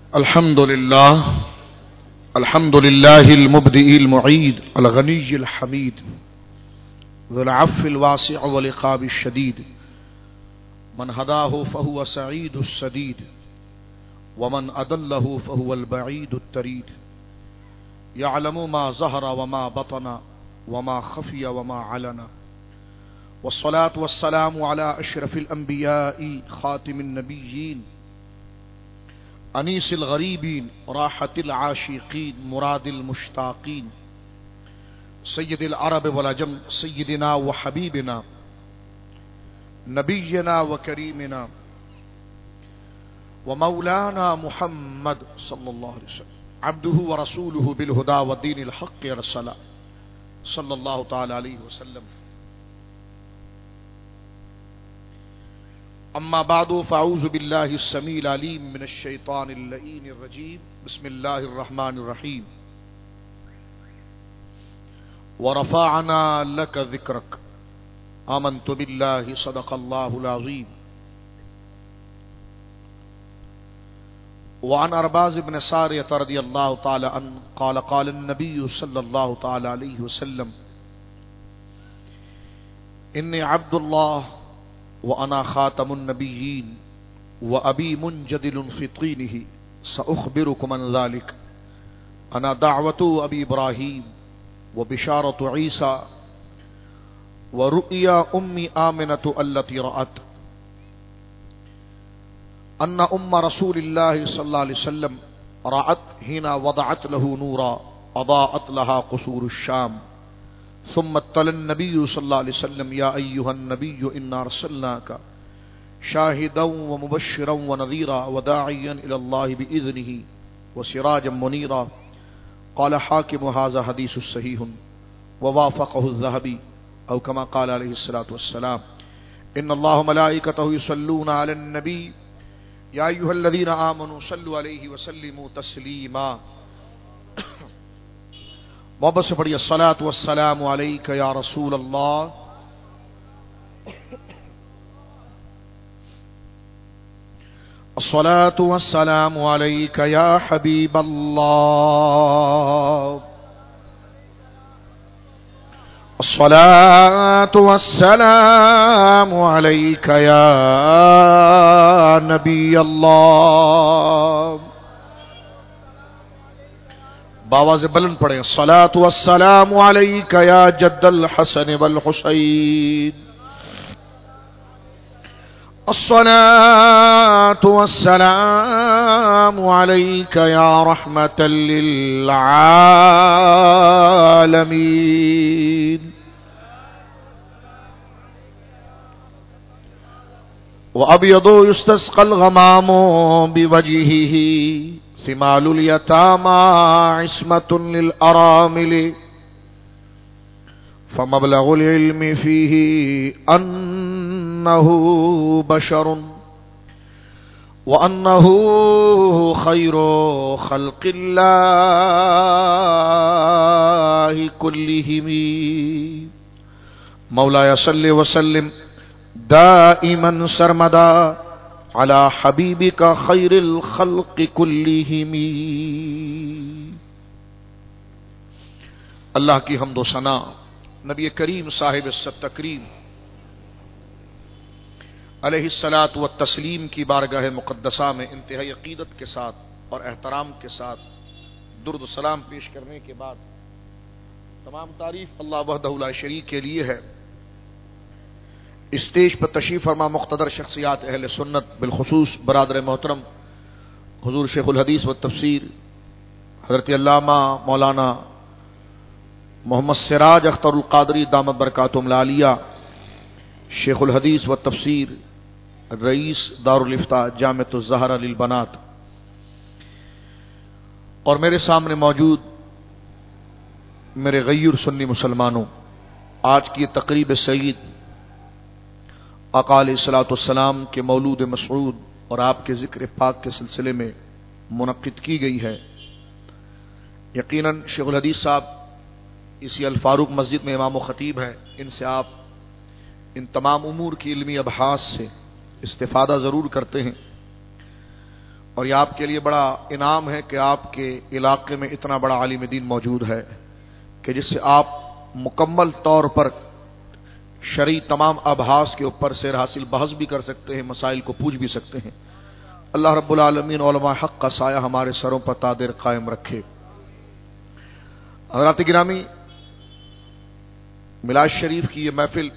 الحمد لله المبدئ المعيد الغني الحميد ذو العفو الواسع والعقاب الشديد من هداه فهو سعيد السديد ومن أضله فهو البعيد التريد يعلم ما ظهر وما بطن وما خفي وما علن والصلاة والسلام على أشرف الأنبياء خاتم النبيين انیس الغریبین راحت العاشقین مراد المشتاقین سید العرب والعجم سیدنا و حبیبنا نبینا و کریمنا و مولانا محمد صلی اللہ علیہ وسلم عبدہ و رسولہ بالہدا و دین الحق ارسلا صلی اللہ تعالی علیہ وسلم. اما بعد فاعوذ باللہ السمیع العلیم من الشیطان اللعین الرجیم بسم اللہ الرحمن الرحیم. ورفعنا لک ذکرک آمنت باللہ صدق اللہ العظیم. وعن ارباز بن ساریۃ رضی اللہ تعالی عنہ قال قال النبی صلی اللہ تعالی علیہ وسلم انی عبد اللہ وأنا خاتم النبيين وأبي منجدل في طينه سأخبركم عن ذلك. أنا دعوة أبي إبراهيم وبشارة عيسى ورؤيا أم آمنة التي رأت أن أم رسول الله صلى الله عليه وسلم رأت حين وضعت له نورا أضاءت لها قصور الشام. ثم اتلى النبي صلى الله عليه وسلم يا أيها النبي إنا أرسلناك شاهدا ومبشرا ونذيرا وداعيا إلى الله بإذنه وسراجا منيرا. قال حاكم هذا حديث صحيح ووافقه الذهبي أو كما قال عليه الصلاة والسلام إن الله ملائكته يصلون على النبي يا أيها الذين آمنوا صلوا عليه وسلموا تسليما. محبت سے پڑھیے الصلاۃ والسلام علیک یا رسول اللہ. الصلاۃ والسلام علیک یا حبیب اللہ. الصلاۃ والسلام علیک یا نبی اللہ. باواز بلند پڑھیں الصلاۃ والسلام علیک یا جد الحسن والحسین. الصلاۃ والسلام علیک یا رحمۃ للعالمین. وابیض یستسقى الغمام بوجهه ثمال اليتامى عصمة للأرامل. فمبلغ العلم فيه أنه بشر وأنه خير خلق الله كلهم. مولاي صل وسلم دائما سرمدا على حبیبک خیر الخلق کلہم. اللہ کی حمد و ثنا نبی کریم صاحب التکریم علیہ الصلاۃ والتسلیم کی بارگاہ مقدسہ میں انتہائی عقیدت کے ساتھ اور احترام کے ساتھ درود و سلام پیش کرنے کے بعد تمام تعریف اللہ وحدہ لا شریک کے لیے ہے. اسٹیج پر تشریف فرما مقتدر شخصیات اہل سنت بالخصوص برادر محترم حضور شیخ الحدیث و تفسیر حضرت علامہ مولانا محمد سراج اختر القادری دامت برکاتہم العالیہ شیخ الحدیث و تفسیر رئیس دارالافتاء جامعۃ الزہرا للبنات، اور میرے سامنے موجود میرے غیر سنی مسلمانوں، آج کی یہ تقریب سعید آقا علیہ الصلوۃ والسلام کے مولود مسعود اور آپ کے ذکر پاک کے سلسلے میں منعقد کی گئی ہے. یقیناً شیخ الحدیث صاحب اسی الفاروق مسجد میں امام و خطیب ہیں. ان سے آپ ان تمام امور کی علمی ابحاث سے استفادہ ضرور کرتے ہیں. اور یہ آپ کے لیے بڑا انعام ہے کہ آپ کے علاقے میں اتنا بڑا عالم دین موجود ہے کہ جس سے آپ مکمل طور پر شرعی تمام ابحاث کے اوپر سیر حاصل بحث بھی کر سکتے ہیں، مسائل کو پوچھ بھی سکتے ہیں۔ اللہ رب العالمین علماء حق کا سایہ ہمارے سروں پر تا دیر قائم رکھے۔ حضرات گرامی، میلاد شریف کی یہ محفل،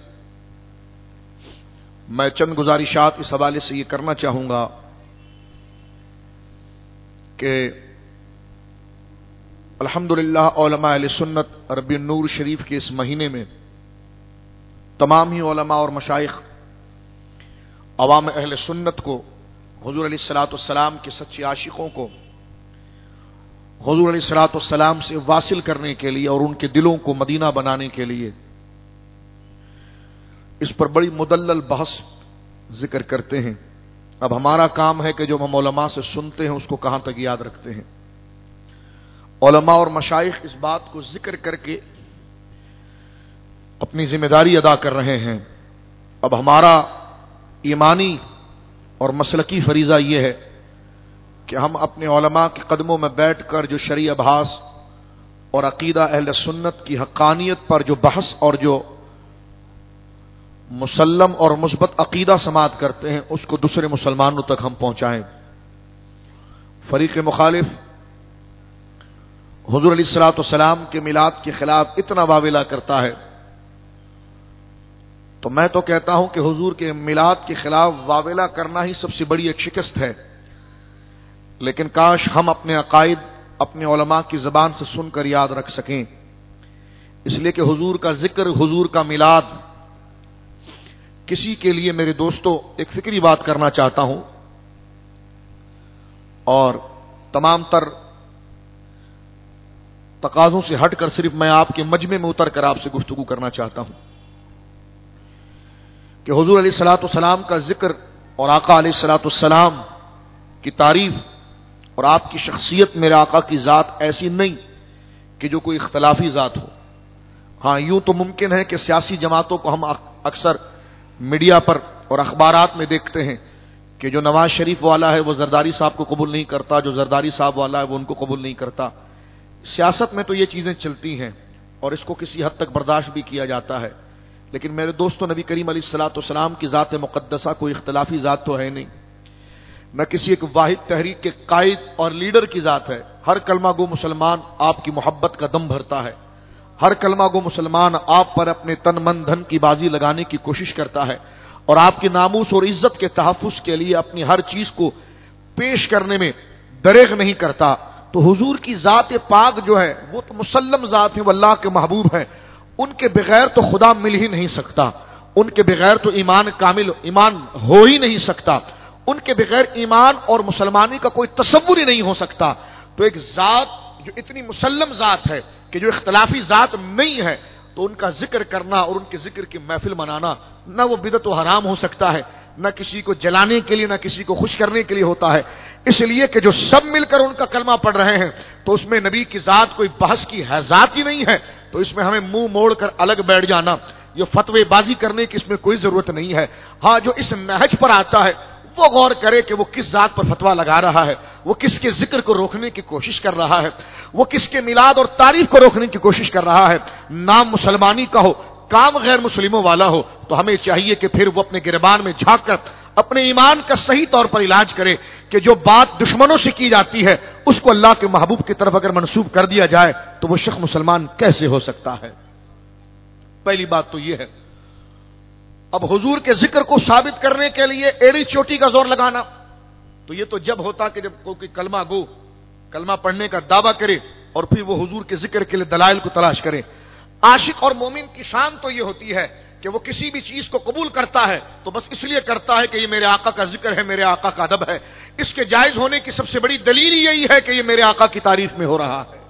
میں چند گزارشات اس حوالے سے یہ کرنا چاہوں گا کہ الحمدللہ علماء اہل سنت ربیع النور شریف کے اس مہینے میں تمام ہی علماء اور مشائخ عوام اہل سنت کو حضور علیہ الصلوۃ والسلام کے سچے عاشقوں کو حضور علیہ الصلوۃ والسلام سے واصل کرنے کے لیے اور ان کے دلوں کو مدینہ بنانے کے لیے اس پر بڑی مدلل بحث ذکر کرتے ہیں۔ اب ہمارا کام ہے کہ جو ہم علماء سے سنتے ہیں اس کو کہاں تک یاد رکھتے ہیں۔ علماء اور مشائخ اس بات کو ذکر کر کے اپنی ذمہ داری ادا کر رہے ہیں۔ اب ہمارا ایمانی اور مسلکی فریضہ یہ ہے کہ ہم اپنے علماء کے قدموں میں بیٹھ کر جو شرعی ابحاث اور عقیدہ اہل سنت کی حقانیت پر جو بحث اور جو مسلم اور مثبت عقیدہ سماعت کرتے ہیں اس کو دوسرے مسلمانوں تک ہم پہنچائیں۔ فریق مخالف حضور علیہ الصلوۃ والسلام کے میلاد کے خلاف اتنا واویلا کرتا ہے تو میں تو کہتا ہوں کہ حضور کے میلاد کے خلاف واویلا کرنا ہی سب سے بڑی ایک شکست ہے، لیکن کاش ہم اپنے عقائد اپنے علماء کی زبان سے سن کر یاد رکھ سکیں، اس لیے کہ حضور کا ذکر، حضور کا میلاد کسی کے لیے میرے دوستو ایک فکری بات کرنا چاہتا ہوں اور تمام تر تقاضوں سے ہٹ کر صرف میں آپ کے مجمع میں اتر کر آپ سے گفتگو کرنا چاہتا ہوں کہ حضور علیہ الصلوۃ والسلام کا ذکر اور آقا علیہ الصلوۃ والسلام کی تعریف اور آپ کی شخصیت میرے آقا کی ذات ایسی نہیں کہ جو کوئی اختلافی ذات ہو۔ ہاں یوں تو ممکن ہے کہ سیاسی جماعتوں کو ہم اکثر میڈیا پر اور اخبارات میں دیکھتے ہیں کہ جو نواز شریف والا ہے وہ زرداری صاحب کو قبول نہیں کرتا، جو زرداری صاحب والا ہے وہ ان کو قبول نہیں کرتا۔ سیاست میں تو یہ چیزیں چلتی ہیں اور اس کو کسی حد تک برداشت بھی کیا جاتا ہے، لیکن میرے دوستو نبی کریم علیہ الصلوۃ والسلام کی ذات مقدسہ کوئی اختلافی ذات تو ہے نہیں، نہ کسی ایک واحد تحریک کے قائد اور لیڈر کی ذات ہے۔ ہر کلمہ گو مسلمان آپ کی محبت کا دم بھرتا ہے، ہر کلمہ گو مسلمان آپ پر اپنے تن من دھن کی بازی لگانے کی کوشش کرتا ہے اور آپ کے ناموس اور عزت کے تحفظ کے لیے اپنی ہر چیز کو پیش کرنے میں دریغ نہیں کرتا۔ تو حضور کی ذات پاک جو ہے وہ تو مسلم ذات ہے، وہ اللہ کے محبوب ہیں، ان کے بغیر تو خدا مل ہی نہیں سکتا، ان کے بغیر تو ایمان کامل ایمان ہو ہی نہیں سکتا، ان کے بغیر ایمان اور مسلمانی کا کوئی تصور ہی نہیں ہو سکتا۔ تو ایک ذات جو اتنی مسلم ذات ہے کہ جو اختلافی ذات نہیں ہے، تو ان کا ذکر کرنا اور ان کے ذکر کی محفل منانا نہ وہ بدعت و حرام ہو سکتا ہے، نہ کسی کو جلانے کے لیے نہ کسی کو خوش کرنے کے لیے ہوتا ہے، اس لیے کہ جو سب مل کر ان کا کلمہ پڑھ رہے ہیں تو اس میں نبی کی ذات کوئی بحث کی ہے ذات ہی نہیں ہے، تو اس میں ہمیں منہ موڑ کر الگ بیٹھ جانا، یہ فتوی بازی کرنے کی اس میں کوئی ضرورت نہیں ہے۔ ہاں جو اس نہج پر آتا ہے وہ غور کرے کہ وہ کس ذات پر فتویٰ لگا رہا ہے، وہ کس کے ذکر کو روکنے کی کوشش کر رہا ہے، وہ کس کے میلاد اور تعریف کو روکنے کی کوشش کر رہا ہے۔ نام مسلمانی کا ہو، کام غیر مسلموں والا ہو، تو ہمیں چاہیے کہ پھر وہ اپنے گریبان میں جھانک کر اپنے ایمان کا صحیح طور پر علاج کرے کہ جو بات دشمنوں سے کی جاتی ہے اس کو اللہ کے محبوب کی طرف اگر منسوب کر دیا جائے تو وہ شخص مسلمان کیسے ہو سکتا ہے۔ پہلی بات تو یہ ہے۔ اب حضور کے ذکر کو ثابت کرنے کے لیے ایڑی چوٹی کا زور لگانا تو یہ تو جب ہوتا کہ جب کوئی کلمہ گو کلمہ پڑھنے کا دعویٰ کرے اور پھر وہ حضور کے ذکر کے لیے دلائل کو تلاش کرے۔ عاشق اور مومن کی شان تو یہ ہوتی ہے کہ وہ کسی بھی چیز کو قبول کرتا ہے تو بس اس لیے کرتا ہے کہ یہ میرے آقا کا ذکر ہے، میرے آقا کا ادب ہے، اس کے جائز ہونے کی سب سے بڑی دلیل یہی ہے کہ یہ میرے آقا کی تعریف میں ہو رہا ہے،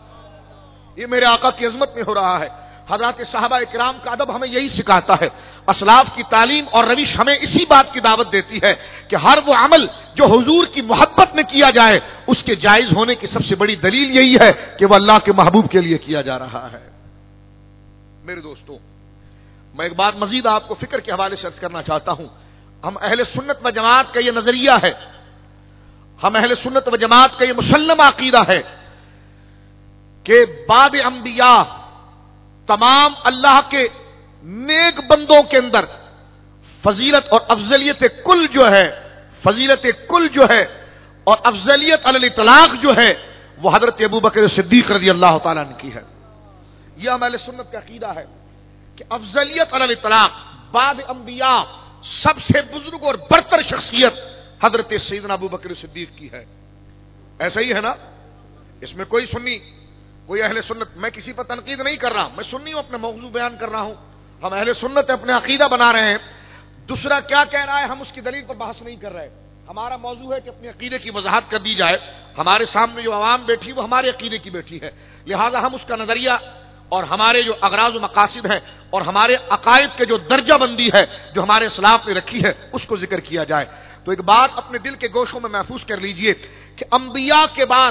یہ میرے آقا کی عظمت میں ہو رہا ہے۔ حضرات صحابہ کرام کا ادب ہمیں یہی سکھاتا ہے، اسلاف کی تعلیم اور روش ہمیں اسی بات کی دعوت دیتی ہے کہ ہر وہ عمل جو حضور کی محبت میں کیا جائے اس کے جائز ہونے کی سب سے بڑی دلیل یہی ہے کہ وہ اللہ کے محبوب کے لیے کیا جا رہا ہے۔ میرے دوستوں، میں ایک بات مزید آپ کو فکر کے حوالے سے عرض کرنا چاہتا ہوں۔ ہم اہل سنت و جماعت کا یہ نظریہ ہے، ہم اہل سنت و جماعت کا یہ مسلم عقیدہ ہے کہ بعد انبیاء تمام اللہ کے نیک بندوں کے اندر فضیلت اور افضلیت کل جو ہے، فضیلت کل جو ہے اور افضلیت علی الاطلاق جو ہے وہ حضرت ابوبکر صدیق رضی اللہ تعالیٰ عنہ کی ہے۔ یہ ہم اہل سنت کا عقیدہ ہے کہ افضلیت علی الاطلاق بعد انبیاء سب سے بزرگ اور برتر شخصیت حضرت سیدنا ابوبکر صدیق کی ہے۔ ایسا ہی ہے نا؟ اس میں کوئی سنی، کوئی اہل سنت، میں کسی پر تنقید نہیں کر رہا، میں سنی ہوں، اپنے موضوع بیان کر رہا ہوں، ہم اہل سنت اپنے عقیدہ بنا رہے ہیں، دوسرا کیا کہہ رہا ہے ہم اس کی دلیل پر بحث نہیں کر رہے۔ ہمارا موضوع ہے کہ اپنے عقیدے کی وضاحت کر دی جائے، ہمارے سامنے جو عوام بیٹھی وہ ہمارے عقیدے کی بیٹھی ہے، لہذا ہم اس کا نظریہ اور ہمارے جو اغراض و مقاصد ہیں اور ہمارے عقائد کے جو درجہ بندی ہے جو ہمارے اسلاف نے رکھی ہے اس کو ذکر کیا جائے۔ تو ایک بات اپنے دل کے گوشوں میں محفوظ کر لیجئے کہ انبیاء کے بعد،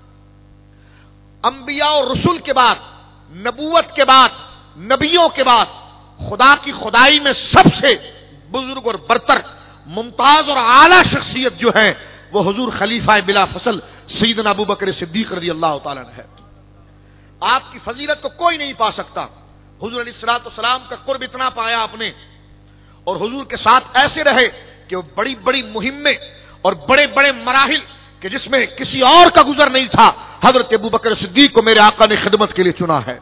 انبیاء اور رسول کے بعد، نبوت کے بعد، نبیوں کے بعد خدا کی خدائی میں سب سے بزرگ اور برتر، ممتاز اور اعلیٰ شخصیت جو ہے وہ حضور خلیفہ بلا فصل سیدنا ابوبکر صدیق رضی اللہ تعالیٰ عنہ ہے۔ آپ کی فضیلت کو کوئی نہیں پا سکتا۔ حضور علیہ الصلوۃ والسلام کا قرب اتنا پایا آپ نے اور حضور کے ساتھ ایسے رہے کہ وہ بڑی بڑی مہمیں اور بڑے بڑے مراحل کہ جس میں کسی اور کا گزر نہیں تھا، حضرت ابوبکر صدیق کو میرے آقا نے خدمت کے لیے چنا ہے،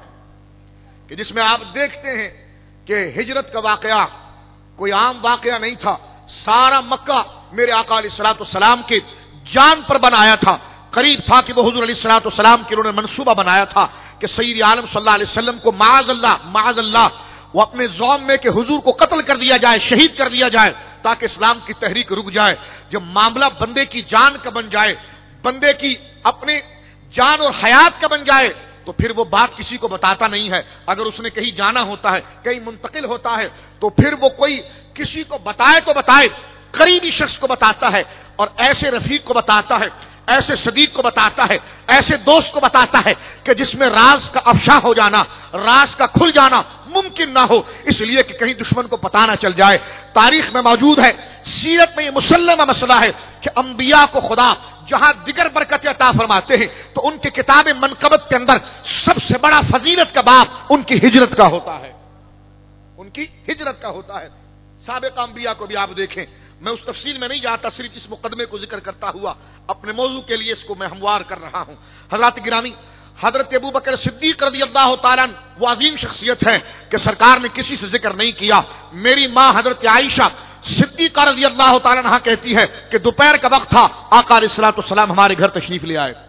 کہ جس میں آپ دیکھتے ہیں کہ ہجرت کا واقعہ کوئی عام واقعہ نہیں تھا، سارا مکہ میرے آقا علیہ الصلوۃ والسلام کے جان پر بنایا تھا، قریب تھا کہ وہ حضور علیہ الصلوۃ والسلام کے انہوں نے منصوبہ بنایا تھا کہ سید عالم صلی اللہ علیہ وسلم کو معاذ اللہ وہ اپنے زوم میں کہ حضور کو قتل کر دیا جائے، شہید کر دیا جائے تاکہ اسلام کی تحریک رک جائے۔ جب معاملہ بندے کی جان کا بن جائے، بندے کی اپنے جان اور حیات کا بن جائے تو پھر وہ بات کسی کو بتاتا نہیں ہے۔ اگر اس نے کہیں جانا ہوتا ہے، کہیں منتقل ہوتا ہے تو پھر وہ کوئی کسی کو بتائے تو بتائے، قریبی شخص کو بتاتا ہے اور ایسے رفیق کو بتاتا ہے، ایسے صدیق کو بتاتا ہے، ایسے دوست کو بتاتا ہے کہ جس میں راز کا افشا ہو جانا، راز کا کھل جانا ممکن نہ ہو، اس لیے کہ کہیں دشمن کو پتہ نہ چل جائے۔ تاریخ میں موجود ہے، سیرت میں یہ مسلمہ مسئلہ ہے کہ انبیاء کو خدا جہاں دیگر برکت عطا فرماتے ہیں تو ان کی کتاب منقبت کے اندر سب سے بڑا فضیلت کا باب ان کی ہجرت کا ہوتا ہے، ان کی ہجرت کا ہوتا ہے۔ سابق انبیاء کو بھی آپ دیکھیں، میں اس تفصیل میں نہیں جاتا، صرف اس مقدمے کو ذکر کرتا ہوا اپنے موضوع کے لیے اس کو میں ہموار کر رہا ہوں۔ حضرات گرامی، حضرت ابوبکر صدیق رضی اللہ تعالیٰ عنہ وہ عظیم شخصیت ہے کہ سرکار نے کسی سے ذکر نہیں کیا۔ میری ماں حضرت عائشہ صدیقہ رضی اللہ تعالیٰ عنہ کہتی ہے کہ دوپہر کا وقت تھا، آقا علیہ الصلوۃ والسلام ہمارے گھر تشریف لے آئے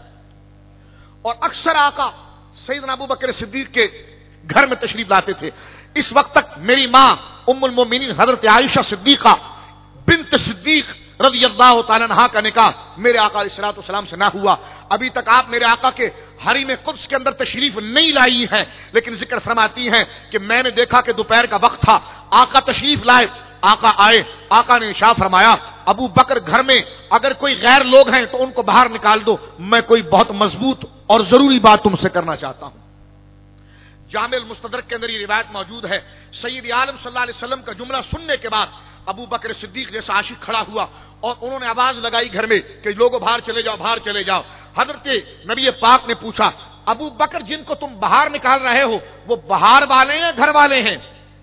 اور اکثر آقا سیدنا ابوبکر صدیق کے گھر میں تشریف لاتے تھے۔ اس وقت تک میری ماں ام المومنین حضرت عائشہ صدیقہ بنت صدیق رضی اللہ تعالیٰ عنہ کا نکاح میرے آقا علیہ الصلوۃ والسلام سے نہ ہوا۔ ابھی تک آپ میرے آقا کے حریم قدس کے اندر تشریف نہیں لائی ہیں، لیکن ذکر فرماتی ہیں کہ میں نے دیکھا کہ دوپہر کا وقت تھا، آقا تشریف لائے، آقا آئے، آقا نے ارشاد فرمایا ابو بکر گھر میں اگر کوئی غیر لوگ ہیں تو ان کو باہر نکال دو، میں کوئی بہت مضبوط اور ضروری بات تم سے کرنا چاہتا ہوں۔ جامع المستدرک کے اندر یہ روایت موجود ہے، سید عالم صلی اللہ علیہ وسلم کا جملہ سننے کے بعد ابو بکر صدیق جیسا عاشق کھڑا ہوا اور انہوں نے آواز لگائی گھر میں کہ لوگوں باہر چلے جاؤ، باہر چلے جاؤ۔ حضرت نبی پاک نے پوچھا ابو بکر جن کو تم باہر نکال رہے ہو وہ باہر والے ہیں گھر والے ہیں؟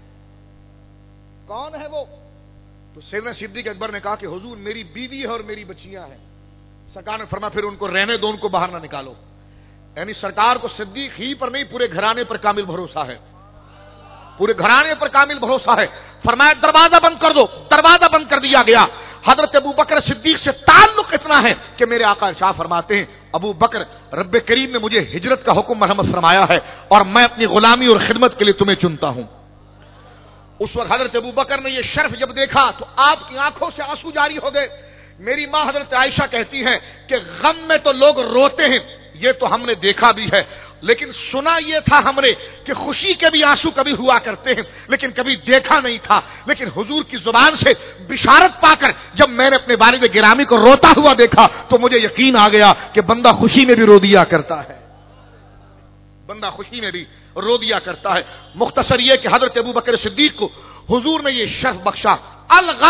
کون ہے وہ؟ تو سیدنا صدیق اکبر نے کہا کہ حضور میری بیوی ہے اور میری بچیاں ہیں۔ سرکار نے فرمایا پھر ان کو رہنے دو، ان کو باہر نہ نکالو۔ یعنی سرکار کو صدیق ہی پر نہیں پورے گھرانے پر کامل بھروسہ ہے، پورے گھرانے پر کامل بھروسہ ہے۔ فرمایا دروازہ بند کر دو، دروازہ بند کر دیا گیا۔ حضرت ابو بکر صدیق سے تعلق اتنا ہے کہ میرے آقا ارشاد فرماتے ہیں ابو بکر رب کریم نے مجھے ہجرت کا حکم مرحمت فرمایا ہے اور میں اپنی غلامی اور خدمت کے لیے تمہیں چنتا ہوں۔ اس وقت حضرت ابو بکر نے یہ شرف جب دیکھا تو آپ کی آنکھوں سے آنسو جاری ہو گئے۔ میری ماں حضرت عائشہ کہتی ہیں کہ غم میں تو لوگ روتے ہیں، یہ تو ہم نے دیکھا بھی ہے، لیکن سنا یہ تھا ہم نے کہ خوشی کے بھی آنسو کبھی ہوا کرتے ہیں، لیکن کبھی دیکھا نہیں تھا۔ لیکن حضور کی زبان سے بشارت پا کر جب میں نے اپنے والد گرامی کو روتا ہوا دیکھا تو مجھے یقین آ گیا کہ بندہ خوشی میں بھی رو دیا کرتا ہے، بندہ خوشی میں بھی رو دیا کرتا ہے۔ مختصر یہ کہ حضرت ابوبکر صدیق کو حضور نے یہ شرف بخشا۔ الغرض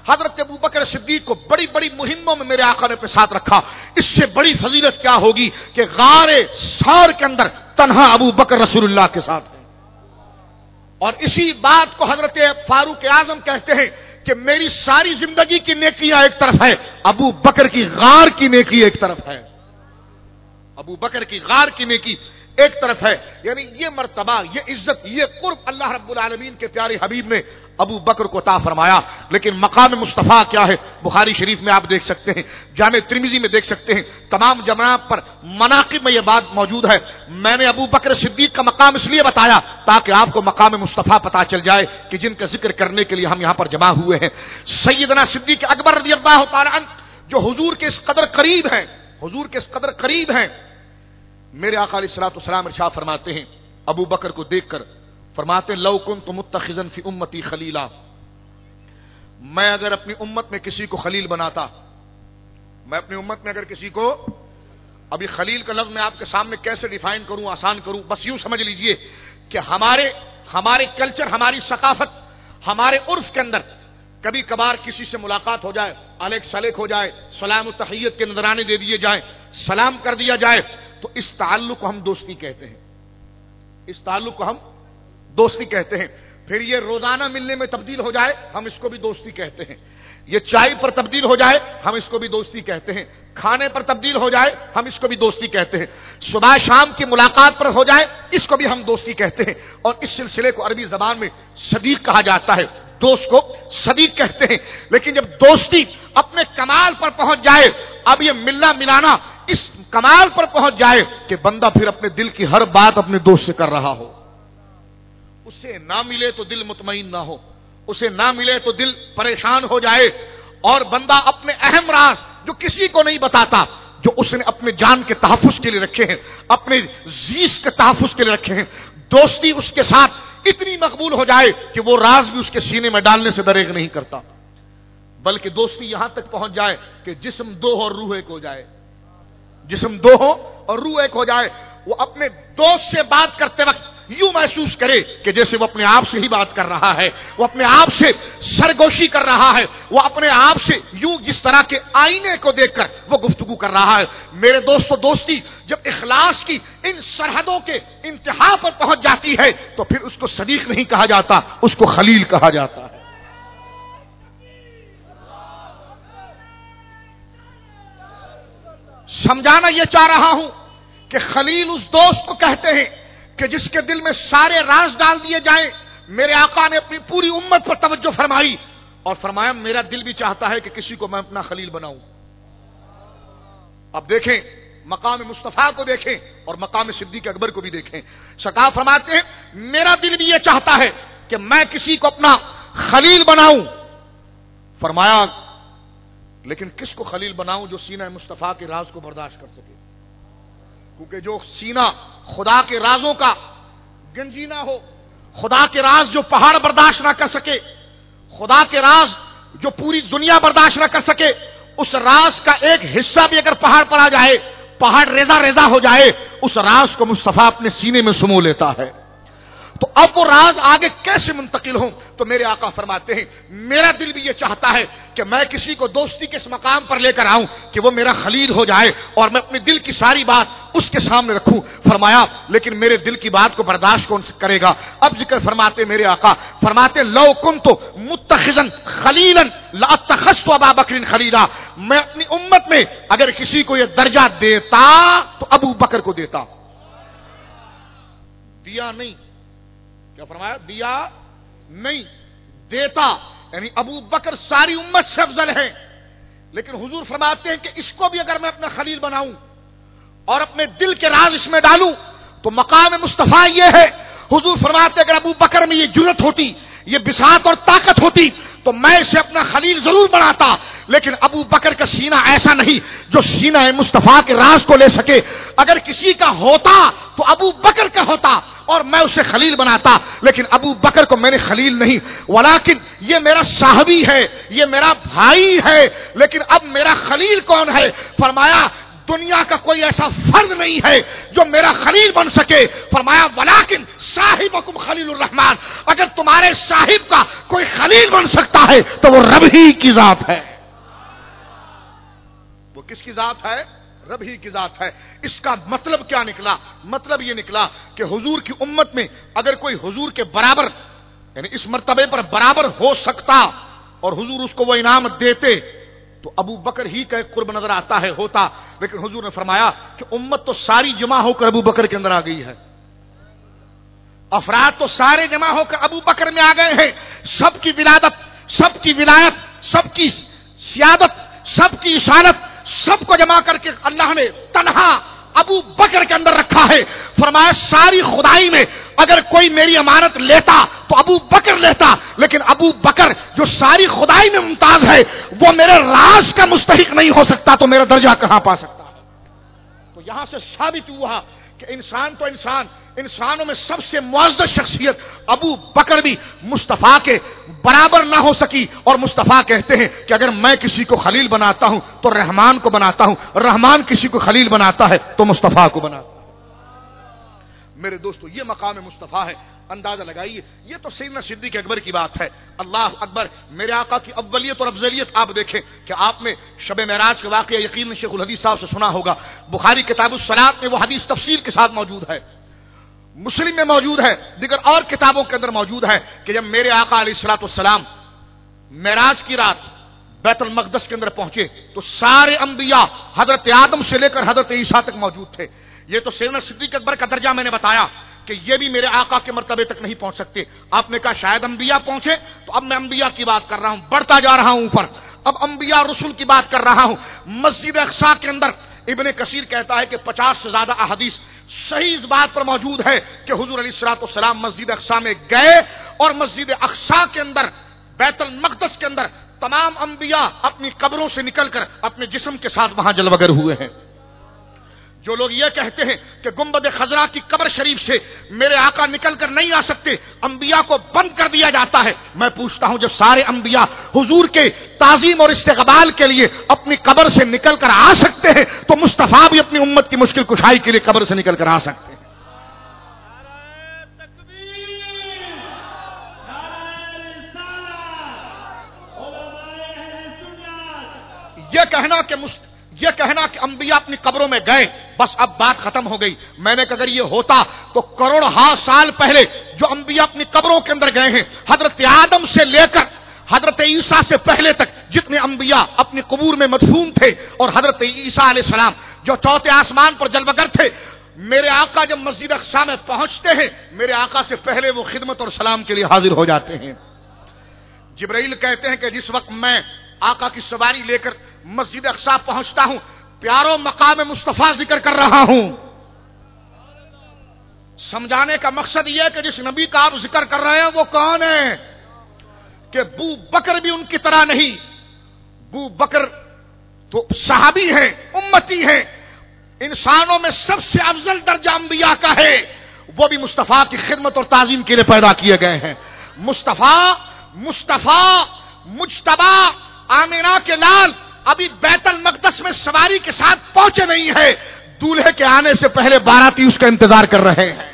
حضرت ابو بکر صدیق کو بڑی بڑی مہموں میں میرے آقا نے اپنے ساتھ رکھا. اس سے بڑی فضیلت کیا ہوگی کہ غار ثور کے اندر تنہا ابو بکر رسول اللہ کے ساتھ ہیں. اور اسی بات کو حضرت فاروق اعظم کہتے ہیں کہ میری ساری زندگی کی نیکیاں ایک طرف ہے، ابو بکر کی غار کی نیکی ایک طرف ہے. ابو بکر کی غار کی نیکی ایک طرف ہے. یعنی یہ مرتبہ، یہ عزت، یہ قرب اللہ رب العالمین کے پیارے حبیب نے ابو بکر کو عطا فرمایا. لیکن مقام مصطفیٰ کیا ہے؟ بخاری شریف میں آپ دیکھ سکتے ہیں، جامع ترمذی میں دیکھ سکتے ہیں، تمام جماعت پر مناقب میں یہ بات موجود ہے. میں نے ابو بکر صدیق کا مقام اس لیے بتایا تاکہ آپ کو مقام مصطفیٰ پتا چل جائے کہ جن کا ذکر کرنے کے لیے ہم یہاں پر جمع ہوئے ہیں. سیدنا صدیق اکبر رضی اللہ تعالی عنہ جو حضور کے اس قدر قریب ہیں، حضور کے اس قدر قریب ہیں، میرے آقا علیہ الصلوۃ والسلام ارشاد فرماتے ہیں ابو بکر کو دیکھ کر، فرماتے ہیں لو کنت متخذا فی امتی خلیلا، میں اگر اپنی امت میں کسی کو خلیل بناتا، میں اپنی امت میں اگر کسی کو، ابھی خلیل کا لفظ میں آپ کے سامنے کیسے ڈیفائن کروں، آسان کروں، بس یوں سمجھ لیجئے کہ ہمارے کلچر، ہماری ثقافت، ہمارے عرف کے اندر کبھی کبھار کسی سے ملاقات ہو جائے، علیک سلیک ہو جائے، سلام و تحیت کے نذرانے دے دیے جائیں، سلام کر دیا جائے، تو اس تعلق کو ہم دوستی کہتے ہیں. اس تعلق کو ہم دوستی کہتے ہیں. پھر یہ روزانہ ملنے میں تبدیل ہو جائے، ہم اس کو بھی دوستی کہتے ہیں. یہ چائے پر تبدیل ہو جائے، ہم اس کو بھی دوستی کہتے ہیں. کھانے پر تبدیل ہو جائے، ہم اس کو بھی دوستی کہتے ہیں. صبح شام کی ملاقات پر ہو جائے، اس کو بھی ہم دوستی کہتے ہیں. اور اس سلسلے کو عربی زبان میں صدیق کہا جاتا ہے، دوست کو صدیق کہتے ہیں. لیکن جب دوستی اپنے کمال پر پہنچ جائے، اب یہ ملنا ملانا اس کمال پر پہنچ جائے کہ بندہ پھر اپنے دل کی ہر بات اپنے دوست سے کر رہا ہو. اسے نہ ملے تو دل مطمئن نہ ہو، اسے نہ ملے تو دل پریشان ہو جائے، اور بندہ اپنے اہم راز جو کسی کو نہیں بتاتا، جو اس نے اپنے جان کے تحفظ کے لیے رکھے ہیں، اپنے عزیز کے تحفظ کے لیے رکھے ہیں، دوستی اس کے ساتھ اتنی مقبول ہو جائے کہ وہ راز بھی اس کے سینے میں ڈالنے سے دریغ نہیں کرتا، بلکہ دوستی یہاں تک پہنچ جائے کہ جسم دو اور روح ایک ہو جائے. جسم دو ہو اور روح ایک ہو جائے. وہ اپنے دوست سے بات کرتے وقت یوں محسوس کرے کہ جیسے وہ اپنے آپ سے ہی بات کر رہا ہے، وہ اپنے آپ سے سرگوشی کر رہا ہے، وہ اپنے آپ سے یوں جس طرح کے آئینے کو دیکھ کر وہ گفتگو کر رہا ہے. میرے دوستو، دوستی جب اخلاص کی ان سرحدوں کے انتہا پر پہنچ جاتی ہے تو پھر اس کو صدیق نہیں کہا جاتا، اس کو خلیل کہا جاتا ہے. سمجھانا یہ چاہ رہا ہوں کہ خلیل اس دوست کو کہتے ہیں کہ جس کے دل میں سارے راز ڈال دیے جائیں. میرے آقا نے اپنی پوری امت پر توجہ فرمائی اور فرمایا میرا دل بھی چاہتا ہے کہ کسی کو میں اپنا خلیل بناؤں. اب دیکھیں، مقام مصطفیٰ کو دیکھیں اور مقام صدیق اکبر کو بھی دیکھیں. سرکار فرماتے ہیں میرا دل بھی یہ چاہتا ہے کہ میں کسی کو اپنا خلیل بناؤں. فرمایا لیکن کس کو خلیل بناؤں؟ جو سینہ مصطفیٰ کے راز کو برداشت کر سکے، کیونکہ جو سینہ خدا کے رازوں کا گنجینہ ہو، خدا کے راز جو پہاڑ برداشت نہ کر سکے، خدا کے راز جو پوری دنیا برداشت نہ کر سکے، اس راز کا ایک حصہ بھی اگر پہاڑ پر آ جائے، پہاڑ ریزہ ریزہ ہو جائے، اس راز کو مصطفیٰ اپنے سینے میں سمو لیتا ہے. تو اب وہ راز آگے کیسے منتقل ہوں؟ تو میرے آقا فرماتے ہیں میرا دل بھی یہ چاہتا ہے کہ میں کسی کو دوستی کے اس مقام پر لے کر آؤں کہ وہ میرا خلیل ہو جائے اور میں اپنے دل کی ساری بات اس کے سامنے رکھوں. فرمایا لیکن میرے دل کی بات کو برداشت کون کرے گا؟ اب ذکر فرماتے میرے آقا، فرماتے لو کنت متخذا خلیلا لاتخذت ابا بکر خلیلا، میں اپنی امت میں اگر کسی کو یہ درجہ دیتا تو ابو بکر کو دیتا. دیا نہیں، کیا فرمایا؟ دیا نہیں، دیتا. یعنی ابو بکر ساری امت سے افضل ہے، لیکن حضور فرماتے ہیں کہ اس کو بھی اگر میں اپنا خلیل بناؤں اور اپنے دل کے راز اس میں ڈالوں تو مقام مصطفیٰ یہ ہے. حضور فرماتے ہیں اگر ابو بکر میں یہ جرت ہوتی، یہ بساط اور طاقت ہوتی تو میں اسے اپنا خلیل ضرور بناتا، لیکن ابو بکر کا سینہ ایسا نہیں جو سینہ مصطفیٰ کے راز کو لے سکے. اگر کسی کا ہوتا تو ابو بکر کا ہوتا اور میں اسے خلیل بناتا، لیکن ابو بکر کو میں نے خلیل نہیں، ولیکن یہ میرا صاحبی ہے، یہ میرا بھائی ہے، لیکن اب میرا خلیل کون ہے؟ فرمایا دنیا کا کوئی ایسا فرد نہیں ہے جو میرا خلیل بن سکے. فرمایا ولیکن صاحبکم خلیل الرحمن، اگر تمہارے صاحب کا کوئی خلیل بن سکتا ہے تو وہ رب ہی کی ذات ہے. وہ کس کی ذات ہے؟ رب ہی کی ذات ہے. اس کا مطلب کیا نکلا؟ مطلب یہ نکلا کہ حضور کی امت میں اگر کوئی حضور کے برابر یعنی اس مرتبے پر برابر ہو سکتا اور حضور اس کو وہ انعام دیتے تو ابو بکر ہی کا ایک قرب نظر آتا ہے ہوتا. لیکن حضور نے فرمایا کہ امت تو ساری جمع ہو کر ابو بکر کے اندر آ گئی ہے، افراد تو سارے جمع ہو کر ابو بکر میں آ گئے ہیں. سب کی ولادت، سب کی ولایت، سب کی سیادت، سب کی اشارت، سب کو جمع کر کے اللہ نے تنہا ابو بکر کے اندر رکھا ہے. فرمایا ساری خدائی میں اگر کوئی میری امانت لیتا تو ابو بکر لیتا، لیکن ابو بکر جو ساری خدائی میں ممتاز ہے وہ میرے راز کا مستحق نہیں ہو سکتا تو میرا درجہ کہاں پا سکتا ہے؟ تو یہاں سے ثابت ہوا کہ انسان تو انسان، انسانوں میں سب سے معزز شخصیت ابو بکر بھی مصطفیٰ کے برابر نہ ہو سکی. اور مصطفیٰ کہتے ہیں کہ اگر میں کسی کو خلیل بناتا ہوں تو رحمان کو بناتا ہوں، رحمان کسی کو خلیل بناتا ہے تو مصطفیٰ کو بناتا ہے. میرے دوستو یہ مقام مصطفیٰ ہے. اندازہ لگائیے، یہ تو سیدنا صدیق اکبر کی بات ہے. اللہ اکبر، میرے آقا کی اولیت اور افضلیت آپ دیکھیں کہ آپ نے شب معراج کا واقعہ یقیناً شیخ الحدیث صاحب سے سنا ہوگا. بخاری کتاب الصلاۃ میں وہ حدیث تفصیل کے ساتھ موجود ہے، مسلم میں موجود ہے، دیگر اور کتابوں کے اندر موجود ہے کہ جب میرے آقا علیہ الصلوۃ والسلام معراج کی رات بیت المقدس کے اندر پہنچے تو سارے انبیاء حضرت آدم سے لے کر حضرت عیسیٰ تک موجود تھے. یہ تو سیدنا صدیق اکبر کا درجہ میں نے بتایا کہ یہ بھی میرے آقا کے مرتبے تک نہیں پہنچ سکتے. آپ نے کہا شاید انبیاء پہنچے، تو اب میں انبیاء کی بات کر رہا ہوں، بڑھتا جا رہا ہوں اوپر. اب انبیاء رسول کی بات کر رہا ہوں. مسجد اقصی کے اندر ابن کثیر کہتا ہے کہ 50 سے زیادہ احادیث صحیح اس بات پر موجود ہے کہ حضور علیہ الصلوۃ والسلام مسجد اقصی میں گئے اور مسجد اقصی کے اندر بیت المقدس کے اندر تمام انبیاء اپنی قبروں سے نکل کر اپنے جسم کے ساتھ وہاں جلوگر ہوئے ہیں. جو لوگ یہ کہتے ہیں کہ گنبد خضرا کی قبر شریف سے میرے آقا نکل کر نہیں آ سکتے، انبیاء کو بند کر دیا جاتا ہے، میں پوچھتا ہوں جب سارے انبیاء حضور کے تعظیم اور استقبال کے لیے اپنی قبر سے نکل کر آ سکتے ہیں تو مصطفیٰ بھی اپنی امت کی مشکل کشائی کے لیے قبر سے نکل کر آ سکتے ہیں. یہ کہنا کہ انبیاء اپنی قبروں میں گئے بس اب بات ختم ہو گئی. میں نے کہا اگر یہ ہوتا تو کروڑ سال پہلے جو انبیاء اپنی قبروں کے اندر گئے ہیں، حضرت آدم سے لے کر حضرت عیسیٰ سے پہلے تک جتنے انبیاء اپنی قبور میں مدفون تھے، اور حضرت عیسیٰ علیہ السلام جو چوتھے آسمان پر جلوگر تھے، میرے آقا جب مسجد اقصی میں پہنچتے ہیں میرے آقا سے پہلے وہ خدمت اور سلام کے لیے حاضر ہو جاتے ہیں. جبرائیل کہتے ہیں کہ جس وقت میں آقا کی سواری لے کر مسجد اقصی پہنچتا ہوں پیاروں مقام مصطفیٰ ذکر کر رہا ہوں. سمجھانے کا مقصد یہ ہے کہ جس نبی کا آپ ذکر کر رہے ہیں وہ کون ہے؟ کہ ابو بکر بھی ان کی طرح نہیں، ابو بکر تو صحابی ہیں، امتی ہیں، انسانوں میں سب سے افضل درجہ انبیاء کا ہے، وہ بھی مصطفیٰ کی خدمت اور تعظیم کے لیے پیدا کیے گئے ہیں. مصطفیٰ مجتبی آمینہ کے لال ابھی بیت المقدس میں سواری کے ساتھ پہنچے نہیں ہے، دولہے کے آنے سے پہلے باراتی اس کا انتظار کر رہے ہیں.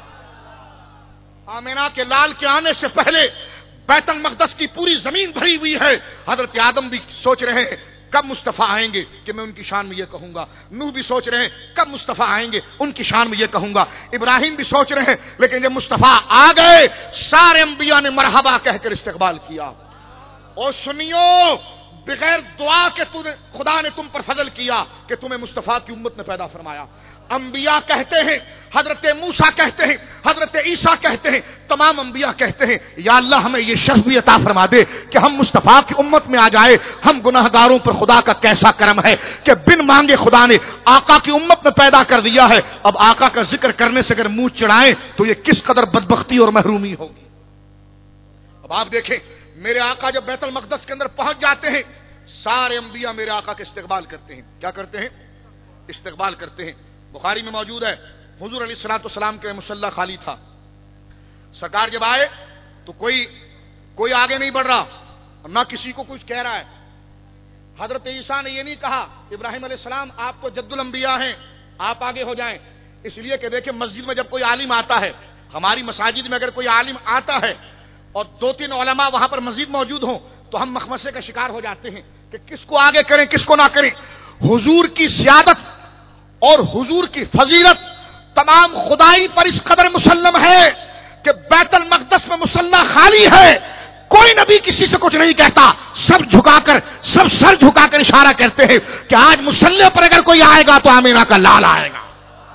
آمینہ کے لال کے آنے سے پہلے بیت المقدس کی پوری زمین بھری ہوئی ہے. حضرت آدم بھی سوچ رہے ہیں کب مصطفیٰ آئیں گے کہ میں ان کی شان میں یہ کہوں گا. نوح بھی سوچ رہے ہیں کب مصطفیٰ آئیں گے ان کی شان میں یہ کہوں گا. ابراہیم بھی سوچ رہے ہیں، لیکن جب مصطفیٰ آ گئے سارے انبیاء نے مرحبا کہہ کر استقبال کیا. اور سنیو، بغیر دعا کے خدا نے تم پر فضل کیا کہ تمہیں مصطفیٰ کی امت نے پیدا فرمایا. انبیاء کہتے ہیں، حضرت موسیٰ کہتے ہیں، حضرت عیسیٰ کہتے ہیں، تمام انبیاء کہتے ہیں یا اللہ ہمیں یہ شرف بھی عطا فرما دے کہ ہم مصطفیٰ کی امت میں آ جائے. ہم گناہگاروں پر خدا کا کیسا کرم ہے کہ بن مانگے خدا نے آقا کی امت میں پیدا کر دیا ہے. اب آقا کا ذکر کرنے سے اگر منہ چڑھائیں تو یہ کس قدر بدبختی اور محرومی ہوگی. اب آپ دیکھیں میرے آقا جب بیت المقدس کے اندر پہنچ جاتے ہیں سارے انبیاء میرے آقا کے استقبال کرتے ہیں. کیا کرتے ہیں؟ استقبال کرتے ہیں. بخاری میں موجود ہے حضور علیہ الصلوۃ والسلام کے مصلی خالی تھا. سرکار جب آئے تو کوئی آگے نہیں بڑھ رہا، نہ کسی کو کچھ کہہ رہا ہے. حضرت عیسیٰ نے یہ نہیں کہا ابراہیم علیہ السلام آپ تو جد الانبیاء ہیں، آپ آگے ہو جائیں، اس لیے کہ دیکھیں مسجد میں جب کوئی عالم آتا ہے، ہماری مساجد میں اگر کوئی عالم آتا ہے اور 2-3 علماء وہاں پر مزید موجود ہوں تو ہم مخمصے کا شکار ہو جاتے ہیں کہ کس کو آگے کریں کس کو نہ کریں۔ حضور کی سیادت اور حضور کی فضیلت تمام خدائی پر اس قدر مسلم ہے کہ بیت المقدس میں مصلی خالی ہے، کوئی نبی کسی سے کچھ نہیں کہتا، سب جھکا کر، سب سر جھکا کر اشارہ کرتے ہیں کہ آج مصلی پر اگر کوئی آئے گا تو آمینہ کا لال آئے گا۔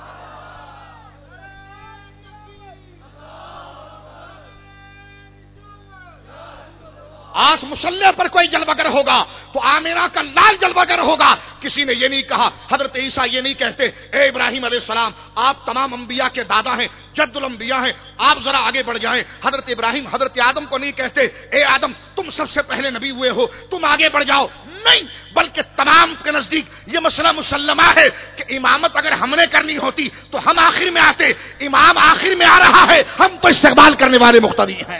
آج مصلی پر کوئی جلوگر ہوگا تو آمینہ کا لال جلوگر ہوگا۔ کسی نے یہ نہیں کہا، حضرت عیسیٰ یہ نہیں کہتے اے ابراہیم علیہ السلام آپ تمام انبیاء کے دادا ہیں، جد الانبیاء ہیں، آپ ذرا آگے بڑھ جائیں۔ حضرت ابراہیم حضرت آدم کو نہیں کہتے اے آدم تم سب سے پہلے نبی ہوئے ہو، تم آگے بڑھ جاؤ، نہیں، بلکہ تمام کے نزدیک یہ مسئلہ مسلمہ ہے کہ امامت اگر ہم نے کرنی ہوتی تو ہم آخر میں آتے، امام آخر میں آ رہا ہے، ہم تو استقبال کرنے والے مقتدی ہیں۔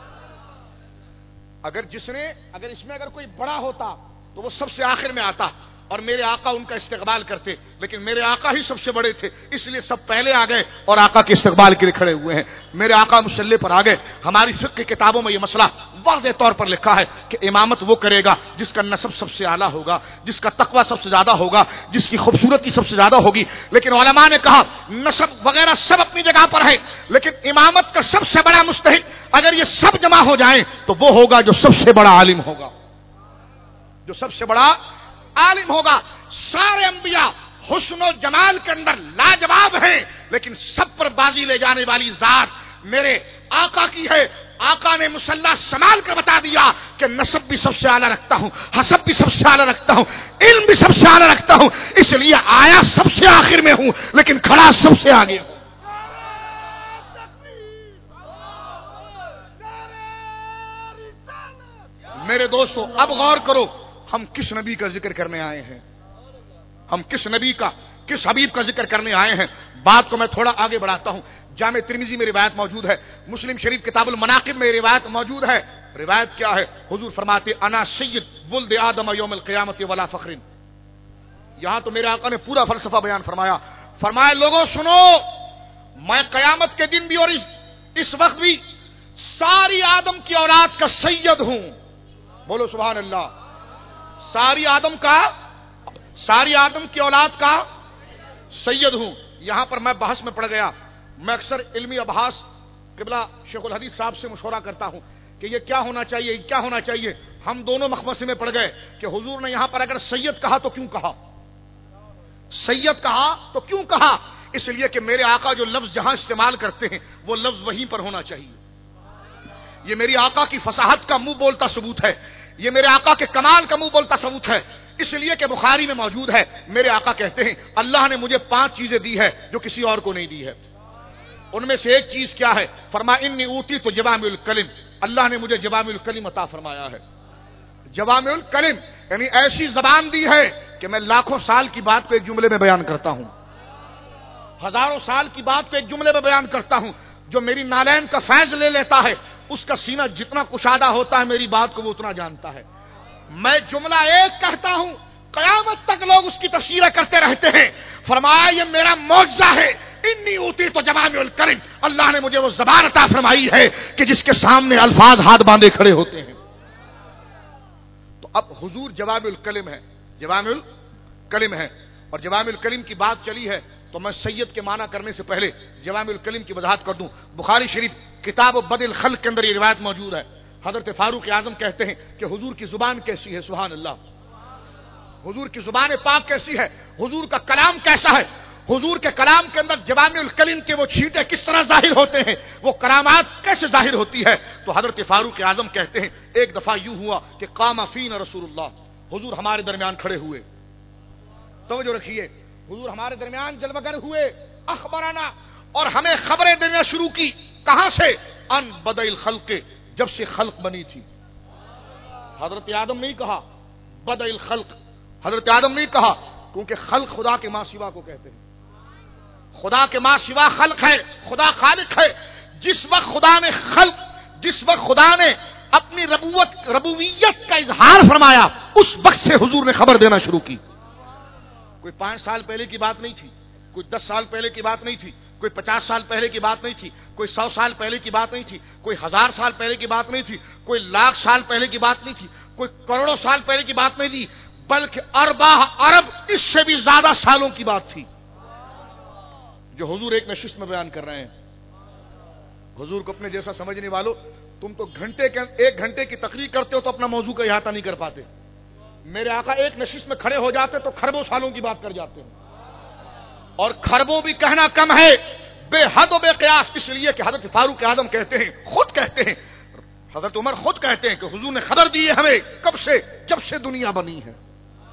اگر اس میں کوئی بڑا ہوتا تو وہ سب سے آخر میں آتا اور میرے آقا ان کا استقبال کرتے، لیکن میرے آقا ہی سب سے بڑے تھے اس لیے سب پہلے آ گئے اور آقا کے استقبال کے لیے کھڑے ہوئے ہیں۔ میرے آقا مصلی پر آ گئے۔ ہماری فقہ کی کتابوں میں یہ مسئلہ واضح طور پر لکھا ہے کہ امامت وہ کرے گا جس کا نسب سب سے اعلیٰ ہوگا، جس کا تقوی سب سے زیادہ ہوگا، جس کی خوبصورتی سب سے زیادہ ہوگی۔ لیکن علماء نے کہا نسب وغیرہ سب اپنی جگہ پر ہے، لیکن امامت کا سب سے بڑا مستحق اگر یہ سب جمع ہو جائیں تو وہ ہوگا جو سب سے بڑا عالم ہوگا، جو سب سے بڑا عالم ہوگا۔ سارے انبیاء حسن و جمال کے اندر لاجواب ہیں، لیکن سب پر بازی لے جانے والی ذات میرے آقا کی ہے۔ آقا نے مصلی سنبھال کر بتا دیا کہ نسب بھی سب سے اعلیٰ رکھتا ہوں، حسب بھی سب سے اعلیٰ رکھتا ہوں، علم بھی سب سے اعلیٰ رکھتا ہوں، اس لیے آیا سب سے آخر میں ہوں لیکن کھڑا سب سے آگے ہوں۔ میرے دوستو اب غور کرو ہم کس نبی کا ذکر کرنے آئے ہیں، ہم کس نبی کا، کس حبیب کا ذکر کرنے آئے ہیں۔ بات کو میں تھوڑا آگے بڑھاتا ہوں۔ جامع ترمذی میں روایت موجود ہے، مسلم شریف کتاب المناقب میں روایت موجود ہے۔ روایت کیا ہے؟ حضور فرماتے انا سید ولد آدم یوم القیامت ولا فخر۔ یہاں تو میرے آقا نے پورا فلسفہ بیان فرمایا۔ فرمایا لوگوں سنو، میں قیامت کے دن بھی اور اس وقت بھی ساری آدم کی اولاد کا سید ہوں۔ بولو سبحان اللہ۔ ساری آدم کی اولاد کا سید ہوں۔ یہاں پر میں بحث میں پڑ گیا۔ میں اکثر علمی ابحاث قبلہ شیخ الحدیث صاحب سے مشورہ کرتا ہوں کہ یہ کیا ہونا چاہیے، کیا ہونا چاہیے۔ ہم دونوں مخمصے میں پڑ گئے کہ حضور نے یہاں پر اگر سید کہا تو کیوں کہا، سید کہا تو کیوں کہا؟ اس لیے کہ میرے آقا جو لفظ جہاں استعمال کرتے ہیں وہ لفظ وہیں پر ہونا چاہیے۔ یہ میری آقا کی فصاحت کا منہ بولتا ثبوت ہے، یہ میرے آقا کے کمال کا منہ بولتا ثبوت ہے۔ اس لیے کہ بخاری میں موجود ہے، میرے آقا کہتے ہیں اللہ نے مجھے 5 چیزیں دی ہے جو کسی اور کو نہیں دی ہے۔ ان میں سے ایک چیز کیا ہے؟ فرمایا انی اوتی تو جوامع الکلم، اللہ نے مجھے جوامع الکلم عطا فرمایا ہے۔ جوامع الکلم یعنی ایسی زبان دی ہے کہ میں لاکھوں سال کی بات کو ایک جملے میں بیان کرتا ہوں، ہزاروں سال کی بات کو ایک جملے میں بیان کرتا ہوں۔ جو میری نالین کا فیض لے لیتا ہے اس کا سینہ جتنا کشادہ ہوتا ہے میری بات کو وہ اتنا جانتا ہے۔ میں جملہ ایک کہتا ہوں، قیامت تک لوگ اس کی تفسیر کرتے رہتے ہیں۔ فرمایا یہ میرا معجزہ ہے، انی اوتی تو جوامع الکلم، اللہ نے مجھے وہ زبان عطا فرمائی ہے کہ جس کے سامنے الفاظ ہاتھ باندھے کھڑے ہوتے ہیں۔ تو اب حضور جوامع الکلم ہے، جوامع الکلم ہے، اور جوامع الکلم کی بات چلی ہے تو میں سید کے معنی کرنے سے پہلے جوامع الکلم کی وضاحت کر دوں۔ بخاری شریف کتاب بدء الخلق کے اندر یہ روایت موجود ہے۔ حضرت فاروق اعظم کہتے ہیں کہ حضور کی زبان کیسی ہے، سبحان اللہ، حضور کی زبان پاک کیسی ہے، حضور کا کلام کیسا ہے، حضور کے کلام کے اندر جوامع الکلم کے وہ چھینٹے کس طرح ظاہر ہوتے ہیں، وہ کرامات کیسے ظاہر ہوتی ہے۔ تو حضرت فاروق اعظم کہتے ہیں ایک دفعہ یوں ہوا کہ قام فینا رسول اللہ، حضور ہمارے درمیان کھڑے ہوئے، توجہ رکھیے، حضور ہمارے درمیان جلوگر ہوئے، اخبرنا، اور ہمیں خبریں دینا شروع کی، کہاں سے؟ ان بدء الخلق، جب سے خلق بنی تھی۔ حضرت آدم نہیں کہا بدء الخلق، حضرت آدم نہیں کہا، کیونکہ خلق خدا کے ماں سوا کو کہتے ہیں، خدا کے ماں سوا خلق ہے، خدا خالق ہے۔ جس وقت خدا نے اپنی ربوبیت کا اظہار فرمایا، اس وقت سے حضور نے خبر دینا شروع کی۔ کوئی 5 سال پہلے کی بات نہیں تھی، کوئی 10 سال پہلے کی بات نہیں تھی، کوئی 50 سال پہلے کی بات نہیں تھی، کوئی 100 سال پہلے کی بات نہیں تھی، کوئی 1000 سال پہلے کی بات نہیں تھی، کوئی 1,00,000 سال پہلے کی بات نہیں تھی، کوئی کروڑوں سال پہلے کی بات نہیں تھی، بلکہ ارب اس سے بھی زیادہ سالوں کی بات تھی جو حضور ایک نشست میں بیان کر رہے ہیں۔ حضور کو اپنے جیسا سمجھنے والوں، تم تو 1 گھنٹے کی تقریر کرتے ہو تو اپنا موضوع کا احاطہ نہیں کر پاتے۔ میرے آقا ایک نشست میں کھڑے ہو جاتے تو خربوں سالوں کی بات کر جاتے ہیں، اور خربوں بھی کہنا کم ہے، بے حد و بے قیاس، اس لیے کہ حضرت فاروق اعظم کہتے ہیں، خود کہتے ہیں، حضرت عمر خود کہتے ہیں کہ حضور نے خبر دی ہے ہمیں کب سے؟ جب سے دنیا بنی ہے،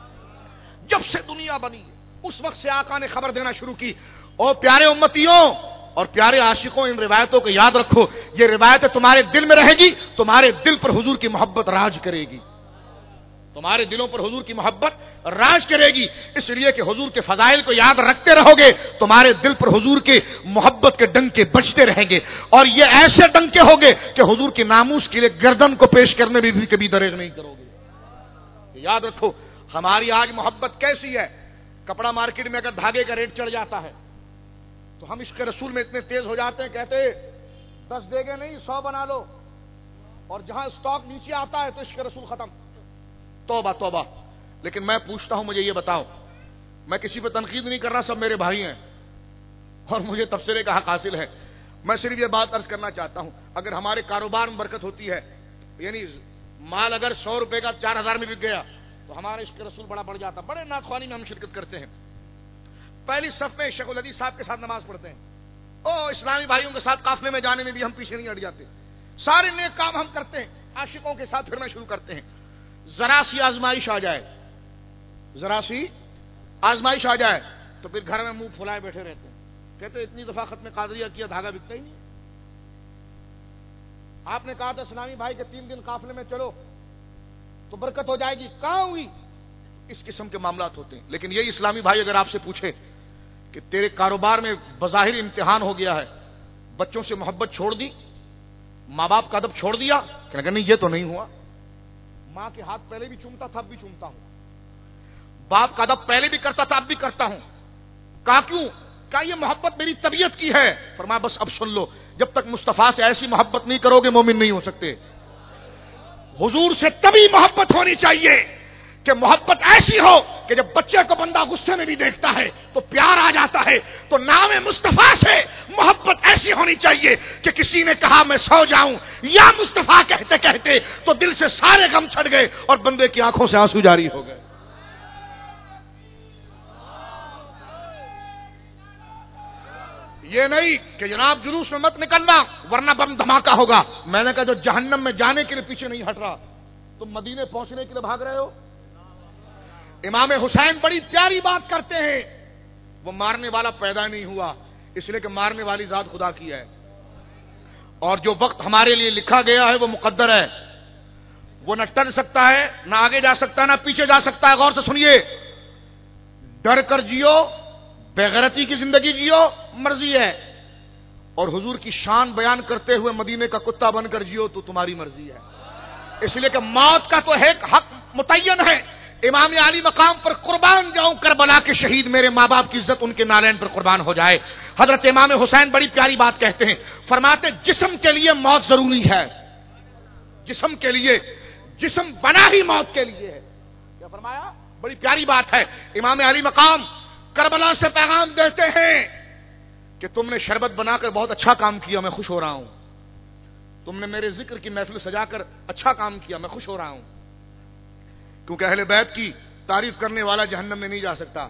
جب سے دنیا بنی ہے اس وقت سے آقا نے خبر دینا شروع کی۔ اور پیارے امتیوں اور پیارے عاشقوں، ان روایتوں کو یاد رکھو، یہ روایتیں تمہارے دل میں رہے گی، تمہارے دل پر حضور کی محبت راج کرے گی، تمہارے دلوں پر حضور کی محبت راج کرے گی، اس لیے کہ حضور کے فضائل کو یاد رکھتے رہو گے، تمہارے دل پر حضور کے محبت کے ڈنکے بجتے رہیں گے، اور یہ ایسے ڈنکے ہوگے کہ حضور کے ناموس کے لیے گردن کو پیش کرنے میں بھی کبھی دریغ نہیں کرو گے۔ یاد رکھو، ہماری آج محبت کیسی ہے؟ کپڑا مارکیٹ میں اگر دھاگے کا ریٹ چڑھ جاتا ہے تو ہم عشق رسول میں اتنے تیز ہو جاتے ہیں، کہتے 10 دے گے نہیں 100 بنا لو، اور جہاں اسٹاک نیچے آتا ہے تو عشق رسول ختم۔ توبہ توبہ۔ لیکن میں پوچھتا ہوں، مجھے یہ بتاؤ، میں کسی پہ تنقید نہیں کر رہا، سب میرے بھائی ہیں اور مجھے تبصرے کا حق حاصل ہے، میں صرف یہ بات عرض کرنا چاہتا ہوں، اگر ہمارے کاروبار میں برکت ہوتی ہے، یعنی مال اگر 100 روپے کا 4000 میں بک گیا تو ہمارا عشق رسول بڑا بڑھ جاتا، بڑے ناخوانی میں ہم شرکت کرتے ہیں، پہلی صف میں شیخ الحدیث صاحب کے ساتھ نماز پڑھتے ہیں، اسلامی بھائیوں کے ساتھ قافلے میں جانے میں بھی ہم پیچھے نہیں ہٹ جاتے، سارے نیک کام ہم کرتے ہیں، عاشقوں کے ساتھ پھرنا شروع کرتے ہیں۔ ذرا سی آزمائش آ جائے، ذرا سی آزمائش آ جائے تو پھر گھر میں منہ پھلائے بیٹھے رہتے ہیں، کہتے اتنی دفعہ ختم قادریہ کیا، دھاگا بکتا ہی نہیں۔ آپ نے کہا تھا اسلامی بھائی کے 3 دن قافلے میں چلو تو برکت ہو جائے گی، کہاں ہوئی؟ اس قسم کے معاملات ہوتے ہیں۔ لیکن یہی اسلامی بھائی اگر آپ سے پوچھے کہ تیرے کاروبار میں بظاہر امتحان ہو گیا ہے، بچوں سے محبت چھوڑ دی، ماں باپ کا ادب چھوڑ دیا، کہ نہیں یہ تو نہیں ہوا، ماں کے ہاتھ پہلے بھی چومتا تھا اب بھی چومتا ہوں، باپ کا ادب پہلے بھی کرتا تھا اب بھی کرتا ہوں، کہا کیوں؟ کہا یہ محبت میری طبیعت کی ہے۔ فرمایا بس اب سن لو، جب تک مصطفیٰ سے ایسی محبت نہیں کرو گے مومن نہیں ہو سکتے۔ حضور سے تبھی محبت ہونی چاہیے کہ محبت ایسی ہو کہ جب بچے کو بندہ غصے میں بھی دیکھتا ہے تو پیار آ جاتا ہے، تو نام مصطفیٰ سے محبت ایسی ہونی چاہیے کہ کسی نے کہا میں سو جاؤں یا مصطفیٰ کہتے کہتے تو دل سے سارے غم چھٹ گئے اور بندے کی آنکھوں سے آنسو جاری ہو گئے۔ یہ نہیں کہ جناب جلوس میں مت نکلنا ورنہ بم دھماکہ ہوگا۔ میں نے کہا جو جہنم میں جانے کے لیے پیچھے نہیں ہٹ رہا، تم مدینے پہنچنے کے لیے بھاگ رہے ہو۔ امام حسین بڑی پیاری بات کرتے ہیں، وہ مارنے والا پیدا نہیں ہوا، اس لیے کہ مارنے والی ذات خدا کی ہے، اور جو وقت ہمارے لیے لکھا گیا ہے وہ مقدر ہے، وہ نہ ٹل سکتا ہے، نہ آگے جا سکتا ہے، نہ پیچھے جا سکتا ہے۔ غور سے سنیے، ڈر کر جیو، بے غیرتی کی زندگی جیو، مرضی ہے، اور حضور کی شان بیان کرتے ہوئے مدینے کا کتا بن کر جیو تو تمہاری مرضی ہے، اس لیے کہ موت کا تو ایک حق متعین ہے۔ امام علی مقام پر قربان جاؤں کربلا کے شہید، میرے ماں باپ کی عزت ان کے نالین پر قربان ہو جائے۔ حضرت امام حسین بڑی پیاری بات کہتے ہیں، فرماتے جسم کے لیے موت ضروری ہے، جسم کے لیے، جسم بنا ہی موت کے لیے ہے۔ کیا فرمایا؟ بڑی پیاری بات ہے۔ امام علی مقام کربلا سے پیغام دیتے ہیں کہ تم نے شربت بنا کر بہت اچھا کام کیا، میں خوش ہو رہا ہوں، تم نے میرے ذکر کی محفل سجا کر اچھا کام کیا، میں خوش ہو رہا ہوں، کیونکہ اہل بیت کی تعریف کرنے والا جہنم میں نہیں جا سکتا،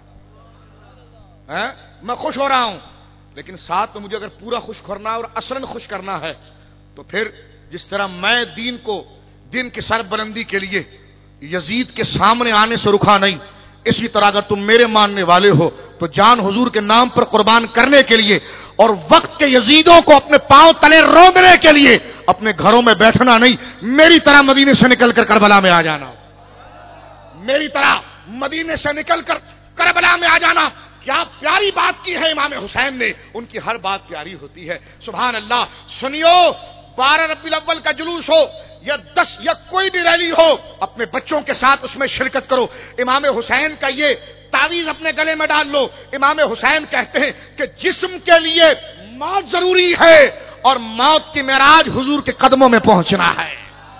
میں خوش ہو رہا ہوں۔ لیکن ساتھ میں مجھے اگر پورا خوش کرنا اور اصلاً خوش کرنا ہے تو پھر جس طرح میں دین کی سر بلندی کے لیے یزید کے سامنے آنے سے رکا نہیں، اسی طرح اگر تم میرے ماننے والے ہو تو جان حضور کے نام پر قربان کرنے کے لیے اور وقت کے یزیدوں کو اپنے پاؤں تلے روندنے کے لیے اپنے گھروں میں بیٹھنا نہیں، میری طرح مدینے سے نکل کر کربلا میں آ جانا، میری طرح مدینے سے نکل کر کربلا میں آ جانا۔ کیا پیاری بات کی ہے امام حسین نے، ان کی ہر بات پیاری ہوتی ہے۔ سبحان اللہ۔ سنیو، 12 ربیع الاول کا جلوس ہو یا 10 یا کوئی بھی ریلی ہو، اپنے بچوں کے ساتھ اس میں شرکت کرو. امام حسین کا یہ تعویذ اپنے گلے میں ڈال لو. امام حسین کہتے ہیں کہ جسم کے لیے موت ضروری ہے اور موت کی معراج حضور کے قدموں میں پہنچنا ہے،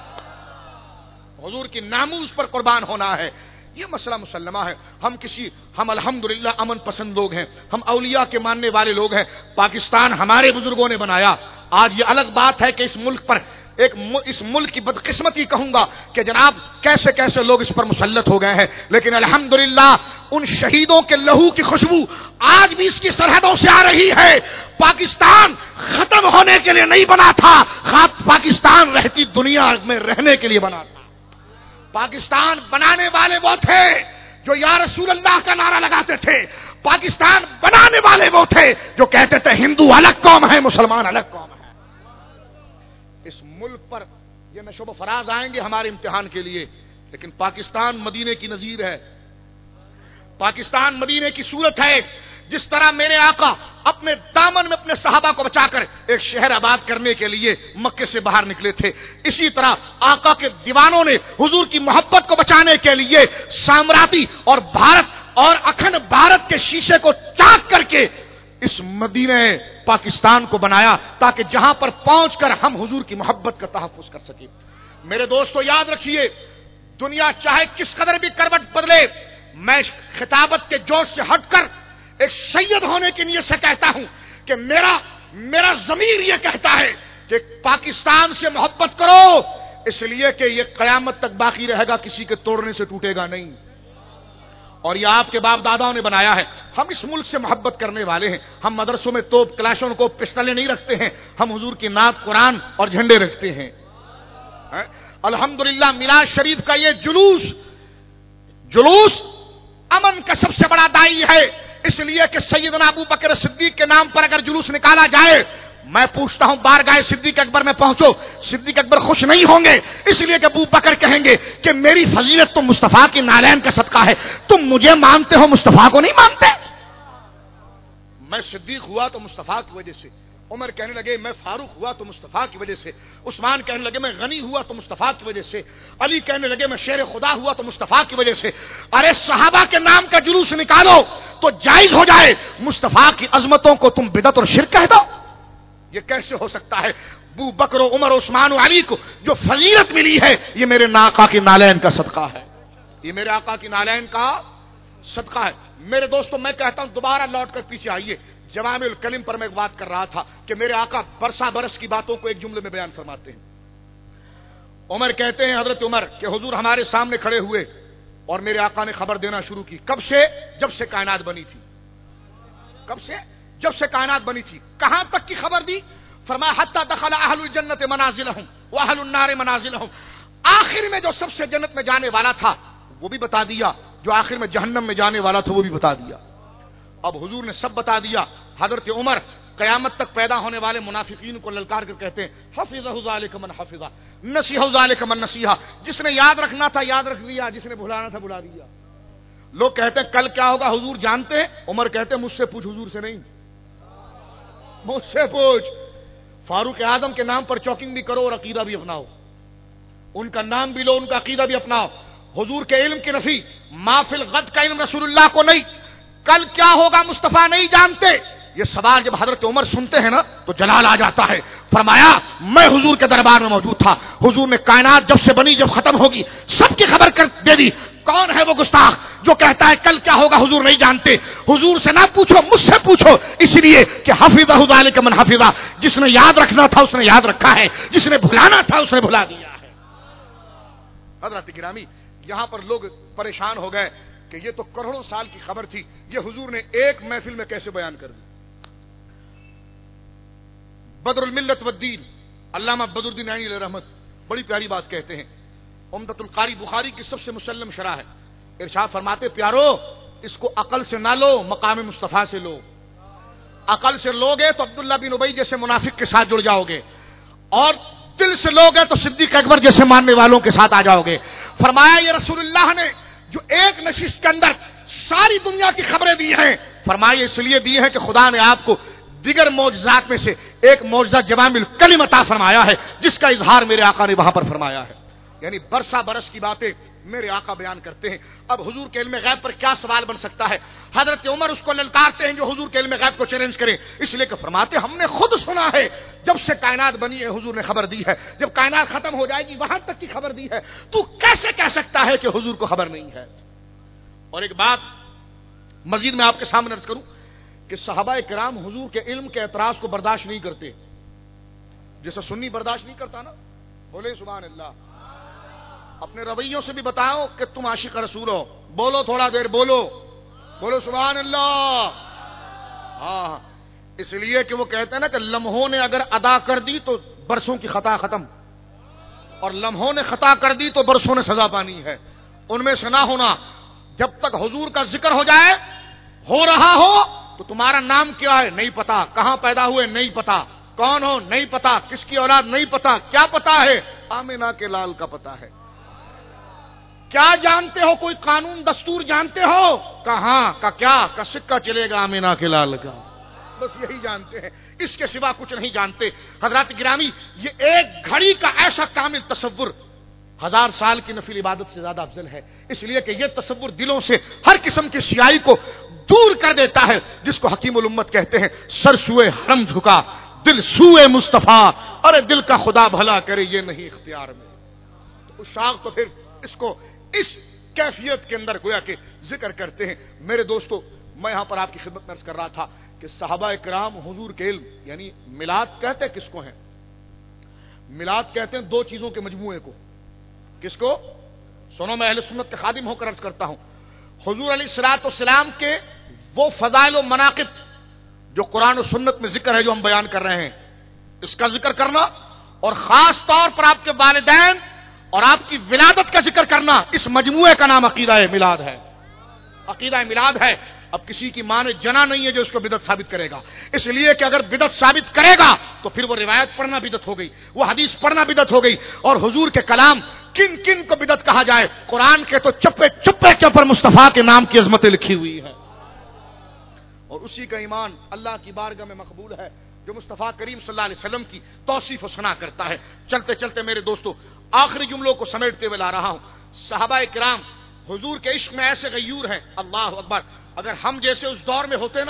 حضور کی ناموس پر قربان ہونا ہے. یہ مسئلہ مسلمہ ہے. ہم الحمدللہ امن پسند لوگ ہیں، ہم اولیاء کے ماننے والے لوگ ہیں. پاکستان ہمارے بزرگوں نے بنایا. آج یہ الگ بات ہے کہ اس ملک پر اس ملک کی بدقسمتی کہوں گا کہ جناب کیسے کیسے لوگ اس پر مسلط ہو گئے ہیں، لیکن الحمدللہ ان شہیدوں کے لہو کی خوشبو آج بھی اس کی سرحدوں سے آ رہی ہے. پاکستان ختم ہونے کے لیے نہیں بنا تھا، پاکستان رہتی دنیا میں رہنے کے لیے بنا تھا. پاکستان بنانے والے وہ تھے جو یا رسول اللہ کا نعرہ لگاتے تھے. پاکستان بنانے والے وہ تھے جو کہتے تھے ہندو الگ قوم ہے، مسلمان الگ قوم ہے. اس ملک پر یہ نشو و فراز آئیں گے ہمارے امتحان کے لیے، لیکن پاکستان مدینے کی نظیر ہے. پاکستان مدینے کی صورت ہے. جس طرح میرے آقا اپنے دامن میں اپنے صحابہ کو بچا کر ایک شہر آباد کرنے کے لیے مکے سے باہر نکلے تھے، اسی طرح آقا کے دیوانوں نے حضور کی محبت کو بچانے کے لیے سامراتی اور بھارت اور اکھنڈ بھارت کے شیشے کو چاک کر کے اس مدینہ پاکستان کو بنایا تاکہ جہاں پر پہنچ کر ہم حضور کی محبت کا تحفظ کر سکیں. میرے دوستو یاد رکھیے، دنیا چاہے کس قدر بھی کروٹ بدلے، میں خطابت کے جوش سے ہٹ کر ایک سید ہونے کی نیت سے کہتا ہوں کہ میرا ضمیر یہ کہتا ہے کہ پاکستان سے محبت کرو، اس لیے کہ یہ قیامت تک باقی رہے گا، کسی کے توڑنے سے ٹوٹے گا نہیں. اور یہ آپ کے باپ داداؤں نے بنایا ہے. ہم اس ملک سے محبت کرنے والے ہیں. ہم مدرسوں میں توپ کلاشوں کو پسٹلیں نہیں رکھتے ہیں، ہم حضور کی نعت قرآن اور جھنڈے رکھتے ہیں. الحمدللہ میلاد شریف کا یہ جلوس امن کا سب سے بڑا داعی ہے، اس لیے کہ سیدنا ابو بکر صدیق کے نام پر اگر جلوس نکالا جائے، میں پوچھتا ہوں بارگاہ صدیق اکبر میں پہنچو، صدیق اکبر خوش نہیں ہوں گے، اس لیے کہ ابو بکر کہیں گے کہ میری فضیلت تو مصطفیٰ کی نالین کا صدقہ ہے، تم مجھے مانتے ہو مصطفیٰ کو نہیں مانتے. میں صدیق ہوا تو مصطفیٰ کی وجہ سے، عمر کہنے لگے میں فاروق ہوا تو مصطفیٰ کی وجہ سے، عثمان کہنے لگے میں غنی ہوا تو مصطفیٰ کی وجہ سے، علی کہنے لگے میں شیر خدا ہوا تو مصطفیٰ کی وجہ سے. ارے صحابہ کے نام کا جلوس نکالو تو جائز ہو جائے، مصطفیٰ کی عظمتوں کو تم بدعت اور شرک کہہ دو. یہ کیسے ہو سکتا ہے؟ ابو بکر و عمر و عثمان و علی کو جو فضیلت ملی ہے یہ میرے آقا کی نالین کا صدقہ ہے، یہ میرے آقا کی نالین کا صدقہ ہے. میرے دوستو میں کہتا ہوں دوبارہ لوٹ کر پیچھے آئیے. جوامع الکلم پر میں ایک بات کر رہا تھا کہ میرے آقا برس کی باتوں کو ایک جملے میں بیان فرماتے ہیں. عمر کہتے ہیں، حضرت عمر کہ حضور ہمارے سامنے کھڑے ہوئے اور میرے آقا نے خبر دینا شروع کی. کب سے؟ جب سے کائنات بنی تھی. کب سے؟ جب سے کائنات بنی تھی. کہاں تک کی خبر دی؟ فرمایا حتی دخل اہل الجنت منازلہم واہل النار منازلہم. آخر میں جو سب سے جنت میں جانے والا تھا وہ بھی بتا دیا، جو آخر میں جہنم میں جانے والا تھا وہ بھی بتا دیا. اب حضور نے سب بتا دیا. حضرت عمر قیامت تک پیدا ہونے والے منافقین کو للکار کر کہتے ہیں حفظہ ذالک من حفظہ نصیحہ ذالک من نصیحہ. جس نے یاد رکھنا تھا یاد رکھ دیا، جس نے بھلانا تھا بھلا دیا. لوگ کہتے ہیں کل کیا ہوگا حضور جانتے ہیں؟ عمر کہتے ہیں مجھ سے پوچھ، حضور سے نہیں، مجھ سے پوچھ. فاروق اعظم کے نام پر چوکنگ بھی کرو اور عقیدہ بھی اپناؤ، ان کا نام بھی لو، ان کا عقیدہ بھی اپناؤ. حضور کے علم کی نفی، ما فی الغد کا علم رسول اللہ کو نہیں، کل کیا ہوگا مصطفیٰ نہیں جانتے. یہ سوال جب حضرت عمر سنتے ہیں نا تو جلال آ جاتا ہے. فرمایا میں حضور کے دربار میں موجود تھا، حضور نے کائنات جب سے بنی جب ختم ہوگی سب کی خبر کر دے دی. کون ہے وہ گستاخ جو کہتا ہے کل کیا ہوگا حضور نہیں جانتے؟ حضور سے نہ پوچھو، مجھ سے پوچھو، اس لیے کہ حفظہ ذالک من حفظہ. جس نے یاد رکھنا تھا اس نے یاد رکھا ہے، جس نے بھلانا تھا اس نے بھلا دیا ہے. حضرت گرامی یہاں پر لوگ پریشان ہو گئے کہ یہ تو کروڑوں سال کی خبر تھی، یہ حضور نے ایک محفل میں کیسے بیان کر دی. بدر الملت والدین علامہ بدر الدین عینی علیہ رحمت بڑی پیاری بات کہتے ہیں. عمدۃ القاری بخاری کی سب سے مسلم شرح ہے. ارشاد فرماتے پیارو اس کو عقل سے نہ لو، مقام مصطفیٰ سے لو. عقل سے لوگے تو عبداللہ بن ابی جیسے منافق کے ساتھ جڑ جاؤ گے، اور دل سے لوگے تو صدیق اکبر جیسے ماننے والوں کے ساتھ آ جاؤ گے. فرمایا یہ رسول اللہ نے جو ایک نشست کے اندر ساری دنیا کی خبریں دی ہیں، فرمایا اس لیے دی ہے کہ خدا نے آپ کو دیگر معجزات میں سے ایک معجزہ جوامع الکلم عطا فرمایا ہے جس کا اظہار میرے آقا نے وہاں پر فرمایا ہے. یعنی برسا برس کی باتیں میرے آقا بیان کرتے ہیں. اب حضور کے علم غیب پر کیا سوال بن سکتا ہے؟ حضرت عمر اس کو للکارتے ہیں جو حضور کے علم غیب کو چیلنج کرے، اس لیے کہ فرماتے ہم نے خود سنا ہے جب سے کائنات بنی ہے حضور نے خبر دی ہے، جب کائنات ختم ہو جائے گی وہاں تک کی خبر دی ہے، تو کیسے کہہ سکتا ہے کہ حضور کو خبر نہیں ہے؟ اور ایک بات مزید میں آپ کے سامنے عرض کروں کہ صحابہ کرام حضور کے علم کے اعتراض کو برداشت نہیں کرتے، جیسا سنی برداشت نہیں کرتا نا. بولے سبحان اللہ. اپنے رویوں سے بھی بتاؤ کہ تم عاشق رسول ہو. بولو تھوڑا دیر، بولو بولو سبحان اللہ. ہاں اس لیے کہ وہ کہتے ہیں نا کہ لمحوں نے اگر ادا کر دی تو برسوں کی خطا ختم، اور لمحوں نے خطا کر دی تو برسوں نے سزا پانی ہے. ان میں سے نہ ہونا. جب تک حضور کا ذکر ہو جائے، ہو رہا ہو، تو تمہارا نام کیا ہے نہیں پتا، کہاں پیدا ہوئے نہیں پتا، کون ہو نہیں پتا، کس کی اولاد نہیں پتا. کیا پتا ہے؟ آمینہ کے لال کا پتا ہے. کیا جانتے ہو؟ کوئی قانون دستور جانتے ہو؟ کہاں کا کیا کا سکہ چلے گا آمینہ کے لال کا، بس یہی جانتے ہیں، اس کے سوا کچھ نہیں جانتے. حضرات گرامی، یہ ایک گھڑی کا ایسا کامل تصور 1000 سال کی نفل عبادت سے زیادہ افضل ہے. اس لیے کہ یہ تصور دلوں سے ہر قسم کی سیاہی کو دور کر دیتا ہے، جس کو حکیم الامت کہتے ہیں سر سوئے حرم جھکا دل سوئے مصطفیٰ. ارے دل کا خدا بھلا کرے یہ نہیں اختیار میں. تو عشاق تو پھر اس کو اس کیفیت کے اندر گویا کہ ذکر کرتے ہیں. میرے دوستو، میں یہاں پر آپ کی خدمت میں عرض کر رہا تھا کہ صحابہ کرام حضور کے علم یعنی میلاد کہتے کس کو ہیں؟ میلاد کہتے ہیں دو چیزوں کے مجموعے کو. کس کو؟ سنو، میں اہل سنت کا خادم ہو کر عرض کرتا ہوں، حضور علیہ الصلوۃ والسلام کے وہ فضائل و مناقب جو قرآن و سنت میں ذکر ہے، جو ہم بیان کر رہے ہیں، اس کا ذکر کرنا، اور خاص طور پر آپ کے والدین اور آپ کی ولادت کا ذکر کرنا، اس مجموعے کا نام عقیدہ میلاد ہے. عقیدہ میلاد ہے. اب کسی کی ماں نے جنا نہیں ہے جو اس کو بدعت ثابت کرے گا، اس لیے کہ اگر بدعت ثابت کرے گا تو پھر وہ روایت پڑھنا بدعت ہو گئی، وہ حدیث پڑھنا بدعت ہو گئی. اور حضور کے کلام کن کن کو بدعت کہا جائے؟ قرآن کے تو چپے چپے کے اوپر مصطفیٰ کے نام کی عظمتیں لکھی ہوئی ہیں، اور اسی کا ایمان اللہ کی بارگاہ میں مقبول ہے جو مصطفیٰ کریم صلی اللہ علیہ وسلم کی توصیف و ثنا کرتا ہے. چلتے چلتے میرے دوستو، آخری جملوں کو سمیٹتے ہوئے لا رہا ہوں. صحابہ کرام حضور کے عشق میں ایسے غیور ہیں، اللہ اکبر. اگر ہم جیسے اس دور میں ہوتے نا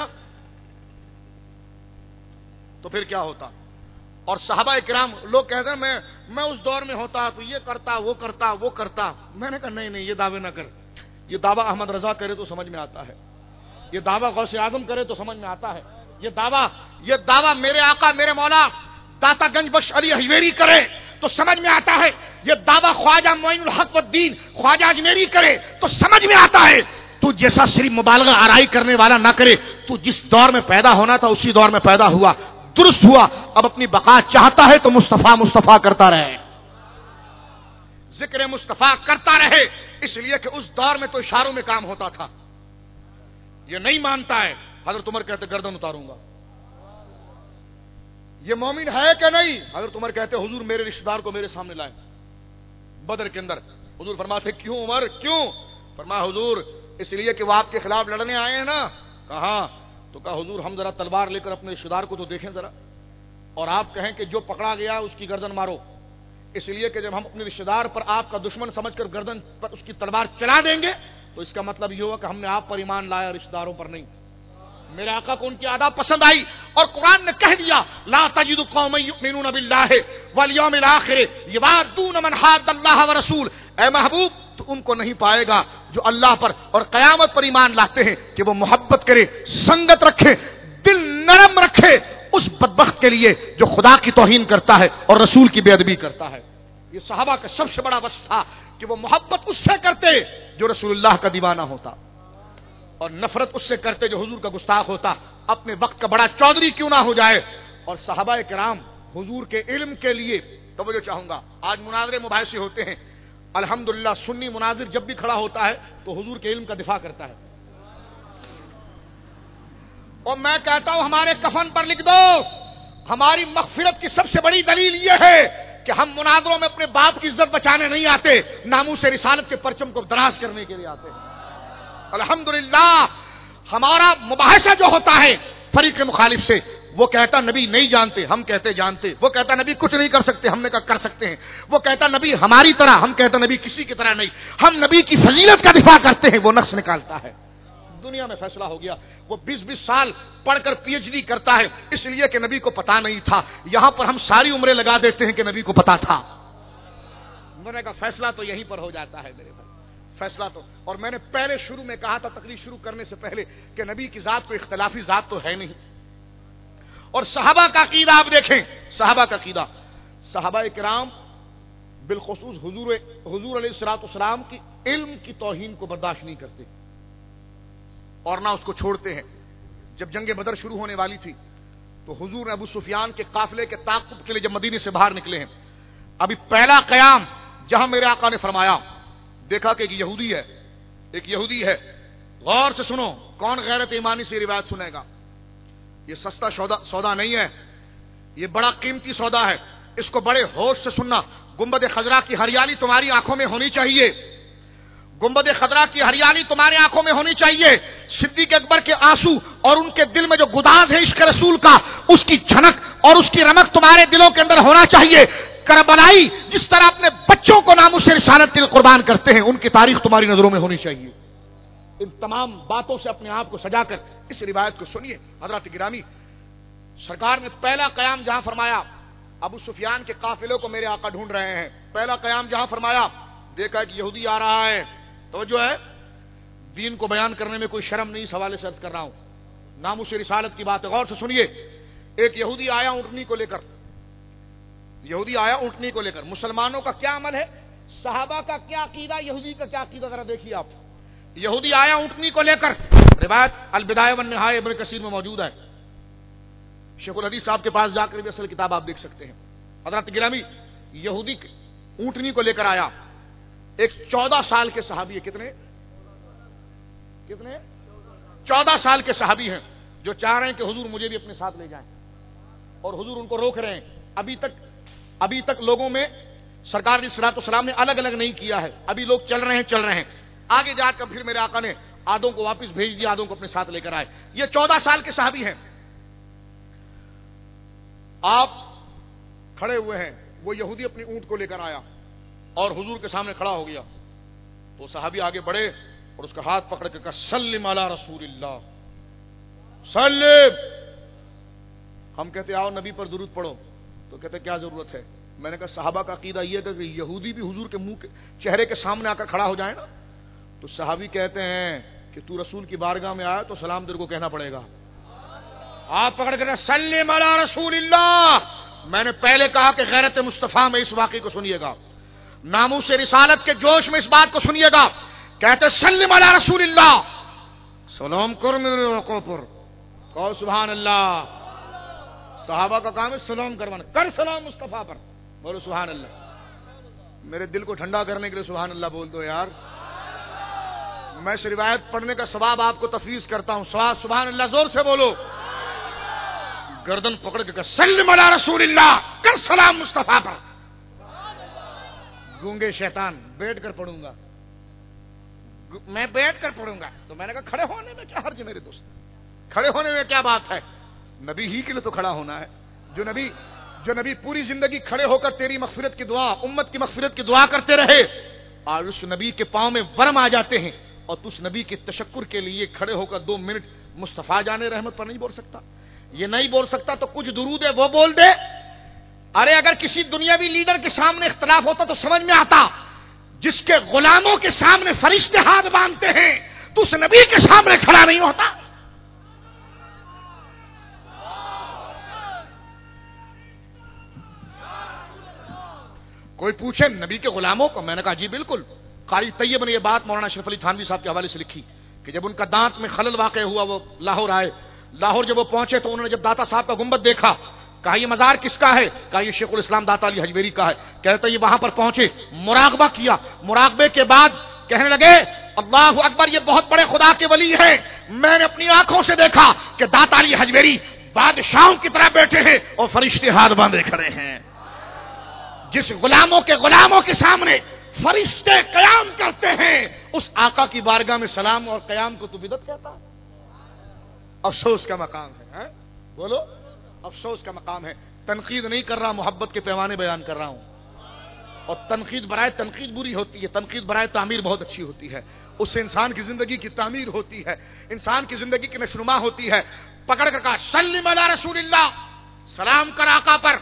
تو پھر کیا ہوتا؟ اور صحابہ کرام، لوگ کہتے ہیں میں اس دور میں ہوتا تو یہ کرتا وہ کرتا وہ کرتا. میں نے کہا نہیں، یہ دعوے نہ کر. یہ دعویٰ احمد رضا کرے تو سمجھ میں آتا ہے، یہ دعویٰ غوث اعظم کرے تو سمجھ میں آتا ہے، یہ دعویٰ میرے آقا میرے مولا داتا گنج بخش علی حجویری کرے تو سمجھ میں آتا ہے، یہ دعویٰ خواجہ معین الحق والدین خواجہ اجمیری کرے تو سمجھ میں آتا ہے. تو جیسا صرف مبالغہ آرائی کرنے والا نہ کرے. تو جس دور میں پیدا ہونا تھا اسی دور میں پیدا ہوا، درست ہوا. اب اپنی بقا چاہتا ہے تو مصطفیٰ کرتا رہے، ذکر مصطفیٰ کرتا رہے. اس لیے کہ اس دور میں تو اشاروں میں کام ہوتا تھا. یہ نہیں مانتا ہے، حضرت عمر کہتے گردن اتاروں گا. یہ مومن ہے کہ نہیں؟ حضرت عمر کہتے حضور میرے رشتہ دار کو میرے سامنے لائے. بدر کے اندر حضور فرماتے کیوں عمر کیوں؟ فرمایا حضور اس لیے کہ وہ آپ کے خلاف لڑنے آئے ہیں نا. کہاں؟ تو کہا حضور ہم ذرا تلوار لے کر اپنے رشتہ دار کو تو دیکھیں ذرا، اور آپ کہیں کہ جو پکڑا گیا اس کی گردن مارو. اس لیے کہ جب ہم اپنے رشتہ دار پر آپ کا دشمن سمجھ کر گردن پر اس کی تلوار چلا دیں گے تو اس کا مطلب یہ ہوگا کہ ہم نے آپ پر ایمان لایا، رشتہ داروں پر نہیں. میرے آقا کو ان کی عادت پسند آئی، اور قرآن نے کہہ دیا لا تجد قوما یؤمنون باللہ والیوم الآخر یوادون من حاد اللہ ورسول. اے محبوب تو ان کو نہیں پائے گا جو اللہ پر اور قیامت پر ایمان لاتے ہیں کہ وہ محبت کرے، سنگت رکھے، دل نرم رکھے اس بدبخت کے لیے جو خدا کی توہین کرتا ہے اور رسول کی بے ادبی کرتا ہے. یہ صحابہ کا سب سے بڑا وصف تھا کہ وہ محبت اس سے کرتے جو رسول اللہ کا دیوانہ ہوتا، اور نفرت اس سے کرتے جو حضور کا گستاخ ہوتا، اپنے وقت کا بڑا چودھری کیوں نہ ہو جائے. اور صحابہ کرام حضور کے علم کے لیے توجہ چاہوں گا. آج مناظرے مباحثے ہوتے ہیں، الحمدللہ سنی مناظر جب بھی کھڑا ہوتا ہے تو حضور کے علم کا دفاع کرتا ہے. اور میں کہتا ہوں ہمارے کفن پر لکھ دو، ہماری مغفرت کی سب سے بڑی دلیل یہ ہے کہ ہم مناظروں میں اپنے باپ کی عزت بچانے نہیں آتے، ناموس رسالت کے پرچم کو دراز کرنے کے لیے آتے ہیں. الحمدللہ ہمارا مباحثہ جو ہوتا ہے فریق مخالف سے وہ کہتا نبی نہیں جانتے، ہم کہتے جانتے، وہ کہتا نبی کچھ نہیں کر سکتے، ہم نے کہا کر سکتے ہیں، وہ کہتا نبی ہماری طرح، ہم کہتا نبی کسی کی طرح نہیں، ہم نبی کی فضیلت کا دفاع کرتے ہیں، وہ نقص نکالتا ہے۔ دنیا میں فیصلہ ہو گیا، وہ 20 سال پڑھ کر پی ایچ ڈی کرتا ہے اس لیے کہ نبی کو پتا نہیں تھا، یہاں پر ہم ساری عمریں لگا دیتے ہیں کہ نبی کو پتا تھا۔ میں نے کہا فیصلہ تو یہیں پر ہو جاتا ہے میرے بھائی، فیصلہ تو، اور میں نے پہلے شروع میں کہا تھا تقریر شروع کرنے سے پہلے کہ نبی کی ذات کوئی اختلافی ذات تو ہے نہیں، اور صحابہ کا عقیدہ آپ دیکھیں، صحابہ کا عقیدہ، صحابہ کرام بالخصوص حضور علیہ الصلوۃ والسلام کی علم کی توہین کو برداشت نہیں کرتے اور نہ اس کو چھوڑتے ہیں۔ جب جنگ بدر شروع ہونے والی تھی تو حضور نے ابو سفیان کے قافلے کے تعاقب کے لیے جب مدینے سے باہر نکلے ہیں، ابھی پہلا قیام جہاں میرے آقا نے فرمایا، دیکھا کہ ایک یہودی ہے، غور سے سنو، کون غیرت ایمانی سے روایت سنے گا، یہ سستا سودا نہیں ہے، یہ بڑا قیمتی سودا ہے، اس کو بڑے ہوش سے سننا۔ گنبد خضرا کی ہریالی تمہاری آنکھوں میں ہونی چاہیے، گنبد خضرا کی ہریالی تمہاری آنکھوں میں ہونی چاہیے، صدیق اکبر کے آنسو اور ان کے دل میں جو گداز ہے عشق رسول کا، اس کی جھنک اور اس کی رمق تمہارے دلوں کے اندر ہونا چاہیے۔ کربلائی جس طرح اپنے بچوں کو ناموس رسالت کے لیے قربان کرتے ہیں، ان کی تاریخ تمہاری نظروں میں ہونی چاہیے۔ ان تمام باتوں سے اپنے آپ کو سجا کر اس روایت کو سنیے۔ حضرات گرامی، سرکار نے پہلا قیام جہاں فرمایا، ابو سفیان کے قافلوں کو میرے آقا ڈھونڈ رہے ہیں، پہلا قیام جہاں فرمایا، دیکھا کہ یہودی آ رہا ہے، توجہ ہے، دین کو بیان کرنے میں کوئی شرم نہیں، اس حوالے سے عرض کر رہا ہوں، ناموس رسالت کی بات ہے، غور سے سنیے۔ ایک یہودی آیا اونٹنی کو لے کر، مسلمانوں کا کیا عمل ہے، صحابہ کا کیا عقیدہ، یہودی کا کیا عقیدہ، ذرا دیکھیے آپ۔ یہودی آیا اونٹنی کو لے کر، روایت البدایہ والنہایہ ابن کثیر میں موجود ہے، شیخ الحدیث صاحب کے پاس جا کر بھی اصل کتاب آپ دیکھ سکتے ہیں۔ حضرت گرامی، یہودی اونٹنی کو لے کر آیا، ایک 14 سال کے صحابی ہے، کتنے 14 سال کے صحابی ہیں، جو چاہ رہے ہیں کہ حضور مجھے بھی اپنے ساتھ لے جائیں، اور حضور ان کو روک رہے ہیں۔ ابھی تک لوگوں میں سرکار علیہ الصلوۃ والسلام نے الگ الگ نہیں کیا ہے، ابھی لوگ چل رہے ہیں، آگے جا کر پھر میرے آقا نے آدھوں کو واپس بھیج دیا، آدھوں کو اپنے ساتھ لے کر آئے۔ یہ 14 سال کے صحابی ہیں، آپ کھڑے ہوئے ہیں، وہ یہودی اپنی اونٹ کو لے کر آیا اور حضور کے سامنے کھڑا ہو گیا، تو صحابی آگے بڑھے اور اس کا ہاتھ پکڑ کے کہا سلم علی رسول اللہ، سلم۔ ہم کہتے آؤ نبی پر درود پڑھو، تو کہتے کیا ضرورت ہے؟ میں نے کہا صحابہ کا عقیدہ یہ ہے کہ یہودی بھی حضور کے منہ کے چہرے کے سامنے آ کر کھڑا ہو جائے نا، تو صحابی کہتے ہیں کہ تو رسول کی بارگاہ میں آیا تو سلام تیرے کو کہنا پڑے گا۔ آپ پکڑ کر سلم علی رسول اللہ۔ میں نے پہلے کہا کہ غیرت مصطفیٰ میں اس واقعے کو سنیے گا، ناموس رسالت کے جوش میں اس بات کو سنیے گا، کہتے سلم علی رسول اللہ، سلام کر میرے آقا پر، کہو سبحان اللہ۔ صحابہ کا کام ہے سلام کروانا، کر سلام مصطفیٰ پر، بولو سبحان اللہ۔ میرے دل کو ٹھنڈا کرنے کے لیے سبحان اللہ بول دو یار۔ میں اس روایت پڑھنے کا ثواب آپ کو تفویض کرتا ہوں، سبحان اللہ زور سے بولو۔ گردن پکڑ کے سلم علی رسول اللہ، کر سلام مصطفیٰ پر۔ گونگے شیطان، بیٹھ کر پڑھوں گا، میں بیٹھ کر پڑھوں گا، تو میں نے کہا کھڑے ہونے میں کیا حرج ہے میرے دوست، کھڑے ہونے میں کیا بات ہے، نبی ہی کے لیے تو کھڑا ہونا ہے، جو نبی پوری زندگی کھڑے ہو کر تیری مغفرت کی دعا، امت کی مغفرت کی دعا کرتے رہے، اور اس نبی کے پاؤں میں ورم آ جاتے ہیں، اور تو اس نبی کے تشکر کے لیے کھڑے ہو کر 2 منٹ مصطفیٰ جان رحمت پر نہیں بول سکتا؟ یہ نہیں بول سکتا تو کچھ درود ہے وہ بول دے۔ ارے اگر کسی دنیاوی لیڈر کے سامنے اختلاف ہوتا تو سمجھ میں آتا، جس کے غلاموں کے سامنے فرشتے ہاتھ باندھتے ہیں تو اس نبی کے سامنے کھڑا نہیں ہوتا۔ کوئی پوچھے نبی کے غلاموں کو، میں نے کہا جی بالکل۔ قاری طیب نے یہ بات مولانا اشرف علی تھانوی صاحب کے حوالے سے لکھی کہ جب ان کا دانت میں خلل واقع ہوا، وہ لاہور آئے، لاہور جب وہ پہنچے تو انہوں نے جب داتا صاحب کا گنبد دیکھا، کہا یہ مزار کس کا ہے؟ کہا یہ شیخ الاسلام داتا علی حجویری کا ہے۔ کہتے یہ وہاں پر پہنچے، مراقبہ کیا، مراقبے کے بعد کہنے لگے اللہ اکبر، یہ بہت بڑے خدا کے ولی ہیں، میں نے اپنی آنکھوں سے دیکھا کہ داتا علی حجویری بادشاہوں کی طرح بیٹھے ہیں اور فرشتے ہاتھ باندھے کھڑے ہیں۔ جس غلاموں کے سامنے فرشتے قیام کرتے ہیں، اس آقا کی بارگاہ میں سلام اور قیام کو تو بدعت کہتا ہے؟ افسوس کا مقام ہے، بولو افسوس کا مقام ہے. تنقید نہیں کر رہا، محبت کے پیمانے بیان کر رہا ہوں. اور تنقید برائے تنقید بری ہوتی ہے، تنقید برائے تعمیر بہت اچھی ہوتی ہے. اس سے انسان کی زندگی کی تعمیر ہوتی ہے، انسان کی زندگی کی نشوونما ہوتی ہے. پکڑ کر کہا سلم علی رسول اللہ، سلام کر آقا پر.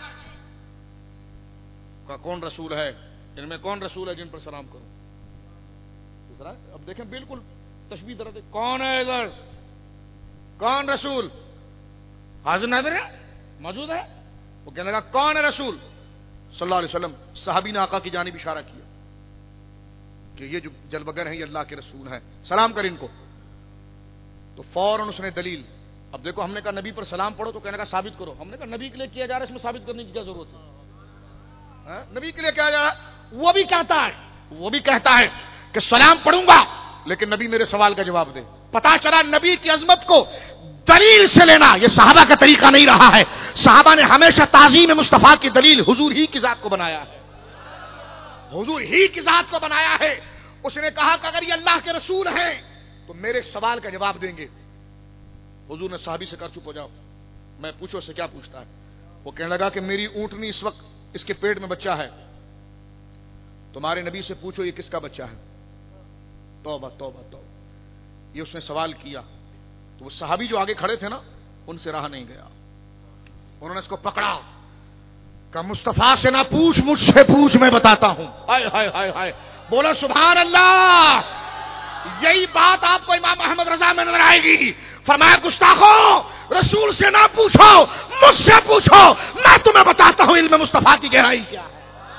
کا کون رسول ہے؟ ان میں کون رسول ہے جن پر سلام کروں؟ دوسرا اب دیکھیں بالکل تشبیہ درد، کون ہے ادھر؟ کون رسول؟ حاضر ناظر ہے، موجود ہے. وہ کہنے لگا کون ہے رسول صلی اللہ علیہ وسلم؟ صحابی نے آقا کی جانب اشارہ کیا کہ یہ جو جلوگر ہیں یہ اللہ کے رسول ہیں، سلام کر ان کو. تو فوراً اس نے دلیل. اب دیکھو ہم نے کہا نبی پر سلام پڑھو تو کہنے کا ثابت کرو. ہم نے کہا نبی کے لیے کیا جا رہا ہے، اس میں ثابت کرنے کی کیا ضرورت ہے؟ نبی کے لیے کیا جا رہا ہے؟ وہ بھی کہتا ہے کہ سلام پڑھوں گا لیکن نبی میرے سوال کا جواب دے. پتا چلا نبی کی عظمت کو دلیل سے لینا یہ صحابہ کا طریقہ نہیں رہا ہے. صحابہ نے ہمیشہ تعظیم مصطفیٰ کی دلیل حضور ہی کی ذات کو بنایا ہے، حضور ہی کی ذات کو بنایا ہے. اس نے کہا کہ اگر یہ اللہ کے رسول ہیں تو میرے سوال کا جواب دیں گے. حضور نے صحابی سے کہا چپ ہو جاؤ، میں پوچھو سے کیا پوچھتا ہے. وہ کہنے لگا کہ میری اونٹنی اس وقت اس کے پیٹ میں بچہ ہے، تمہارے نبی سے پوچھو یہ کس کا بچہ ہے. توبہ توبہ توبہ، یہ اس نے سوال کیا. تو وہ صحابی جو آگے کھڑے تھے نا ان سے رہا نہیں گیا، انہوں نے اس کو پکڑا کہ مصطفیٰ سے نہ پوچھ، مجھ سے پوچھ، میں بتاتا ہوں. ہائے ہائے ہائے ہائے، بولو سبحان اللہ. یہی بات آپ کو امام احمد رضا میں نظر آئے گی. فرمایا گستاخو، رسول سے نہ پوچھو، مجھ سے پوچھو، میں تمہیں بتاتا ہوں علم مصطفیٰ کی گہرائی کیا ہے.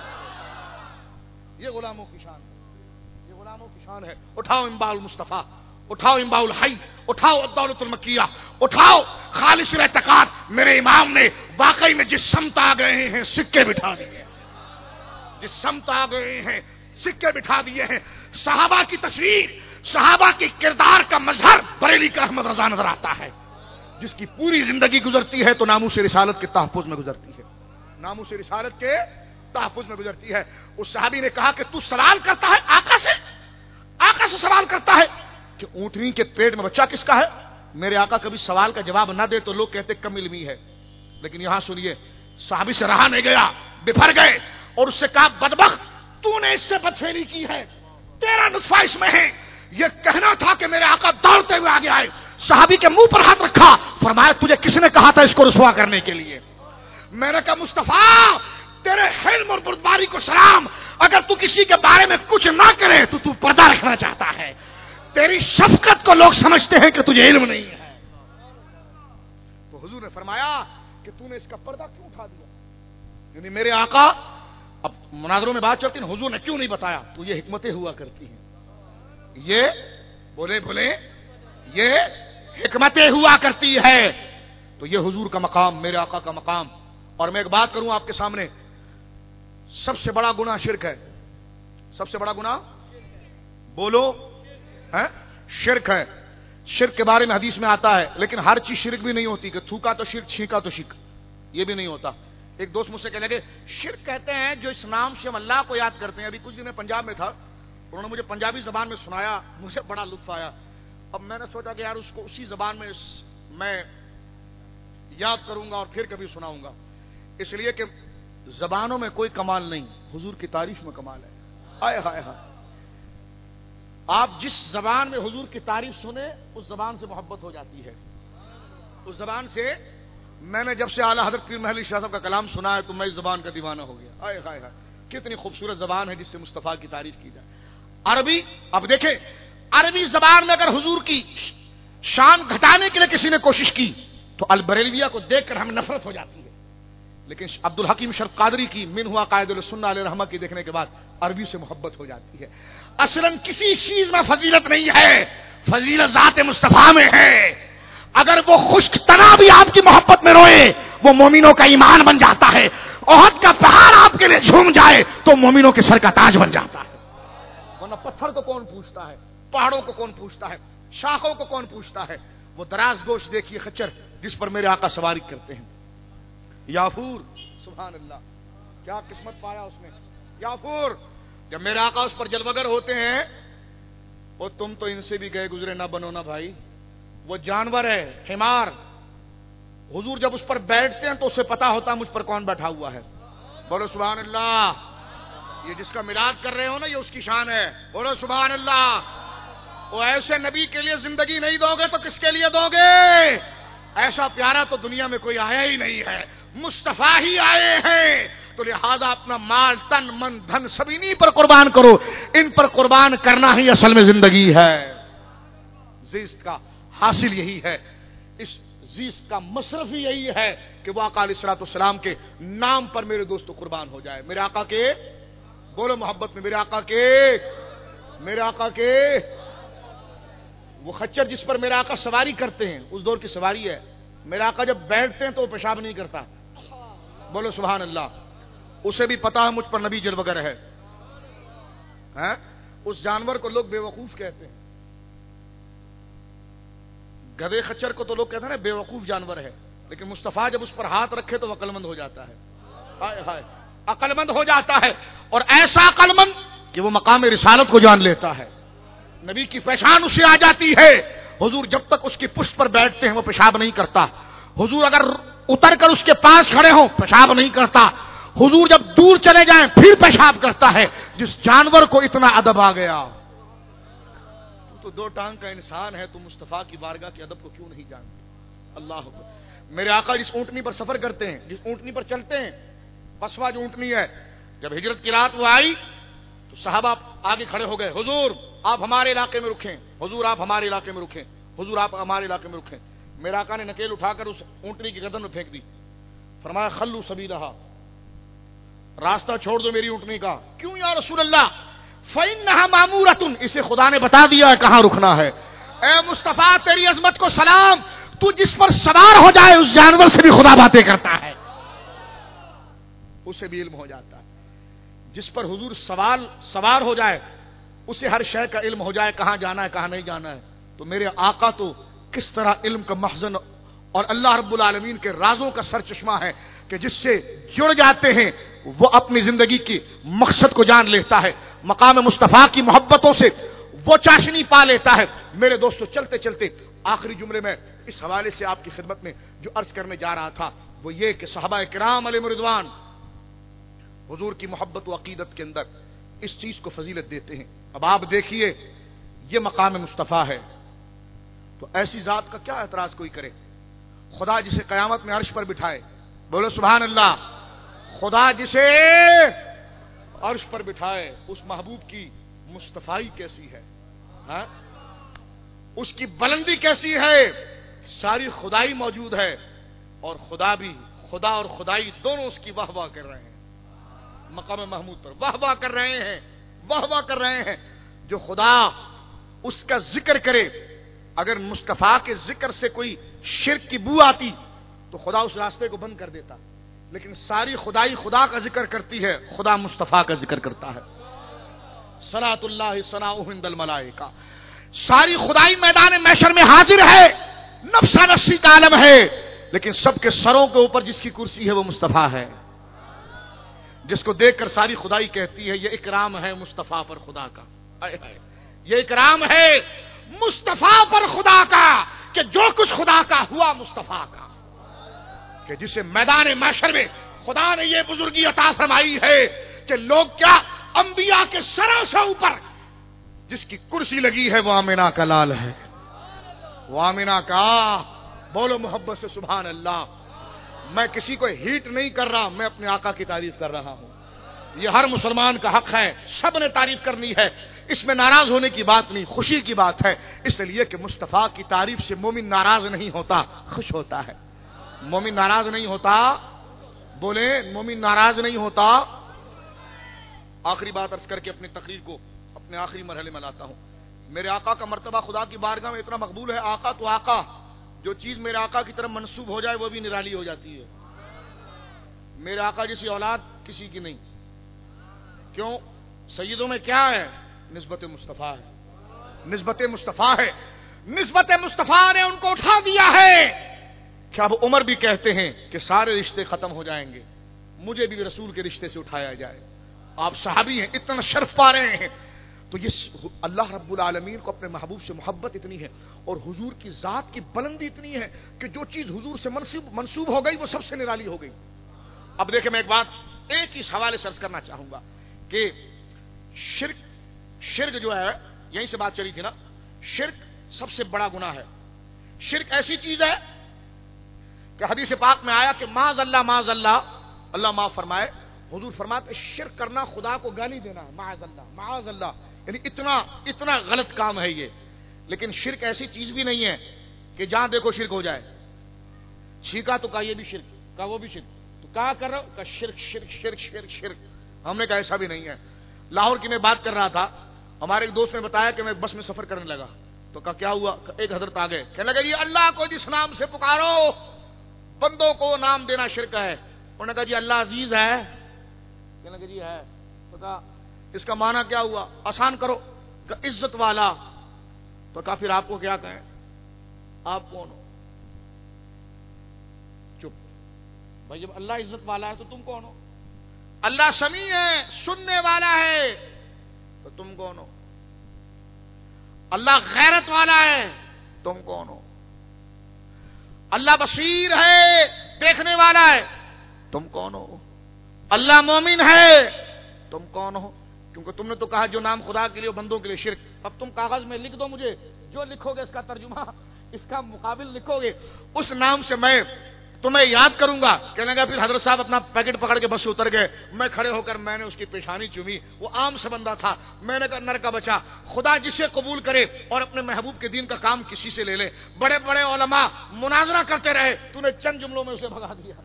یہ غلاموں کی شان ہے، یہ غلاموں کی شان ہے. اٹھاؤ انباء المصطفیٰ، اٹھاؤ انباء الحی، اٹھاؤ الدولۃ المکیہ، اٹھاؤ خالص الاعتقاد. میرے امام نے واقعی میں جس سمت آ گئے ہیں سکے بٹھا دیے، جس سمت آ گئے ہیں سکے بٹھا دیے ہیں. صحابہ کی تصویر، صحابہ کی کردار کا مظہر بریلی کا احمد رضا نظر آتا ہے، جس کی پوری زندگی گزرتی ہے تو ناموس رسالت کے تحفظ میں گزرتی ہے، ناموس رسالت کے تحفظ میں گزرتی ہے. اس صحابی نے کہا کہ تو سوال کرتا ہے آقا سے، آقا سے سوال کرتا ہے کہ اونٹنی کے پیٹ میں بچہ کس کا ہے. میرے آقا کبھی سوال کا جواب نہ دے تو لوگ کہتے کم علمی ہے. لیکن یہاں سنیے، صحابی سے رہا نہیں گیا، بفر گئے اور اس سے کہا بدبخت، تو نے اس سے بدفعلی کی ہے، تیرا نطفہ اس میں ہے. یہ کہنا تھا کہ میرے آقا دوڑتے ہوئے آگے آئے، صحابی کے منہ پر ہاتھ رکھا، فرمایا تجھے کس نے کہا تھا اس کو رسوا کرنے کے لیے؟ میں نے کہا مصطفیٰ تیرے حلم اور بردباری کو سلام، اگر تو کسی کے بارے میں کچھ نہ کرے تو پردہ رکھنا چاہتا ہے. تیری شفقت کو لوگ سمجھتے ہیں کہ تجھے علم نہیں ہے. تو حضور نے فرمایا کہ تو نے اس کا پردہ کیوں اٹھا دیا؟ یعنی میرے آقا، اب مناظروں میں بات چلتی ہے حضور نے کیوں نہیں بتایا؟ تو یہ حکمتیں ہوا کرتی ہیں، یہ بولے یہ حکمتیں ہوا کرتی ہے. تو یہ حضور کا مقام، میرے آقا کا مقام. اور میں ایک بات کروں آپ کے سامنے، سب سے بڑا گناہ شرک ہے. سب سے بڑا گناہ بولو ہے شرک ہے. شرک کے بارے میں حدیث میں آتا ہے، لیکن ہر چیز شرک بھی نہیں ہوتی کہ تھوکا تو شرک، چھینکا تو شرک، یہ بھی نہیں ہوتا. ایک دوست مجھ سے کہنے لگے شرک کہتے ہیں جو اس نام سے ہم اللہ کو یاد کرتے ہیں. ابھی کچھ دن میں پنجاب میں تھا، انہوں نے مجھے پنجابی زبان میں سنایا، مجھے بڑا لطف آیا. اب میں نے سوچا کہ یار اس کو اسی زبان میں یاد کروں گا اور پھر کبھی سناؤں گا، اس لیے کہ زبانوں میں کوئی کمال نہیں، حضور کی تعریف میں کمال ہے. آئے ہائے ہائے، آپ جس زبان میں حضور کی تعریف سنیں اس زبان سے محبت ہو جاتی ہے. اس زبان سے میں نے جب سے اعلیٰ حضرت پیر محل شاہ صاحب کا کلام سنا ہے تو میں اس زبان کا دیوانہ ہو گیا. آئے ہائے ہائے، کتنی خوبصورت زبان ہے جس سے مصطفیٰ کی تعریف کی جائے. عربی، اب دیکھیں عربی زبان میں اگر حضور کی شان گھٹانے کے لیے کسی نے کوشش کی تو البریلویہ کو دیکھ کر ہمیں نفرت ہو جاتی ہے. لیکن عبد الحکیم شرف قادری کی من ہوا قائد السنہ علیہ رحمہ کی دیکھنے کے بعد عربی سے محبت ہو جاتی ہے. اصلاً کسی چیز میں فضیلت نہیں ہے، فضیلت ذات مصطفیٰ میں ہے. اگر وہ خشک تنا بھی آپ کی محبت میں روئے وہ مومنوں کا ایمان بن جاتا ہے. احد کا پہاڑ آپ کے لیے جھوم جائے تو مومنوں کے سر کا تاج بن جاتا ہے. ورنہ پتھر کو کون پوچھتا ہے، پہاڑوں کو کون پوچھتا ہے، شاخوں کو کون پوچھتا ہے. وہ دراز گوش دیکھیے خچر جس پر میرے آقا سواری کرتے ہیں. یافور، سبحان اللہ، کیا قسمت پایا اس نے. یافور، جب میرے آقا اس پر جلوگر ہوتے ہیں وہ تم تو ان سے بھی گئے گزرے نہ بنو نا بھائی، وہ جانور ہے، حمار. حضور جب اس پر بیٹھتے ہیں تو اسے پتا ہوتا ہے مجھ پر کون بیٹھا ہوا ہے. بولو سبحان اللہ. یہ جس کا میلاد کر رہے ہو نا، یہ اس کی شان ہے. بولو سبحان اللہ. وہ ایسے نبی کے لیے زندگی نہیں دو گے تو کس کے لیے دو گے؟ ایسا پیارا تو دنیا میں کوئی آیا ہی نہیں ہے، مصطفیٰ ہی آئے ہیں. تو لہذا اپنا مال، تن، من، دھن سب انہی پر قربان کرو. ان پر قربان کرنا ہی اصل میں زندگی ہے. زیست کا حاصل یہی ہے، اس زیست کا مصرف ہی یہی ہے کہ وہ آقا علیہ الصلوۃ والسلام کے نام پر میرے دوستو قربان ہو جائے. میرے آقا کے، بولو محبت میں، میرے آقا کے وہ خچر جس پر میرے آقا سواری کرتے ہیں، اس دور کی سواری ہے. میرے آقا جب بیٹھتے ہیں تو وہ پیشاب نہیں کرتا. بولو سبحان اللہ. اسے بھی پتا ہے مجھ پر نبی جلوگر ہے. اس جانور کو لوگ بے وقوف کہتے ہیں. گدھے خچر کو تو لوگ کہتے ہیں نا بے وقوف جانور ہے، لیکن مصطفیٰ جب اس پر ہاتھ رکھے تو وہ عقل مند ہو جاتا ہے. ہائے ہائے، عقل مند ہو جاتا ہے. اور ایسا عقل مند کہ وہ مقام رسالت کو جان لیتا ہے. نبی کی پہچان اسے آ جاتی ہے. حضور جب تک اس کی پشت پر بیٹھتے ہیں وہ پیشاب نہیں کرتا. حضور اگر اتر کر اس کے پاس کھڑے ہوں پیشاب نہیں کرتا. حضور جب دور چلے جائیں پھر پیشاب کرتا ہے. جس جانور کو اتنا ادب آ گیا، تو دو ٹانگ کا انسان ہے، تو مصطفیٰ کی بارگاہ کے ادب کو کیوں نہیں جانتے؟ اللہ اکبر. میرے آقا جس اونٹنی پر سفر کرتے ہیں، جس اونٹنی پر چلتے ہیں، قصوہ جو اونٹنی ہے، جب ہجرت کی رات وہ آئی تو صحابہ آگے کھڑے ہو گئے. حضور آپ ہمارے علاقے میں رکھیں، حضور آپ ہمارے علاقے میں رکھیں، حضور آپ ہمارے علاقے میں رکھیں. میرے آقا نے نکیل اٹھا کر اس اونٹنی کی گردن میں پھینک دی. فرمایا خلو سبیلہا، راستہ چھوڑ دو میری اونٹنی کا. کیوں یا رسول اللہ؟ فإنها مأمورة، اسے خدا نے بتا دیا ہے کہاں رکنا ہے. اے مصطفیٰ تیری عظمت کو سلام، تو جس پر سوار ہو جائے اس جانور سے بھی خدا باتیں کرتا ہے، اسے بھی علم ہو جاتا ہے. جس پر حضور سوار ہو جائے اسے ہر شے کا علم ہو جائے، کہاں جانا ہے کہاں نہیں جانا ہے. تو میرے آقا تو کس طرح علم کا مخزن اور اللہ رب العالمین کے رازوں کا سر چشمہ ہے کہ جس سے جڑ جاتے ہیں وہ اپنی زندگی کی مقصد کو جان لیتا ہے. مقام مصطفیٰ کی محبتوں سے وہ چاشنی پا لیتا ہے. میرے دوستو چلتے چلتے آخری جملے میں اس حوالے سے آپ کی خدمت میں جو عرض کرنے جا رہا تھا وہ یہ کہ صحابہ کرام علیہم رضوان حضور کی محبت و عقیدت کے اندر اس چیز کو فضیلت دیتے ہیں. اب آپ دیکھیے یہ مقام مصطفیٰ ہے تو ایسی ذات کا کیا اعتراض کوئی کرے. خدا جسے قیامت میں عرش پر بٹھائے، بولو سبحان اللہ. خدا جسے عرش پر بٹھائے اس محبوب کی مصطفائی کیسی ہے، اس کی بلندی کیسی ہے. ساری خدائی موجود ہے اور خدا اور خدائی دونوں اس کی واہ واہ کر رہے ہیں. مقام محمود پر واہ واہ کر رہے ہیں. جو خدا اس کا ذکر کرے، اگر مصطفیٰ کے ذکر سے کوئی شرک کی بو آتی تو خدا اس راستے کو بند کر دیتا. لیکن ساری خدائی خدا کا ذکر کرتی ہے، خدا مصطفیٰ کا ذکر کرتا ہے. صلاۃ اللہ ثناؤہ عند الملائکہ. ساری خدائی میدان محشر میں حاضر ہے، نفسا نفسی کا عالم ہے، لیکن سب کے سروں کے اوپر جس کی کرسی ہے وہ مصطفیٰ ہے، جس کو دیکھ کر ساری خدائی کہتی ہے یہ اکرام ہے مصطفیٰ پر خدا کا. یہ اکرام ہے مصطفیٰ پر خدا کا کہ جو کچھ خدا کا ہوا مصطفیٰ کا، کہ جسے میدان محشر میں خدا نے یہ بزرگی عطا فرمائی ہے کہ لوگ کیا انبیاء کے سروں سے اوپر جس کی کرسی لگی ہے وہ آمنہ کا لال ہے. وہ آمنہ کا، بولو محبت سے سبحان اللہ. میں کسی کو ہیٹ نہیں کر رہا، میں اپنے آقا کی تعریف کر رہا ہوں. یہ ہر مسلمان کا حق ہے، سب نے تعریف کرنی ہے، اس میں ناراض ہونے کی بات نہیں، خوشی کی بات ہے. اس لیے کہ مصطفیٰ کی تعریف سے مومن ناراض نہیں ہوتا، خوش ہوتا ہے. مومن ناراض نہیں ہوتا، بولے مومن ناراض نہیں ہوتا. آخری بات عرض کر کے اپنی تقریر کو اپنے آخری مرحلے میں لاتا ہوں. میرے آقا کا مرتبہ خدا کی بارگاہ میں اتنا مقبول ہے. آقا تو آقا، جو چیز میرے آقا کی طرف منسوب ہو جائے وہ بھی نرالی ہو جاتی ہے. میرے آقا جیسی اولاد کسی کی نہیں. کیوں؟ سیدوں میں کیا ہے؟ نسبت مصطفیٰ ہے. نسبت مصطفیٰ ہے. نسبت مصطفیٰ نے ان کو اٹھا دیا ہے. کیا اب عمر بھی کہتے ہیں کہ سارے رشتے ختم ہو جائیں گے، مجھے بھی رسول کے رشتے سے اٹھایا جائے. آپ صحابی ہیں، اتنا شرف پا رہے ہیں. تو یہ اللہ رب العالمین کو اپنے محبوب سے محبت اتنی ہے اور حضور کی ذات کی بلندی اتنی ہے کہ جو چیز حضور سے منسوب ہو گئی وہ سب سے نرالی ہو گئی. اب دیکھیں میں ایک بات ایک اس حوالے سے عرض کرنا چاہوں گا کہ شرک جو ہے، یہیں سے بات چلی تھی نا، شرک سب سے بڑا گناہ ہے. شرک ایسی چیز ہے کہ حدیث پاک میں آیا کہ معاذ اللہ، اللہ معاف فرمائے، حضور فرماتے شرک کرنا خدا کو گالی دینا ہے. معاذ اللہ یعنی اتنا غلط کام ہے یہ. لیکن شرک ایسی چیز بھی نہیں ہے کہ جہاں دیکھو شرک ہو جائے. چھینکا تو کہا یہ بھی شرک، کہا وہ بھی شرک، تو کہا کر رہا ہوں، کہا شرک شرک شرک شرک شرک. ہم نے کہا ایسا بھی نہیں ہے. لاہور کی میں بات کر رہا تھا، ہمارے ایک دوست نے بتایا کہ میں بس میں سفر کرنے لگا تو کہا کیا ہوا؟ ایک حضرت آ گئے، کہنے لگے یہ اللہ کو جس نام سے پکارو بندوں کو نام دینا شرک ہے. انہوں نے کہا جی اللہ عزیز ہے، کہنے لگے جی ہے. تو کہا اس کا معنی کیا ہوا؟ آسان کرو. کہا عزت والا. تو کہا پھر آپ کو کیا کہیں؟ آپ کون ہو؟ چپ. بھائی جب اللہ عزت والا ہے تو تم کون ہو؟ اللہ سمیع ہے، سننے والا ہے، تو تم کون ہو؟ اللہ غیرت والا ہے، تم کون ہو؟ اللہ بصیر ہے، دیکھنے والا ہے، تم کون ہو؟ اللہ مومن ہے، تم کون ہو؟ کیونکہ تم نے تو کہا جو نام خدا کے لیے بندوں کے لیے شرک. اب تم کاغذ میں لکھ دو، مجھے جو لکھو گے اس کا ترجمہ، اس کا مقابل لکھو گے، اس نام سے میں تمہیں یاد کروں گا. کہنے لگا پھر حضرت صاحب اپنا پیکٹ پکڑ کے بس سے اتر گئے. میں کھڑے ہو کر میں نے اس کی پیشانی چومی. وہ عام سے بندہ تھا. میں نے کہا نر کا بچہ، خدا جسے قبول کرے اور اپنے محبوب کے دین کا کام کسی سے لے لے. بڑے بڑے علماء مناظرہ کرتے رہے، تو نے چند جملوں میں اسے بھگا دیا.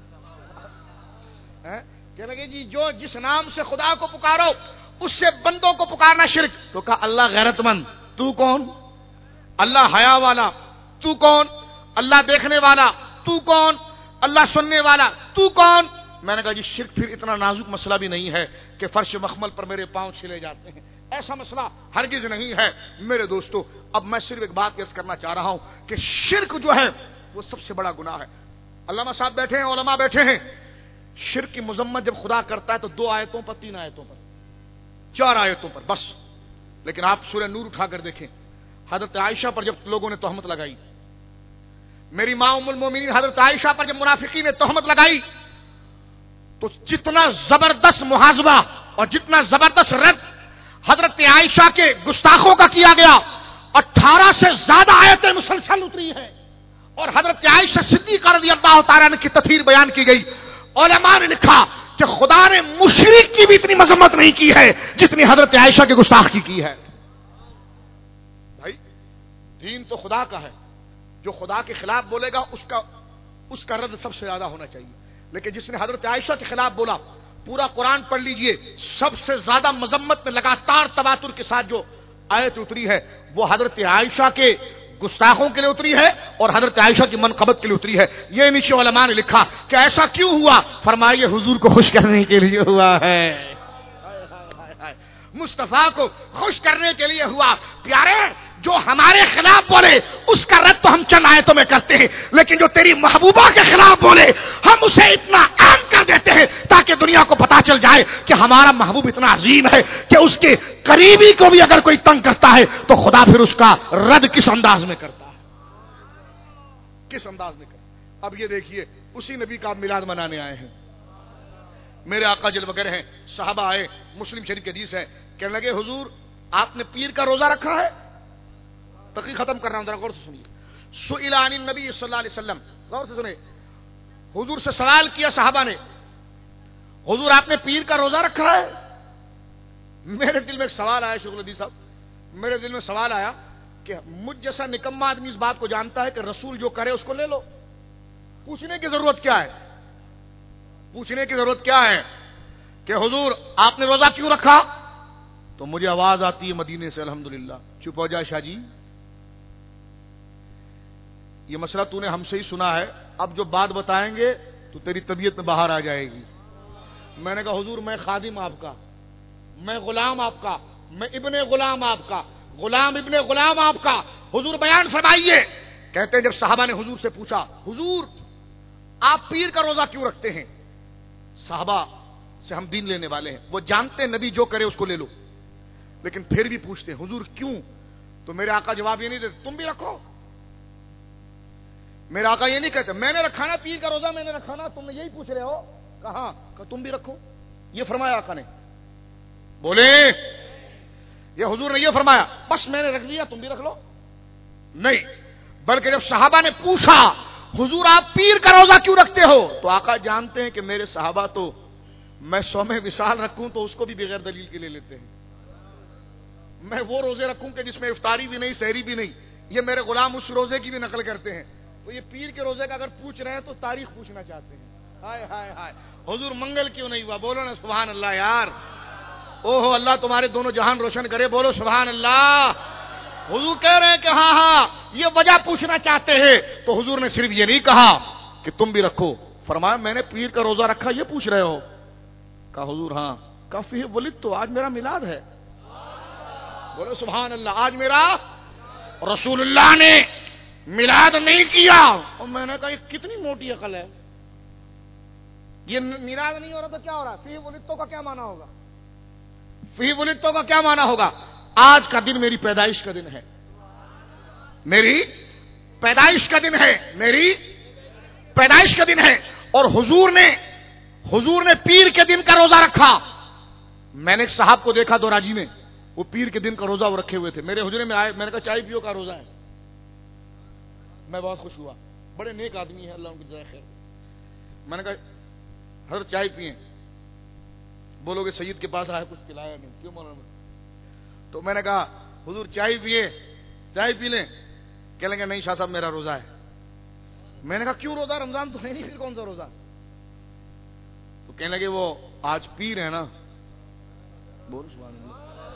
کہنے لگے جی جو جس نام سے خدا کو پکارو اس سے بندوں کو پکارنا شرک. تو کہا اللہ غیرت مند، تو کون؟ اللہ حیا والا، تو کون؟ اللہ دیکھنے والا، تو کون؟ اللہ سننے والا، تو کون؟ میں نے کہا جی شرک پھر اتنا نازک مسئلہ بھی نہیں ہے کہ فرش مخمل پر میرے پاؤں چھلے جاتے ہیں. ایسا مسئلہ ہرگز نہیں ہے میرے دوستو. اب میں صرف ایک بات عرض کرنا چاہ رہا ہوں کہ شرک جو ہے وہ سب سے بڑا گناہ ہے. علامہ صاحب بیٹھے ہیں، علماء بیٹھے ہیں. شرک کی مذمت جب خدا کرتا ہے تو 2 آیتوں پر، 3 آیتوں پر، 4 آیتوں پر بس. لیکن آپ سورہ نور اٹھا کر دیکھیں، حضرت عائشہ پر جب لوگوں نے تہمت لگائی، میری ماں ام المومنین حضرت عائشہ پر جب منافقین نے تہمت لگائی، تو جتنا زبردست محاذبہ اور جتنا زبردست رد حضرت عائشہ کے گستاخوں کا کیا گیا، 18 سے زیادہ آیتیں مسلسل اتری ہیں اور حضرت عائشہ صدیقہ رضی اللہ تعالیٰ عنہ کی تطہیر بیان کی گئی. علماء نے لکھا کہ خدا نے مشرک کی بھی اتنی مذمت نہیں کی ہے جتنی حضرت عائشہ کے گستاخ کی ہے. بھائی دین تو خدا کا ہے، جو خدا کے خلاف بولے گا اس کا رد سب سے زیادہ ہونا چاہیے. لیکن جس نے حضرت عائشہ کے خلاف بولا، پورا قرآن پڑھ لیجئے، سب سے زیادہ مذمت میں لگاتار تواتر کے ساتھ جو آیت اتری ہے وہ حضرت عائشہ کے گستاخوں کے لیے اتری ہے اور حضرت عائشہ کی منقبت کے لیے اتری ہے. یہ نیچے علماء نے لکھا کہ ایسا کیوں ہوا؟ فرمائیے حضور کو خوش کرنے کے لیے ہوا ہے، مصطفیٰ کو خوش کرنے کے لیے ہوا. پیارے جو ہمارے خلاف بولے اس کا رد تو ہم چند آیتوں میں کرتے ہیں، لیکن جو تیری محبوبہ کے خلاف بولے ہم اسے اتنا عام کر دیتے ہیں تاکہ دنیا کو پتا چل جائے کہ ہمارا محبوب اتنا عظیم ہے کہ اس کے قریبی کو بھی اگر کوئی تنگ کرتا ہے تو خدا پھر اس کا رد کس انداز میں کرتا ہے، کس انداز میں کرتا ہے. اب یہ دیکھیے اسی نبی کا میلاد منانے آئے ہیں، میرے آقا جل وغیرہ ہیں، صحابہ آئے، مسلم شریف کی حدیث ہے. کہنے لگے حضور آپ نے پیر کا روزہ رکھا ہے؟ تقریر ختم کر رہا ہوں، ذرا غور سے سنیے. سئل عن النبی صلی اللہ علیہ وسلم، غور سے سنیں، حضور سے سوال کیا صحابہ نے، حضور آپ نے پیر کا روزہ رکھا ہے؟ میرے دل میں ایک سوال آیا شیخ الحدیث صاحب، میرے دل میں سوال آیا کہ مجھ جیسا نکما آدمی اس بات کو جانتا ہے کہ رسول جو کرے اس کو لے لو، پوچھنے کی ضرورت کیا ہے؟ پوچھنے کی ضرورت کیا ہے کہ حضور آپ نے روزہ کیوں رکھا؟ تو مجھے آواز آتی ہے مدینے سے، الحمدللہ. چپ ہو جا شاہ جی، یہ مسئلہ تو نے ہم سے ہی سنا ہے، اب جو بات بتائیں گے تو تیری طبیعت میں باہر آ جائے گی. میں نے کہا حضور میں خادم آپ کا، میں غلام آپ کا، میں ابن غلام آپ کا، غلام ابن غلام آپ کا. حضور بیان فرمائیے. کہتے ہیں جب صحابہ نے حضور سے پوچھا حضور آپ پیر کا روزہ کیوں رکھتے ہیں؟ صحابہ سے ہم دین لینے والے ہیں، وہ جانتے ہیں نبی جو کرے اس کو لے لو. لیکن پھر بھی پوچھتے ہیں حضور کیوں؟ تو میرے آقا جواب یہ نہیں دیتے تم بھی رکھو. میرے آقا یہ نہیں کہتے میں نے رکھا نا پیر کا روزہ میں نے رکھا نا, تم یہی پوچھ رہے ہو. کہاں کہ تم بھی رکھو. یہ فرمایا آقا نے؟ بولے یہ حضور نے یہ فرمایا بس میں نے رکھ لیا تم بھی رکھ لو؟ نہیں, بلکہ جب صحابہ نے پوچھا حضور آپ پیر کا روزہ کیوں رکھتے ہو, تو آقا جانتے ہیں کہ میرے صحابہ تو میں 100 وصال رکھوں تو اس کو بھی بغیر دلیل کے لے لیتے ہیں. میں وہ روزے رکھوں کہ جس میں افطاری بھی نہیں سحری بھی نہیں, یہ میرے غلام اس روزے کی بھی نقل کرتے ہیں. تو یہ پیر کے روزے کا اگر پوچھ رہے ہیں تو تاریخ پوچھنا چاہتے ہیں. ہائے ہائے ہائے, حضور منگل کیوں نہیں ہوا؟ بولو نا سبحان اللہ یار. اوہو اللہ تمہارے دونوں جہان روشن کرے, بولو سبحان اللہ. حضور کہہ رہے ہیں کہ ہاں ہاں یہ وجہ پوچھنا چاہتے ہیں. تو حضور نے صرف یہ نہیں کہا کہ تم بھی رکھو, فرمایا میں نے پیر کا روزہ رکھا یہ پوچھ رہے ہو؟ کہا حضور ہاں. کہا فیہ ولدت تو آج میرا میلاد ہے. بولو سبحان اللہ. آج میرا رسول اللہ نے میلاد نہیں کیا. اور میں نے کہا یہ کتنی موٹی عقل ہے, یہ میلاد نہیں ہو رہا تو کیا ہو رہا ہے؟ فیہ ولدت کا کیا معنی ہوگا؟ فیہ ولدت کا کیا معنی ہوگا؟ آج کا دن میری پیدائش کا دن ہے, میری پیدائش کا دن ہے, میری پیدائش کا دن ہے. اور حضور نے پیر کے دن کا روزہ رکھا. میں نے ایک صاحب کو دیکھا دوراجی میں, وہ پیر کے دن کا روزہ وہ رکھے ہوئے تھے. میرے حجرے میں آئے, میں نے کہا چائے پیو کا روزہ ہے. میں بہت خوش ہوا, بڑے نیک آدمی ہیں اللہ ان کی جزائے خیر. میں نے کہا حضرت چائے پیئیں. بولو گے سید کے پاس آیا کچھ پلایا نہیں, کیوں مولانا؟ تو میں نے کہا حضور چائے پیئے, چائے پی لیں. کہنے لگے نہیں شاہ صاحب میرا روزہ ہے. میں نے کہا کیوں روزہ؟ رمضان تو ہے نہیں, پھر کون سا روزہ؟ تو کہنے لگے وہ آج پیر ہے نا. بولو سبحان اللہ.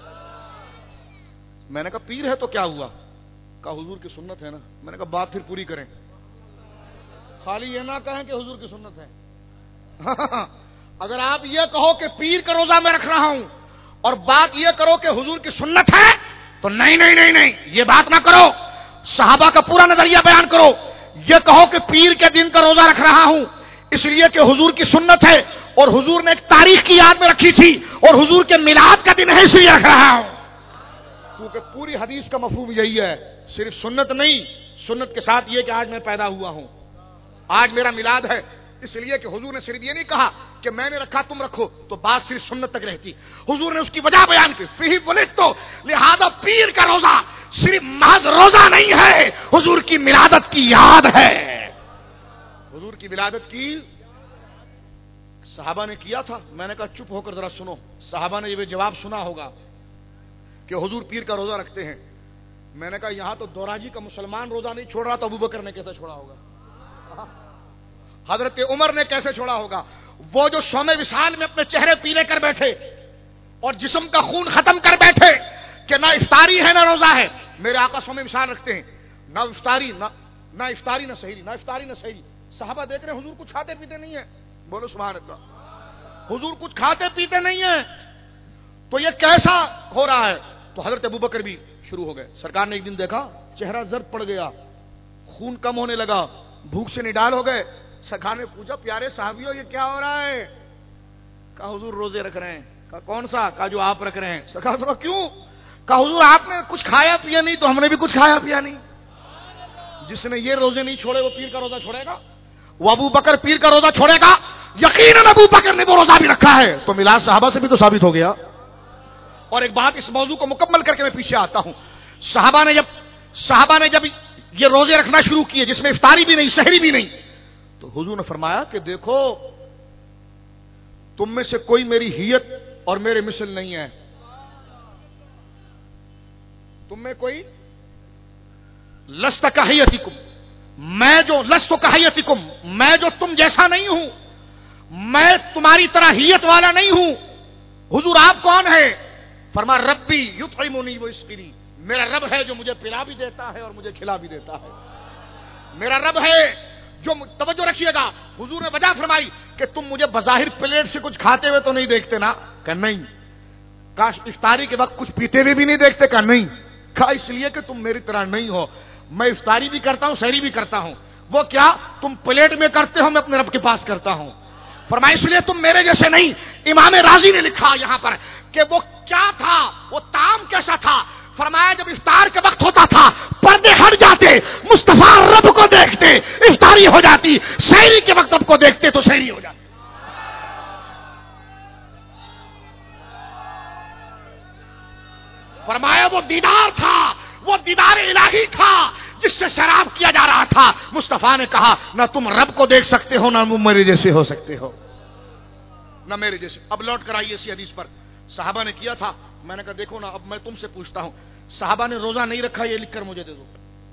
میں نے کہا پیر ہے تو کیا ہوا؟ کہا حضور کی سنت ہے نا. میں نے کہا بات پھر پوری کریں, خالی یہ نہ کہیں کہ حضور کی سنت ہے. اگر آپ یہ کہو کہ پیر کا روزہ میں رکھ رہا ہوں اور بات یہ کرو کہ حضور کی سنت ہے تو نہیں نہیں نہیں نہیں, یہ بات نہ کرو. صحابہ کا پورا نظریہ بیان کرو. یہ کہو کہ پیر کے دن کا روزہ رکھ رہا ہوں اس لیے کہ حضور کی سنت ہے اور حضور نے ایک تاریخ کی یاد میں رکھی تھی اور حضور کے میلاد کا دن ہے اس لیے رکھ رہا ہوں. کیونکہ پوری حدیث کا مفہوم یہی ہے, صرف سنت نہیں, سنت کے ساتھ یہ کہ آج میں پیدا ہوا ہوں, آج میرا میلاد ہے. اس لیے کہ حضور نے صرف یہ نہیں کہا کہ میں نے رکھا تم رکھو, تو بات صرف سنت تک رہتی. حضور نے اس کی وجہ بیان کی, فیہ ولدت تو, لہذا پیر کا روزہ صرف محض روزہ نہیں ہے, حضور کی ولادت کی یاد ہے. حضور کی ولادت کی صحابہ نے کیا تھا. میں نے کہا چپ ہو کر ذرا سنو. صحابہ نے یہ جواب سنا ہوگا کہ حضور پیر کا روزہ رکھتے ہیں. میں نے کہا یہاں تو دوراجی کا مسلمان روزہ نہیں چھوڑ رہا تو ابوبکر نے کیسے چھوڑا ہوگا؟ حضرت عمر نے کیسے چھوڑا ہوگا؟ وہ جو 100 وصال میں اپنے چہرے پیلے کر بیٹھے اور جسم کا خون ختم کر بیٹھے کہ نہ افطاری ہے نہ روزہ ہے. میرے آقا 100 وصال رکھتے ہیں, نہ افطاری نہ سحری, نہ افطاری نہ سحری. صحابہ دیکھ رہے ہیں حضور کچھ کھاتے پیتے نہیں ہیں. بولو سبحان اللہ. حضور کچھ کھاتے پیتے نہیں ہیں تو یہ کیسا ہو رہا ہے؟ تو حضرت ابوبکر بھی شروع ہو گئے. سرکار نے ایک دن دیکھا چہرہ زرد پڑ گیا, خون کم ہونے لگا, بھوک سے نڈال ہو گئے. سرکار نے پوچھا پیارے صحابیوں یہ کیا ہو رہا ہے؟ کہا حضور روزے رکھ رہے ہیں. کہا کون سا؟ کہا جو آپ رکھ رہے ہیں. سرکار نے کیوں؟ کہا حضور آپ نے کچھ کھایا پیا نہیں تو ہم نے بھی کچھ کھایا پیا نہیں. جس نے یہ روزے نہیں چھوڑے وہ پیر کا روزہ چھوڑے گا؟ وہ ابو بکر پیر کا روزہ چھوڑے گا؟ یقیناً ابو بکر نے وہ روزہ بھی رکھا ہے. تو میلاد صحابہ سے بھی تو ثابت ہو گیا. اور ایک بات اس موضوع کو مکمل کر کے میں پیچھے آتا ہوں. صحابہ نے جب یہ روزے رکھنا شروع کیے جس میں افطاری بھی نہیں سحری بھی نہیں, تو حضور نے فرمایا کہ دیکھو تم میں سے کوئی میری حیت اور میرے مثل نہیں ہے. تم میں کوئی لست کحیتکم, میں جو لست کحیتکم, میں جو تم جیسا نہیں ہوں, میں تمہاری طرح حیت والا نہیں ہوں. حضور آپ کون ہے؟ فرما ربی یطعمنی ویسقینی, میرا رب ہے جو مجھے پلا بھی دیتا ہے اور مجھے کھلا بھی دیتا ہے. میرا رب ہے جو, توجہ رکھیے گا, حضور نے وجہ فرمائی کہ تم مجھے بظاہر پلیٹ سے کچھ کھاتے ہوئے تو نہیں دیکھتے نا؟ کہ نہیں. کاش افطاری کے وقت کچھ پیتے ہوئے بھی نہیں دیکھتے؟ کہ نہیں. کہا اس لیے کہ تم میری طرح نہیں ہو, میں افطاری بھی کرتا ہوں سحری بھی کرتا ہوں. وہ کیا تم پلیٹ میں کرتے ہو, میں اپنے رب کے پاس کرتا ہوں. فرمایا اس لیے تم میرے جیسے نہیں. امام رازی نے لکھا یہاں پر کہ وہ کیا تھا؟ وہ طعام کیسا تھا؟ فرمایا جب افطار کے وقت ہوتا تھا پردے ہٹ جاتے، مصطفیٰ رب کو دیکھتے، افطاری ہو جاتی، سحری کے وقت رب کو دیکھتے تو سحری ہو جاتی۔ فرمایا وہ دیدار تھا، وہ دیدار الہی تھا جس سے شراب کیا جا رہا تھا۔ مصطفیٰ نے کہا نہ تم رب کو دیکھ سکتے ہو، نہ میرے جیسے ہو سکتے ہو، نہ میرے جیسے۔ اب لوٹ کر آئیے اسی حدیث پر۔ صحابہ نے کیا تھا، میں نے کہا دیکھو نا، اب میں تم سے پوچھتا ہوں، صحابہ نے روزہ نہیں رکھا، یہ لکھ کر مجھے دے دو،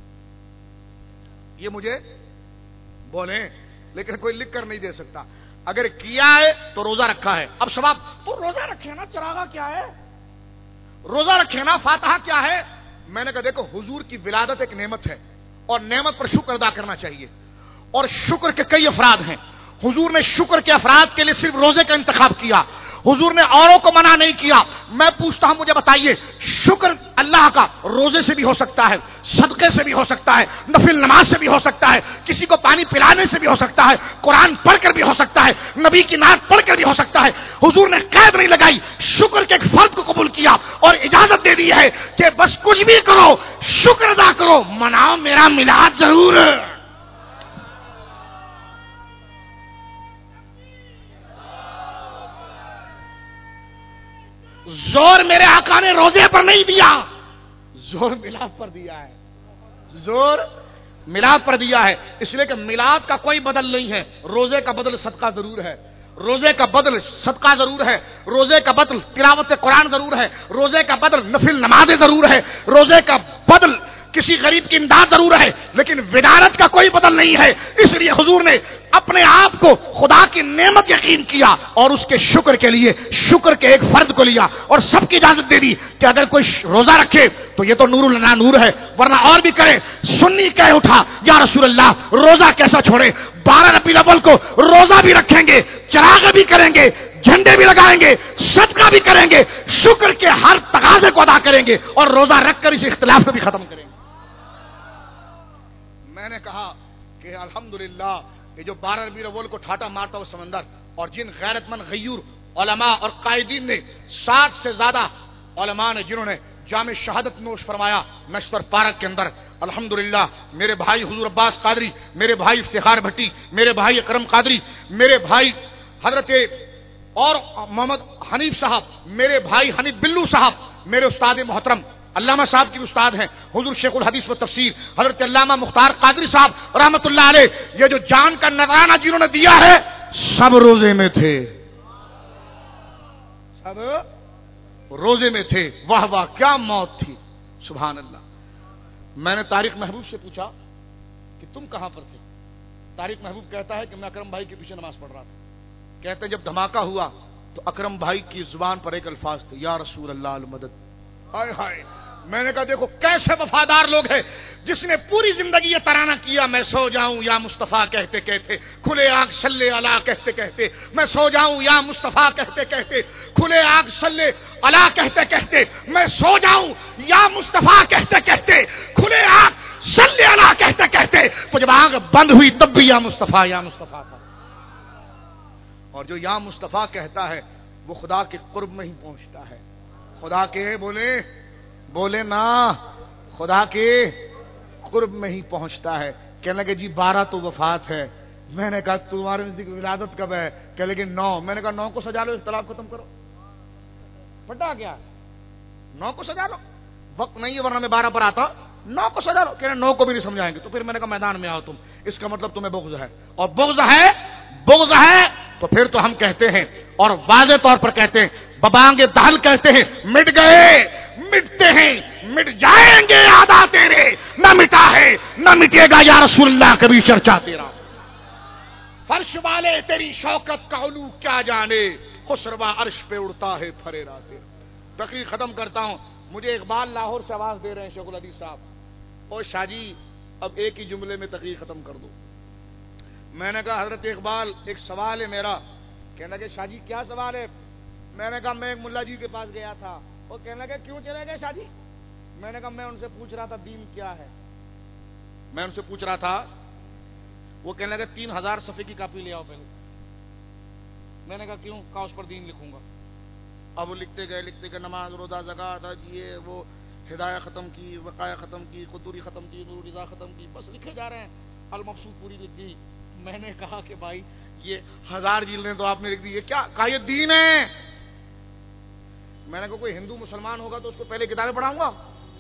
یہ مجھے بولیں، لیکن کوئی لکھ کر نہیں دے سکتا۔ اگر کیا ہے تو روزہ رکھا ہے۔ اب سواب تو روزہ رکھے نا، چراغا کیا ہے؟ روزہ رکھے نا، فاتحہ کیا ہے؟ میں نے کہا دیکھو، حضور کی ولادت ایک نعمت ہے اور نعمت پر شکر ادا کرنا چاہیے، اور شکر کے کئی افراد ہیں۔ حضور نے شکر کے افراد کے لیے صرف روزے کا انتخاب کیا، حضور نے اوروں کو منع نہیں کیا۔ میں پوچھتا ہوں، مجھے بتائیے، شکر اللہ کا روزے سے بھی ہو سکتا ہے، صدقے سے بھی ہو سکتا ہے، نفل نماز سے بھی ہو سکتا ہے، کسی کو پانی پلانے سے بھی ہو سکتا ہے، قرآن پڑھ کر بھی ہو سکتا ہے، نبی کی نعت پڑھ کر بھی ہو سکتا ہے۔ حضور نے قید نہیں لگائی، شکر کے ایک فرد کو قبول کیا اور اجازت دے دی ہے کہ بس کچھ بھی کرو، شکر ادا کرو، مناؤ میرا میلاد ضرور۔ زور میرے آقا نے روزے پر نہیں دیا، زور میلاد پر دیا ہے، زور میلاد پر دیا ہے۔ اس لیے کہ میلاد کا کوئی بدل نہیں ہے، روزے کا بدل صدقہ ضرور ہے، روزے کا بدل صدقہ ضرور ہے، روزے کا بدل تلاوت قرآن ضرور ہے، روزے کا بدل نفل نمازیں ضرور ہے، روزے کا بدل کسی غریب کی امداد ضرور ہے، لیکن ودارت کا کوئی بدل نہیں ہے۔ اس لیے حضور نے اپنے آپ کو خدا کی نعمت یقین کیا اور اس کے شکر کے لیے شکر کے ایک فرد کو لیا اور سب کی اجازت دے دی کہ اگر کوئی روزہ رکھے تو یہ تو نور اللہ نور ہے، ورنہ اور بھی کرے۔ سنی کہہ اٹھا یا رسول اللہ روزہ کیسا چھوڑے؟ 12 ربیع الاول کو روزہ بھی رکھیں گے، چراغ بھی کریں گے، جھنڈے بھی لگائیں گے، صدقہ بھی کریں گے، شکر کے ہر تقاضے کو ادا کریں گے اور روزہ رکھ کر اس اختلاف کو بھی ختم کریں گے۔ میں نے کہا کہ الحمدللہ یہ جو 12 ربیع الاول کو ٹھاٹا مارتا ہوا سمندر، اور جن غیرت مند غیور علماء اور قائدین نے 60 سے زیادہ علماء نے جنہوں نے جام شہادت نوش فرمایا نشتر پارک کے اندر، الحمدللہ میرے بھائی حضور عباس قادری، میرے بھائی افتخار بھٹی، میرے بھائی اکرم قادری، میرے بھائی حضرت اور محمد حنیف صاحب، میرے بھائی حنیف بلو صاحب، میرے استاد محترم علامہ صاحب کی استاد ہیں حضور شیخ الحدیث و تفسیر حضرت علامہ مختار قادری صاحب رحمۃ اللہ علیہ، یہ جو جان کا نذرانہ جنہوں نے دیا ہے سب روزے میں تھے، سب روزے میں تھے۔ واہ واہ کیا موت تھی، سبحان اللہ۔ میں نے طارق محبوب سے پوچھا کہ تم کہاں پر تھے؟ طارق محبوب کہتا ہے کہ میں اکرم بھائی کے پیچھے نماز پڑھ رہا تھا۔ کہتے جب دھماکہ ہوا تو اکرم بھائی کی زبان پر ایک الفاظ تھے، یا رسول اللہ المدد۔ ہائے ہائے، میں نے کہا دیکھو کیسے وفادار لوگ ہیں، جس نے پوری زندگی یہ ترانہ کیا، میں سو جاؤں یا مصطفیٰ کہتے کہتے، کھلے آنکھ صلی اللہ کہتے کہتے، میں سو جاؤں یا مصطفیٰ کہتے کہتے، کھلے آنکھ صلی اللہ کہتے کہتے، میں سو جاؤں یا مصطفیٰ کہتے کہتے، کھلے آنکھ صلی اللہ کہتے کہتے، تو جب آنکھ بند ہوئی تب بھی یا مصطفیٰ تھا۔ اور جو یا مصطفیٰ کہتا ہے وہ خدا کے قرب میں ہی پہنچتا ہے، خدا کے بولے نا، خدا کے قرب میں ہی پہنچتا ہے۔ کہنے لگے جی 12 تو وفات ہے۔ میں نے کہا تمہارے نزدیک ولادت کب ہے؟ کہنے لگے 9۔ میں نے کہا 9 کو سجا لو، اختلاف ختم کرو، پھٹا کیا 9 کو سجا لو، وقت نہیں ہے ورنہ میں 12 پر آتا، 9 کو سجا لو۔ کہنے 9 کو بھی نہیں سمجھائیں گے۔ تو پھر میں نے کہا میدان میں آؤ تم، اس کا مطلب تمہیں بغض ہے، اور بغض ہے تو پھر تو ہم کہتے ہیں اور واضح طور پر کہتے ہیں، ببانگ دہل کہتے ہیں مٹ گئے، مٹتے ہیں، مٹ جائیں گے یادا تیرے، نہ مٹا ہے نہ مٹے گا یا رسول اللہ کبھی چرچا تیرا۔ فرش والے تیری شوکت کا علو کیا جانے، خسروا عرش پہ اڑتا ہے پھریرا تیرا۔ تقریر ختم کرتا ہوں۔ مجھے اقبال لاہور سے آواز دے رہے ہیں شیخ الحدیث صاحب، او شاہ جی اب ایک ہی جملے میں تقریر ختم کر دو۔ میں نے کہا حضرت اقبال ایک سوال ہے میرا۔ کہنے لگے شاہ جی کیا سوال ہے؟ میں نے کہا میں ایک ملا جی کے پاس گیا تھا، وہ کہنے لگے کیوں چلے گئے شاہ جی؟ میں نے کہا میں ان سے پوچھ رہا تھا دین کیا ہے، میں ان سے پوچھ رہا تھا۔ وہ کہنے لگے 3000 صفحے کی کاپی لے آؤ پہلے۔ میں نے کہا کیوں؟ کہا اس پر دین لکھوں گا۔ اب وہ لکھتے گئے نماز روزہ زکات حج یہ وہ ہدایہ ختم کی، وقایہ ختم کی، قدوری ختم کی، نور رضا ختم کی، بس لکھے جا رہے ہیں، المبسوط پوری لکھ دی۔ میں نے کہا کہ بھائی یہ 1000 جلدیں تو آپ نے لکھ دی، یہ کیا کہا یہ دین ہے؟ میں نے کہا کوئی ہندو مسلمان ہوگا تو اس کو پہلے کتابیں پڑھاؤں گا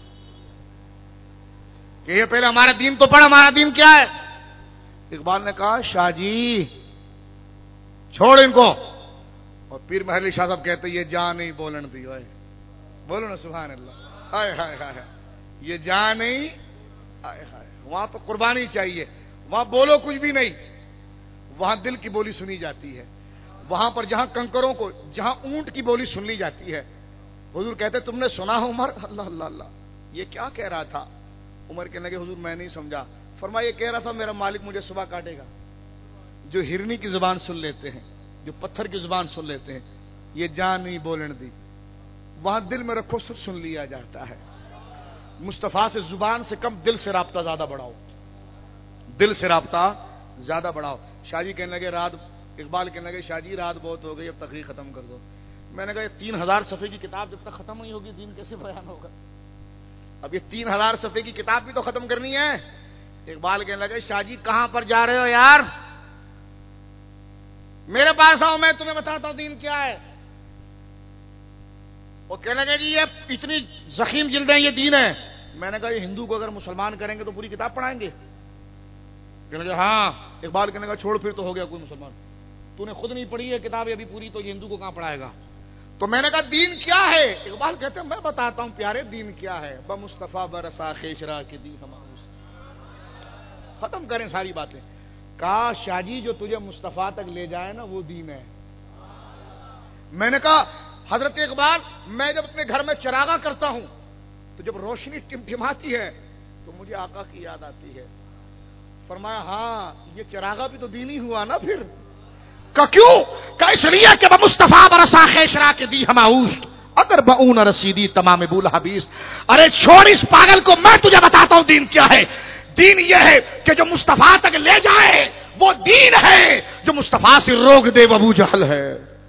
کہ یہ پہلے ہمارا دین تو پڑھ، ہمارا دین کیا ہے؟ اقبال نے کہا شاہ جی چھوڑ ان کو، اور پیر محل شاہ صاحب کہتے یہ جان نہیں بولن دی، بولو نا سبحان اللہ، ہائے ہائے ہائے، یہ جان نہیں، ہائے ہائے، وہاں تو قربانی چاہیے، وہاں بولو کچھ بھی نہیں، وہاں دل کی بولی سنی جاتی ہے، وہاں پر جہاں کنکروں کو، جہاں اونٹ کی بولی سن لی جاتی ہے۔ حضور کہتے تم نے سنا ہے عمر؟ اللہ اللہ اللہ، یہ کیا کہہ رہا تھا؟ عمر کہنے لگے حضور میں نہیں سمجھا۔ فرمایا یہ کہہ رہا تھا میرا مالک مجھے صبح کاٹے گا۔ جو ہرنی کی زبان سن لیتے ہیں، جو پتھر کی زبان سن لیتے ہیں، یہ جان نہیں بولن دی، وہاں دل میں رکھو سب سن لیا جاتا ہے۔ مصطفیٰ سے زبان سے کم دل سے رابطہ زیادہ بڑھاؤ، دل سے رابطہ زیادہ بڑھاؤ۔ شاہ جی کہنے لگے رات، اقبال کہنے لگے شاہ جی رات بہت ہو گئی، اب تقریر ختم کر دو۔ میں نے کہا یہ 3000 صفحے کی کتاب جب تک ختم نہیں ہوگی دین کیسے بیان ہوگا؟ اب یہ 3000 صفحے کی کتاب بھی تو ختم کرنی ہے۔ اقبال کہنے لگے شاہ جی کہاں پر جا رہے ہو یار، میرے پاس آؤ میں تمہیں بتاتا ہوں دین کیا ہے۔ وہ کہنے لگے جی یہ اتنی زخیم جلدیں یہ دین ہے۔ میں نے کہا یہ ہندو کو اگر مسلمان کریں گے تو پوری کتاب پڑھائیں گے؟ کہنے لگے ہاں۔ اقبال کہنے لگا چھوڑ پھر تو ہو گیا کوئی مسلمان، تو نے خود نہیں پڑھی ہے کتاب ابھی پوری، تو یہ ہندو کو کہاں پڑھائے گا؟ تو میں نے کہا دین کیا ہے؟ اقبال کہتے ہیں میں بتاتا ہوں پیارے دین کیا ہے، بمصطفیٰ برسا خیشرا کے دی ہم ختم کریں ساری باتیں۔ کہا شاہ جی جو تجھے مصطفیٰ تک لے جائے نا وہ دین ہے۔ میں نے کہا حضرت اقبال میں جب اپنے گھر میں چراغاں کرتا ہوں تو جب روشنی ٹمٹماتی ہے تو مجھے آقا کی یاد آتی ہے۔ فرمایا ہاں یہ چراغا بھی تو دینی ہوا نا پھر۔ کہ کیوں؟ کہ اس لیے کہ بمصطفیٰ برسا خیشرا کے دی ہماؤست اگر بؤن رسیدی تمام بول حبیس۔ ارے چھوڑ اس پاگل کو، میں تجھے بتاتا ہوں دین کیا ہے۔ دین یہ ہے کہ جو مصطفیٰ تک لے جائے وہ دین ہے، جو مصطفیٰ سے روک دے وہ ابو جہل ہے۔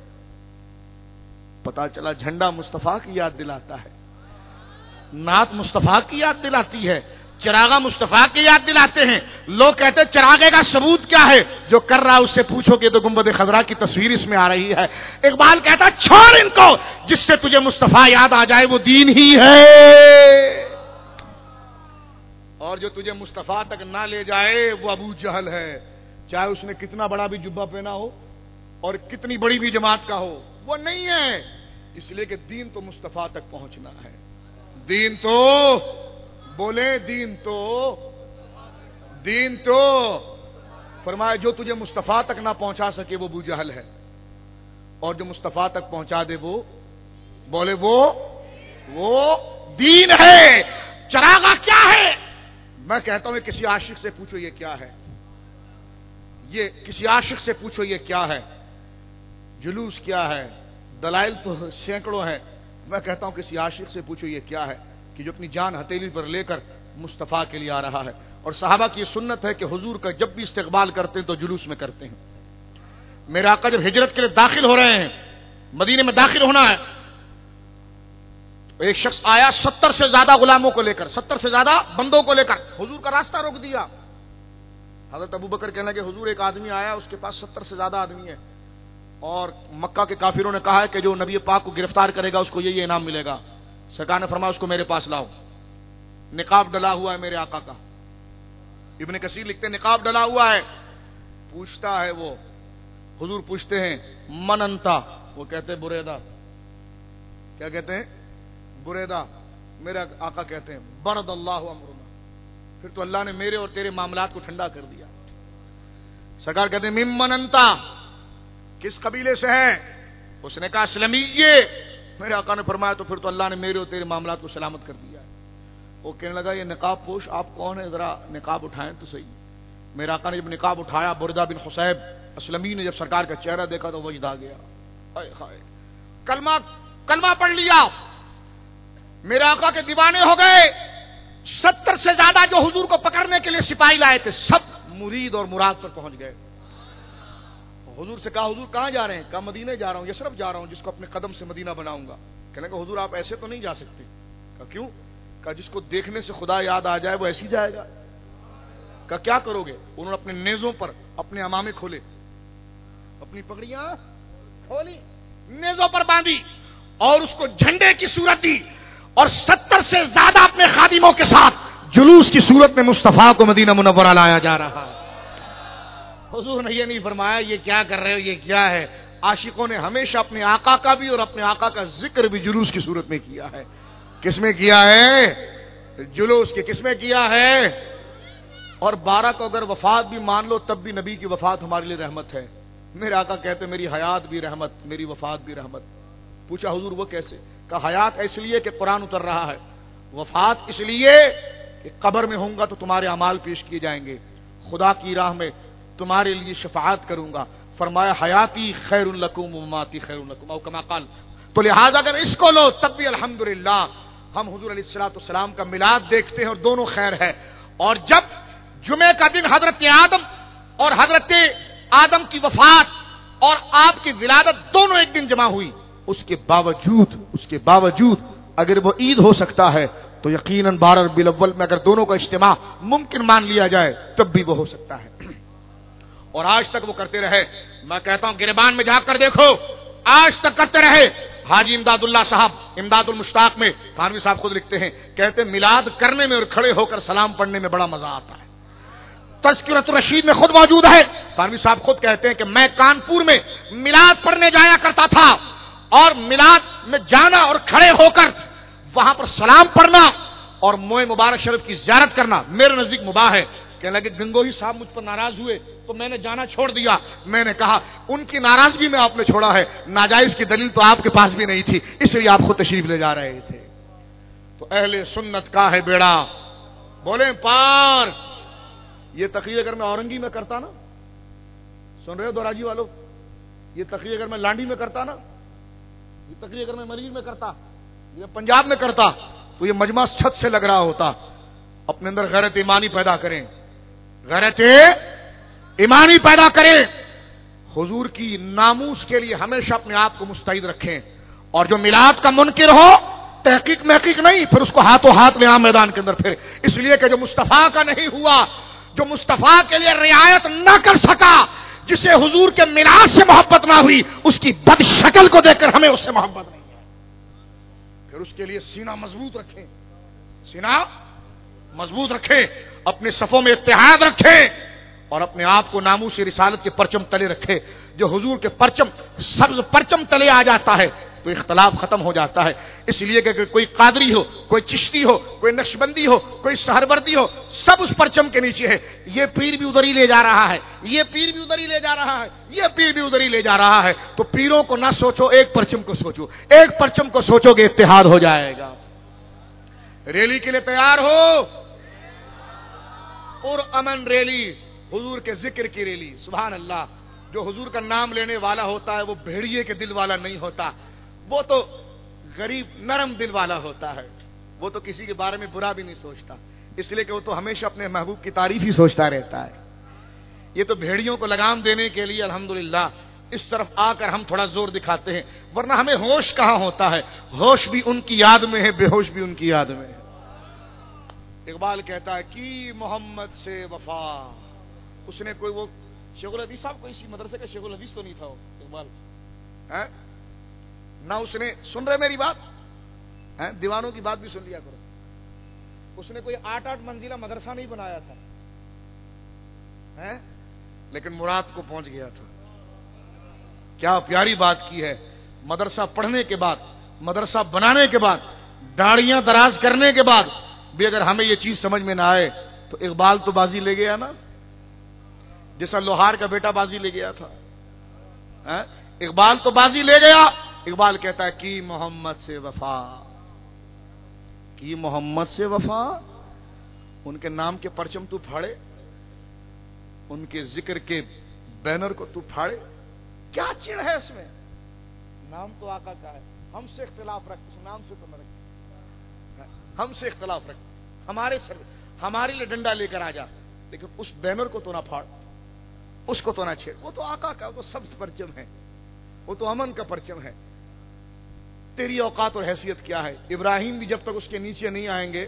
پتا چلا جھنڈا مصطفیٰ کی یاد دلاتا ہے، نعت مصطفیٰ کی یاد دلاتی ہے، چراغا مصطفیٰ کی یاد دلاتے ہیں۔ لوگ کہتے ہیں چراغے کا ثبوت کیا ہے؟ جو کر رہا اس سے پوچھو کہ تو گنبد خضرا کی تصویر اس میں آ رہی ہے۔ اقبال کہتا چھوڑ ان کو، جس سے تجھے مصطفیٰ یاد آ جائے وہ دین ہی ہے، اور جو تجھے مصطفیٰ تک نہ لے جائے وہ ابو جہل ہے، چاہے اس نے کتنا بڑا بھی جبہ پہنا ہو اور کتنی بڑی بھی جماعت کا ہو، وہ نہیں ہے۔ اس لیے کہ دین تو مصطفیٰ تک پہنچنا ہے، دین تو بولے دین تو فرمایا جو تجھے مصطفیٰ تک نہ پہنچا سکے وہ ابو جہل ہے، اور جو مصطفیٰ تک پہنچا دے وہ بولے وہ دین ہے۔ چراغا کیا ہے؟ میں کہتا ہوں کسی عاشق سے پوچھو یہ کیا ہے، یہ کسی عاشق سے پوچھو یہ کیا ہے، جلوس کیا ہے، دلائل تو سینکڑوں ہیں۔ میں کہتا ہوں کسی عاشق سے پوچھو یہ کیا ہے کہ جو اپنی جان ہتھیلی پر لے کر مصطفیٰ کے لیے آ رہا ہے۔ اور صحابہ کی یہ سنت ہے کہ حضور کا جب بھی استقبال کرتے ہیں تو جلوس میں کرتے ہیں۔ میرے آقا جب ہجرت کے لیے داخل ہو رہے ہیں، مدینے میں داخل ہونا ہے، ایک شخص آیا 70 سے زیادہ غلاموں کو لے کر، 70 سے زیادہ بندوں کو لے کر، حضور کا راستہ روک دیا۔ حضرت ابوبکر کہنے لگے حضور ایک آدمی آیا اس کے پاس 70 سے زیادہ آدمی ہے، اور مکہ کے کافروں نے کہا ہے کہ جو نبی پاک کو گرفتار کرے گا اس کو یہ انعام ملے گا۔ سرکار نے فرمایا اس کو میرے پاس لاؤ۔ نقاب ڈلا ہوا ہے میرے آقا کا، ابن کثیر لکھتے ہیں نقاب ڈلا ہوا ہے۔ پوچھتا ہے وہ، حضور پوچھتے ہیں من انتا؟ وہ کہتے ہیں بریدہ۔ کیا کہتے ہیں؟ بریدہ۔ میرے آقا کہتے ہیں برد اللہ امرنا، پھر تو اللہ نے میرے اور تیرے معاملات کو ٹھنڈا کر دیا۔ سرکار کہتے ہیں ممن انتا، کس قبیلے سے ہے؟ اس نے کہا اسلمیے۔ میرے آقا نے فرمایا تو پھر تو اللہ نے میرے اور تیرے معاملات کو سلامت کر دیا ہے۔ وہ کہنے لگا یہ نقاب پوش آپ کون ہے، ذرا نقاب اٹھائیں تو صحیح۔ میرے آقا نے جب نقاب اٹھایا، بردہ بن حصیب اسلمی نے جب سرکار کا چہرہ دیکھا تو وجد آ گیا، کلمہ پڑھ لیا۔ میرے آقا کے دیوانے ہو گئے۔ 70 سے زیادہ جو حضور کو پکڑنے کے لیے سپاہی لائے تھے سب مرید اور مراد پر پہنچ گئے۔ حضور سے کہا حضور کہاں جا رہے ہیں؟ کہا مدینہ جا رہا ہوں، یثرب جا رہا ہوں، جس کو اپنے قدم سے مدینہ بناؤں گا۔ کہنے لگا حضور آپ ایسے تو نہیں جا سکتے۔ کہا کیوں؟ کہا جس کو دیکھنے سے خدا یاد آ جائے وہ ایسے ہی جائے گا۔ کہا کیا کرو گے؟ انہوں نے اپنے نیزوں پر اپنے امامے کھولے، اپنی پگڑیاں کھولی، نیزوں پر باندھی اور اس کو جھنڈے کی صورت دی، اور 70 سے زیادہ اپنے خادموں کے ساتھ جلوس کی صورت میں مصطفیٰ کو مدینہ منورہ لایا جا رہا ہے۔ حضور نے یہ نہیں فرمایا یہ کیا کر رہے ہو، یہ کیا ہے۔ عاشقوں نے ہمیشہ اپنے آقا کا بھی اور اپنے آقا کا ذکر بھی جلوس کی صورت میں کیا ہے۔ کس میں کیا ہے؟ جلوس کے۔ کس میں کیا ہے؟ اور 12 کو اگر وفات بھی مان لو تب بھی نبی کی وفات ہمارے لیے رحمت ہے۔ میرے آقا کہتے میری حیات بھی رحمت، میری وفات بھی رحمت۔ پوچھا حضور وہ کیسے؟ کہا حیات اس لیے کہ قرآن اتر رہا ہے، وفات اس لیے کہ قبر میں ہوں گا تو تمہارے اعمال پیش کیے جائیں گے، خدا کی راہ میں تمہارے لیے شفاعت کروں گا۔ فرمایا حیاتی خیر لکم ومماتی خیر لکم او کما قال۔ تو لہذا اگر اس کو لو تب بھی الحمدللہ ہم حضور علیہ الصلوۃ والسلام کا میلاد دیکھتے ہیں اور دونوں خیر ہے۔ اور جب جمعے کا دن حضرت آدم اور حضرت آدم کی وفات اور آپ کی ولادت دونوں ایک دن جمع ہوئی، اس کے باوجود اگر وہ عید ہو سکتا ہے تو یقیناً 12 ربیع الاول میں اگر دونوں کا اجتماع ممکن مان لیا جائے تب بھی وہ ہو سکتا ہے۔ اور آج تک وہ کرتے رہے۔ میں کہتا ہوں گریبان میں جا کر دیکھو، آج تک کرتے رہے۔ حاجی امداد اللہ صاحب امداد المشتاق میں تھانوی صاحب خود لکھتے ہیں، کہتے ہیں میلاد کرنے میں اور کھڑے ہو کر سلام پڑھنے میں بڑا مزہ آتا ہے۔ تذکرۃ الرشید میں خود موجود ہے، تھانوی صاحب خود کہتے ہیں کہ میں کانپور میں میلاد پڑھنے جایا کرتا تھا، اور میلاد میں جانا اور کھڑے ہو کر وہاں پر سلام پڑھنا اور موئے مبارک شریف کی زیارت کرنا میرے نزدیک مباح ہے۔ کہنے لگے گنگوہی صاحب مجھ پر ناراض ہوئے تو میں نے جانا چھوڑ دیا۔ میں نے کہا ان کی ناراضگی میں آپ نے چھوڑا ہے، ناجائز کی دلیل تو آپ کے پاس بھی نہیں تھی، اس لیے آپ خود تشریف لے جا رہے تھے۔ تو اہل سنت کا ہے بیڑا، بولیں پار۔ یہ تقریر اگر میں اورنگی میں کرتا نا، سن رہے ہو دوراجی والوں، یہ تقریر اگر میں لانڈی میں کرتا نا، یہ تقریر اگر میں ملیر میں کرتا، یہ پنجاب میں کرتا، تو یہ مجمع چھت سے لگ رہا ہوتا۔ اپنے اندر غیرت ایمانی پیدا کریں، غیرت ایمانی پیدا کریں، حضور کی ناموس کے لیے ہمیشہ اپنے آپ کو مستعد رکھیں، اور جو میلاد کا منکر ہو تحقیق محقیق نہیں، پھر اس کو ہاتھوں ہاتھ میں عام میدان کے اندر پھر، اس لیے کہ جو مصطفیٰ کا نہیں ہوا، جو مصطفیٰ کے لیے رعایت نہ کر سکا، جسے حضور کے میلاد سے محبت نہ ہوئی، اس کی بد شکل کو دیکھ کر ہمیں اس سے محبت نہیں ہے۔ پھر اس کے لیے سینہ مضبوط رکھیں، سینہ مضبوط رکھیں، اپنے صفوں میں اتحاد رکھیں، اور اپنے آپ کو ناموس رسالت کے پرچم تلے رکھے۔ جو حضور کے پرچم سبز پرچم تلے آ جاتا ہے تو اختلاف ختم ہو جاتا ہے۔ اس لیے کہ کوئی قادری ہو، کوئی چشتی ہو، کوئی نقشبندی ہو، کوئی سہروردی ہو، سب اس پرچم کے نیچے ہے۔ یہ پیر بھی ادھر ہی لے جا رہا ہے، یہ پیر بھی ادھر ہی لے جا رہا ہے، یہ پیر بھی ادھر ہی لے جا رہا ہے۔ تو پیروں کو نہ سوچو، ایک پرچم کو سوچو، ایک پرچم کو سوچو گے اتحاد ہو جائے گا۔ ریلی کے لیے تیار ہو، اور امن ریلی، حضور کے ذکر کی ریلی۔ سبحان اللہ۔ جو حضور کا نام لینے والا ہوتا ہے وہ بھیڑیے کے دل والا نہیں ہوتا، وہ تو غریب نرم دل والا ہوتا ہے، وہ تو کسی کے بارے میں برا بھی نہیں سوچتا، اس لیے کہ وہ تو ہمیشہ اپنے محبوب کی تعریف ہی سوچتا رہتا ہے۔ یہ تو بھیڑیوں کو لگام دینے کے لیے الحمدللہ اس طرف آ کر ہم تھوڑا زور دکھاتے ہیں، ورنہ ہمیں ہوش کہاں ہوتا ہے؟ ہوش بھی ان کی یاد میں ہے، بے ہوش بھی ان کی یاد میں ہے۔ اقبال کہتا ہے کہ محمد سے وفا، اس نے کوئی وہ شیخ الحدیث صاحب کو اسی مدرسے کا شیخ الحدیث تو نہیں تھا وہ اقبال، نہ اس نے، سن رہے میری بات، دیوانوں کی بات بھی سن لیا کرو، اس نے کوئی 8 منزلہ مدرسہ نہیں بنایا تھا، لیکن مراد کو پہنچ گیا تھا۔ کیا پیاری بات کی ہے، مدرسہ پڑھنے کے بعد، مدرسہ بنانے کے بعد، داڑیاں دراز کرنے کے بعد بھی اگر ہمیں یہ چیز سمجھ میں نہ آئے تو اقبال تو بازی لے گیا نا، جیسا لوہار کا بیٹا بازی لے گیا تھا، اقبال تو بازی لے گیا۔ اقبال کہتا ہے کہ محمد سے وفا، کہ محمد سے وفا، ان کے نام کے پرچم تو پھاڑے، ان کے ذکر کے بینر کو تو پھاڑے، کیا چڑ ہے اس میں؟ نام تو آقا کا ہے، ہم سے اختلاف رکھ، اس نام سے تو نہ رکھ، ہم سے اختلاف رکھ، ہمارے لیے ڈنڈا لے کر آ جا، لیکن اس بینر کو تو نہ پھاڑ۔ اس کو تو نہ چھیڑ، وہ تو آقا کا، وہ سبز پرچم ہے، وہ تو امن کا پرچم ہے. تیری اوقات اور حیثیت کیا ہے؟ ابراہیم بھی جب تک اس کے نیچے نہیں آئیں گے،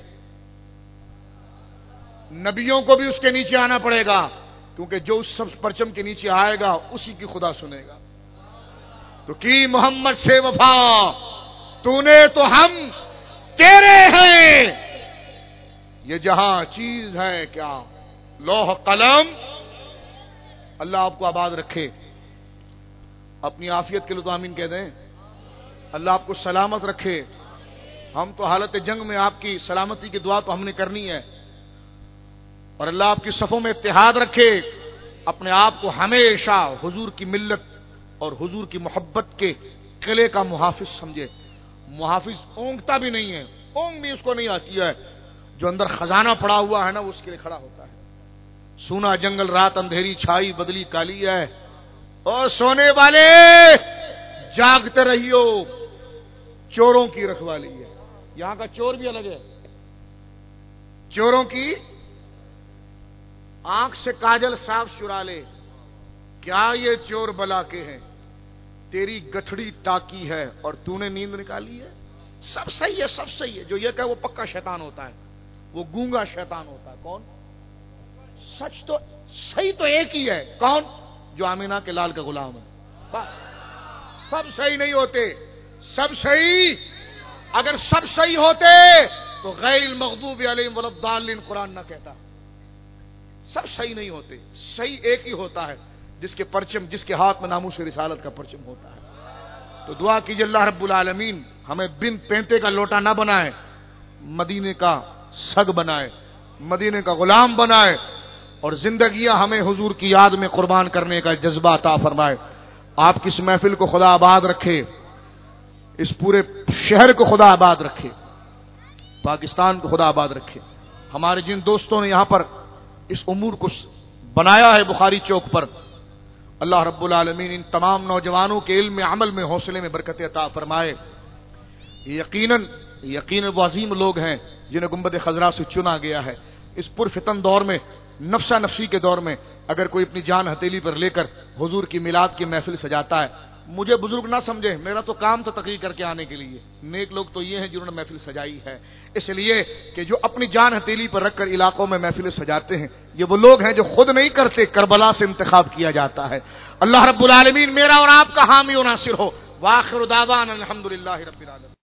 نبیوں کو بھی اس کے نیچے آنا پڑے گا، کیونکہ جو اس سبز پرچم کے نیچے آئے گا اسی کی خدا سنے گا. تو کی محمد سے وفا، تو نے تو ہم تیرے ہیں، یہ جہاں چیز ہے کیا لوح قلم. اللہ آپ کو آباد رکھے. اپنی عافیت کے لیے تو آمین کہہ دیں. اللہ آپ کو سلامت رکھے. ہم تو حالت جنگ میں آپ کی سلامتی کی دعا تو ہم نے کرنی ہے، اور اللہ آپ کی صفوں میں اتحاد رکھے. اپنے آپ کو ہمیشہ حضور کی ملت اور حضور کی محبت کے قلعے کا محافظ سمجھے. محافظ اونگتا بھی نہیں ہے، اونگ بھی اس کو نہیں آتی ہے. جو اندر خزانہ پڑا ہوا ہے نا، وہ اس کے لیے کھڑا ہوتا ہے. سونا جنگل رات اندھیری چھائی بدلی کالی ہے، اور سونے والے جاگتے رہیو، چوروں کی رکھوالی ہے. یہاں کا چور بھی الگ ہے. چوروں کی آنکھ سے کاجل صاف چرا لے، کیا یہ چور بلا کے ہیں؟ تیری گٹھڑی ٹاکی ہے اور تو نے نیند نکالی ہے. سب صحیح ہے، سب صحیح ہے. جو یہ کہے وہ پکا شیطان ہوتا ہے، وہ گونگا شیطان ہوتا ہے. کون؟ سچ تو صحیح تو ایک ہی ہے. کون؟ جو آمینہ کے لال کا غلام ہے. بس سب صحیح نہیں ہوتے. سب صحیح، اگر سب صحیح ہوتے تو غیر المغضوب علیہم ولا الضالین قرآن نہ کہتا. سب صحیح نہیں ہوتے. صحیح ایک ہی ہوتا ہے، جس کے پرچم، جس کے ہاتھ میں ناموس رسالت کا پرچم ہوتا ہے. تو دعا کیجیے اللہ رب العالمین ہمیں بن پینتے کا لوٹا نہ بنائے، مدینے کا سگ بنائے، مدینے کا غلام بنائے، اور زندگیاں ہمیں حضور کی یاد میں قربان کرنے کا جذبہ عطا فرمائے. آپ کی اس محفل کو خدا آباد رکھے، اس پورے شہر کو خدا آباد رکھے، پاکستان کو خدا آباد رکھے. ہمارے جن دوستوں نے یہاں پر اس امور کو بنایا ہے بخاری چوک پر، اللہ رب العالمین ان تمام نوجوانوں کے علم میں، عمل میں، حوصلے میں برکت عطا فرمائے. یقیناً وہ عظیم لوگ ہیں جنہیں گنبد خضرا سے چنا گیا ہے. اس پرفتن دور میں، نفسا نفسی کے دور میں، اگر کوئی اپنی جان ہتھیلی پر لے کر حضور کی میلاد کی محفل سجاتا ہے، مجھے بزرگ نہ سمجھے، میرا تو کام تو تقریر کر کے آنے کے لیے. نیک لوگ تو یہ ہیں جنہوں نے محفل سجائی ہے. اس لیے کہ جو اپنی جان ہتھیلی پر رکھ کر علاقوں میں محفلیں سجاتے ہیں، یہ وہ لوگ ہیں جو خود نہیں کرتے، کربلا سے انتخاب کیا جاتا ہے. اللہ رب العالمین میرا اور آپ کا حامی و ناصر ہو. وآخر دعوانا الحمدللہ رب العالمین.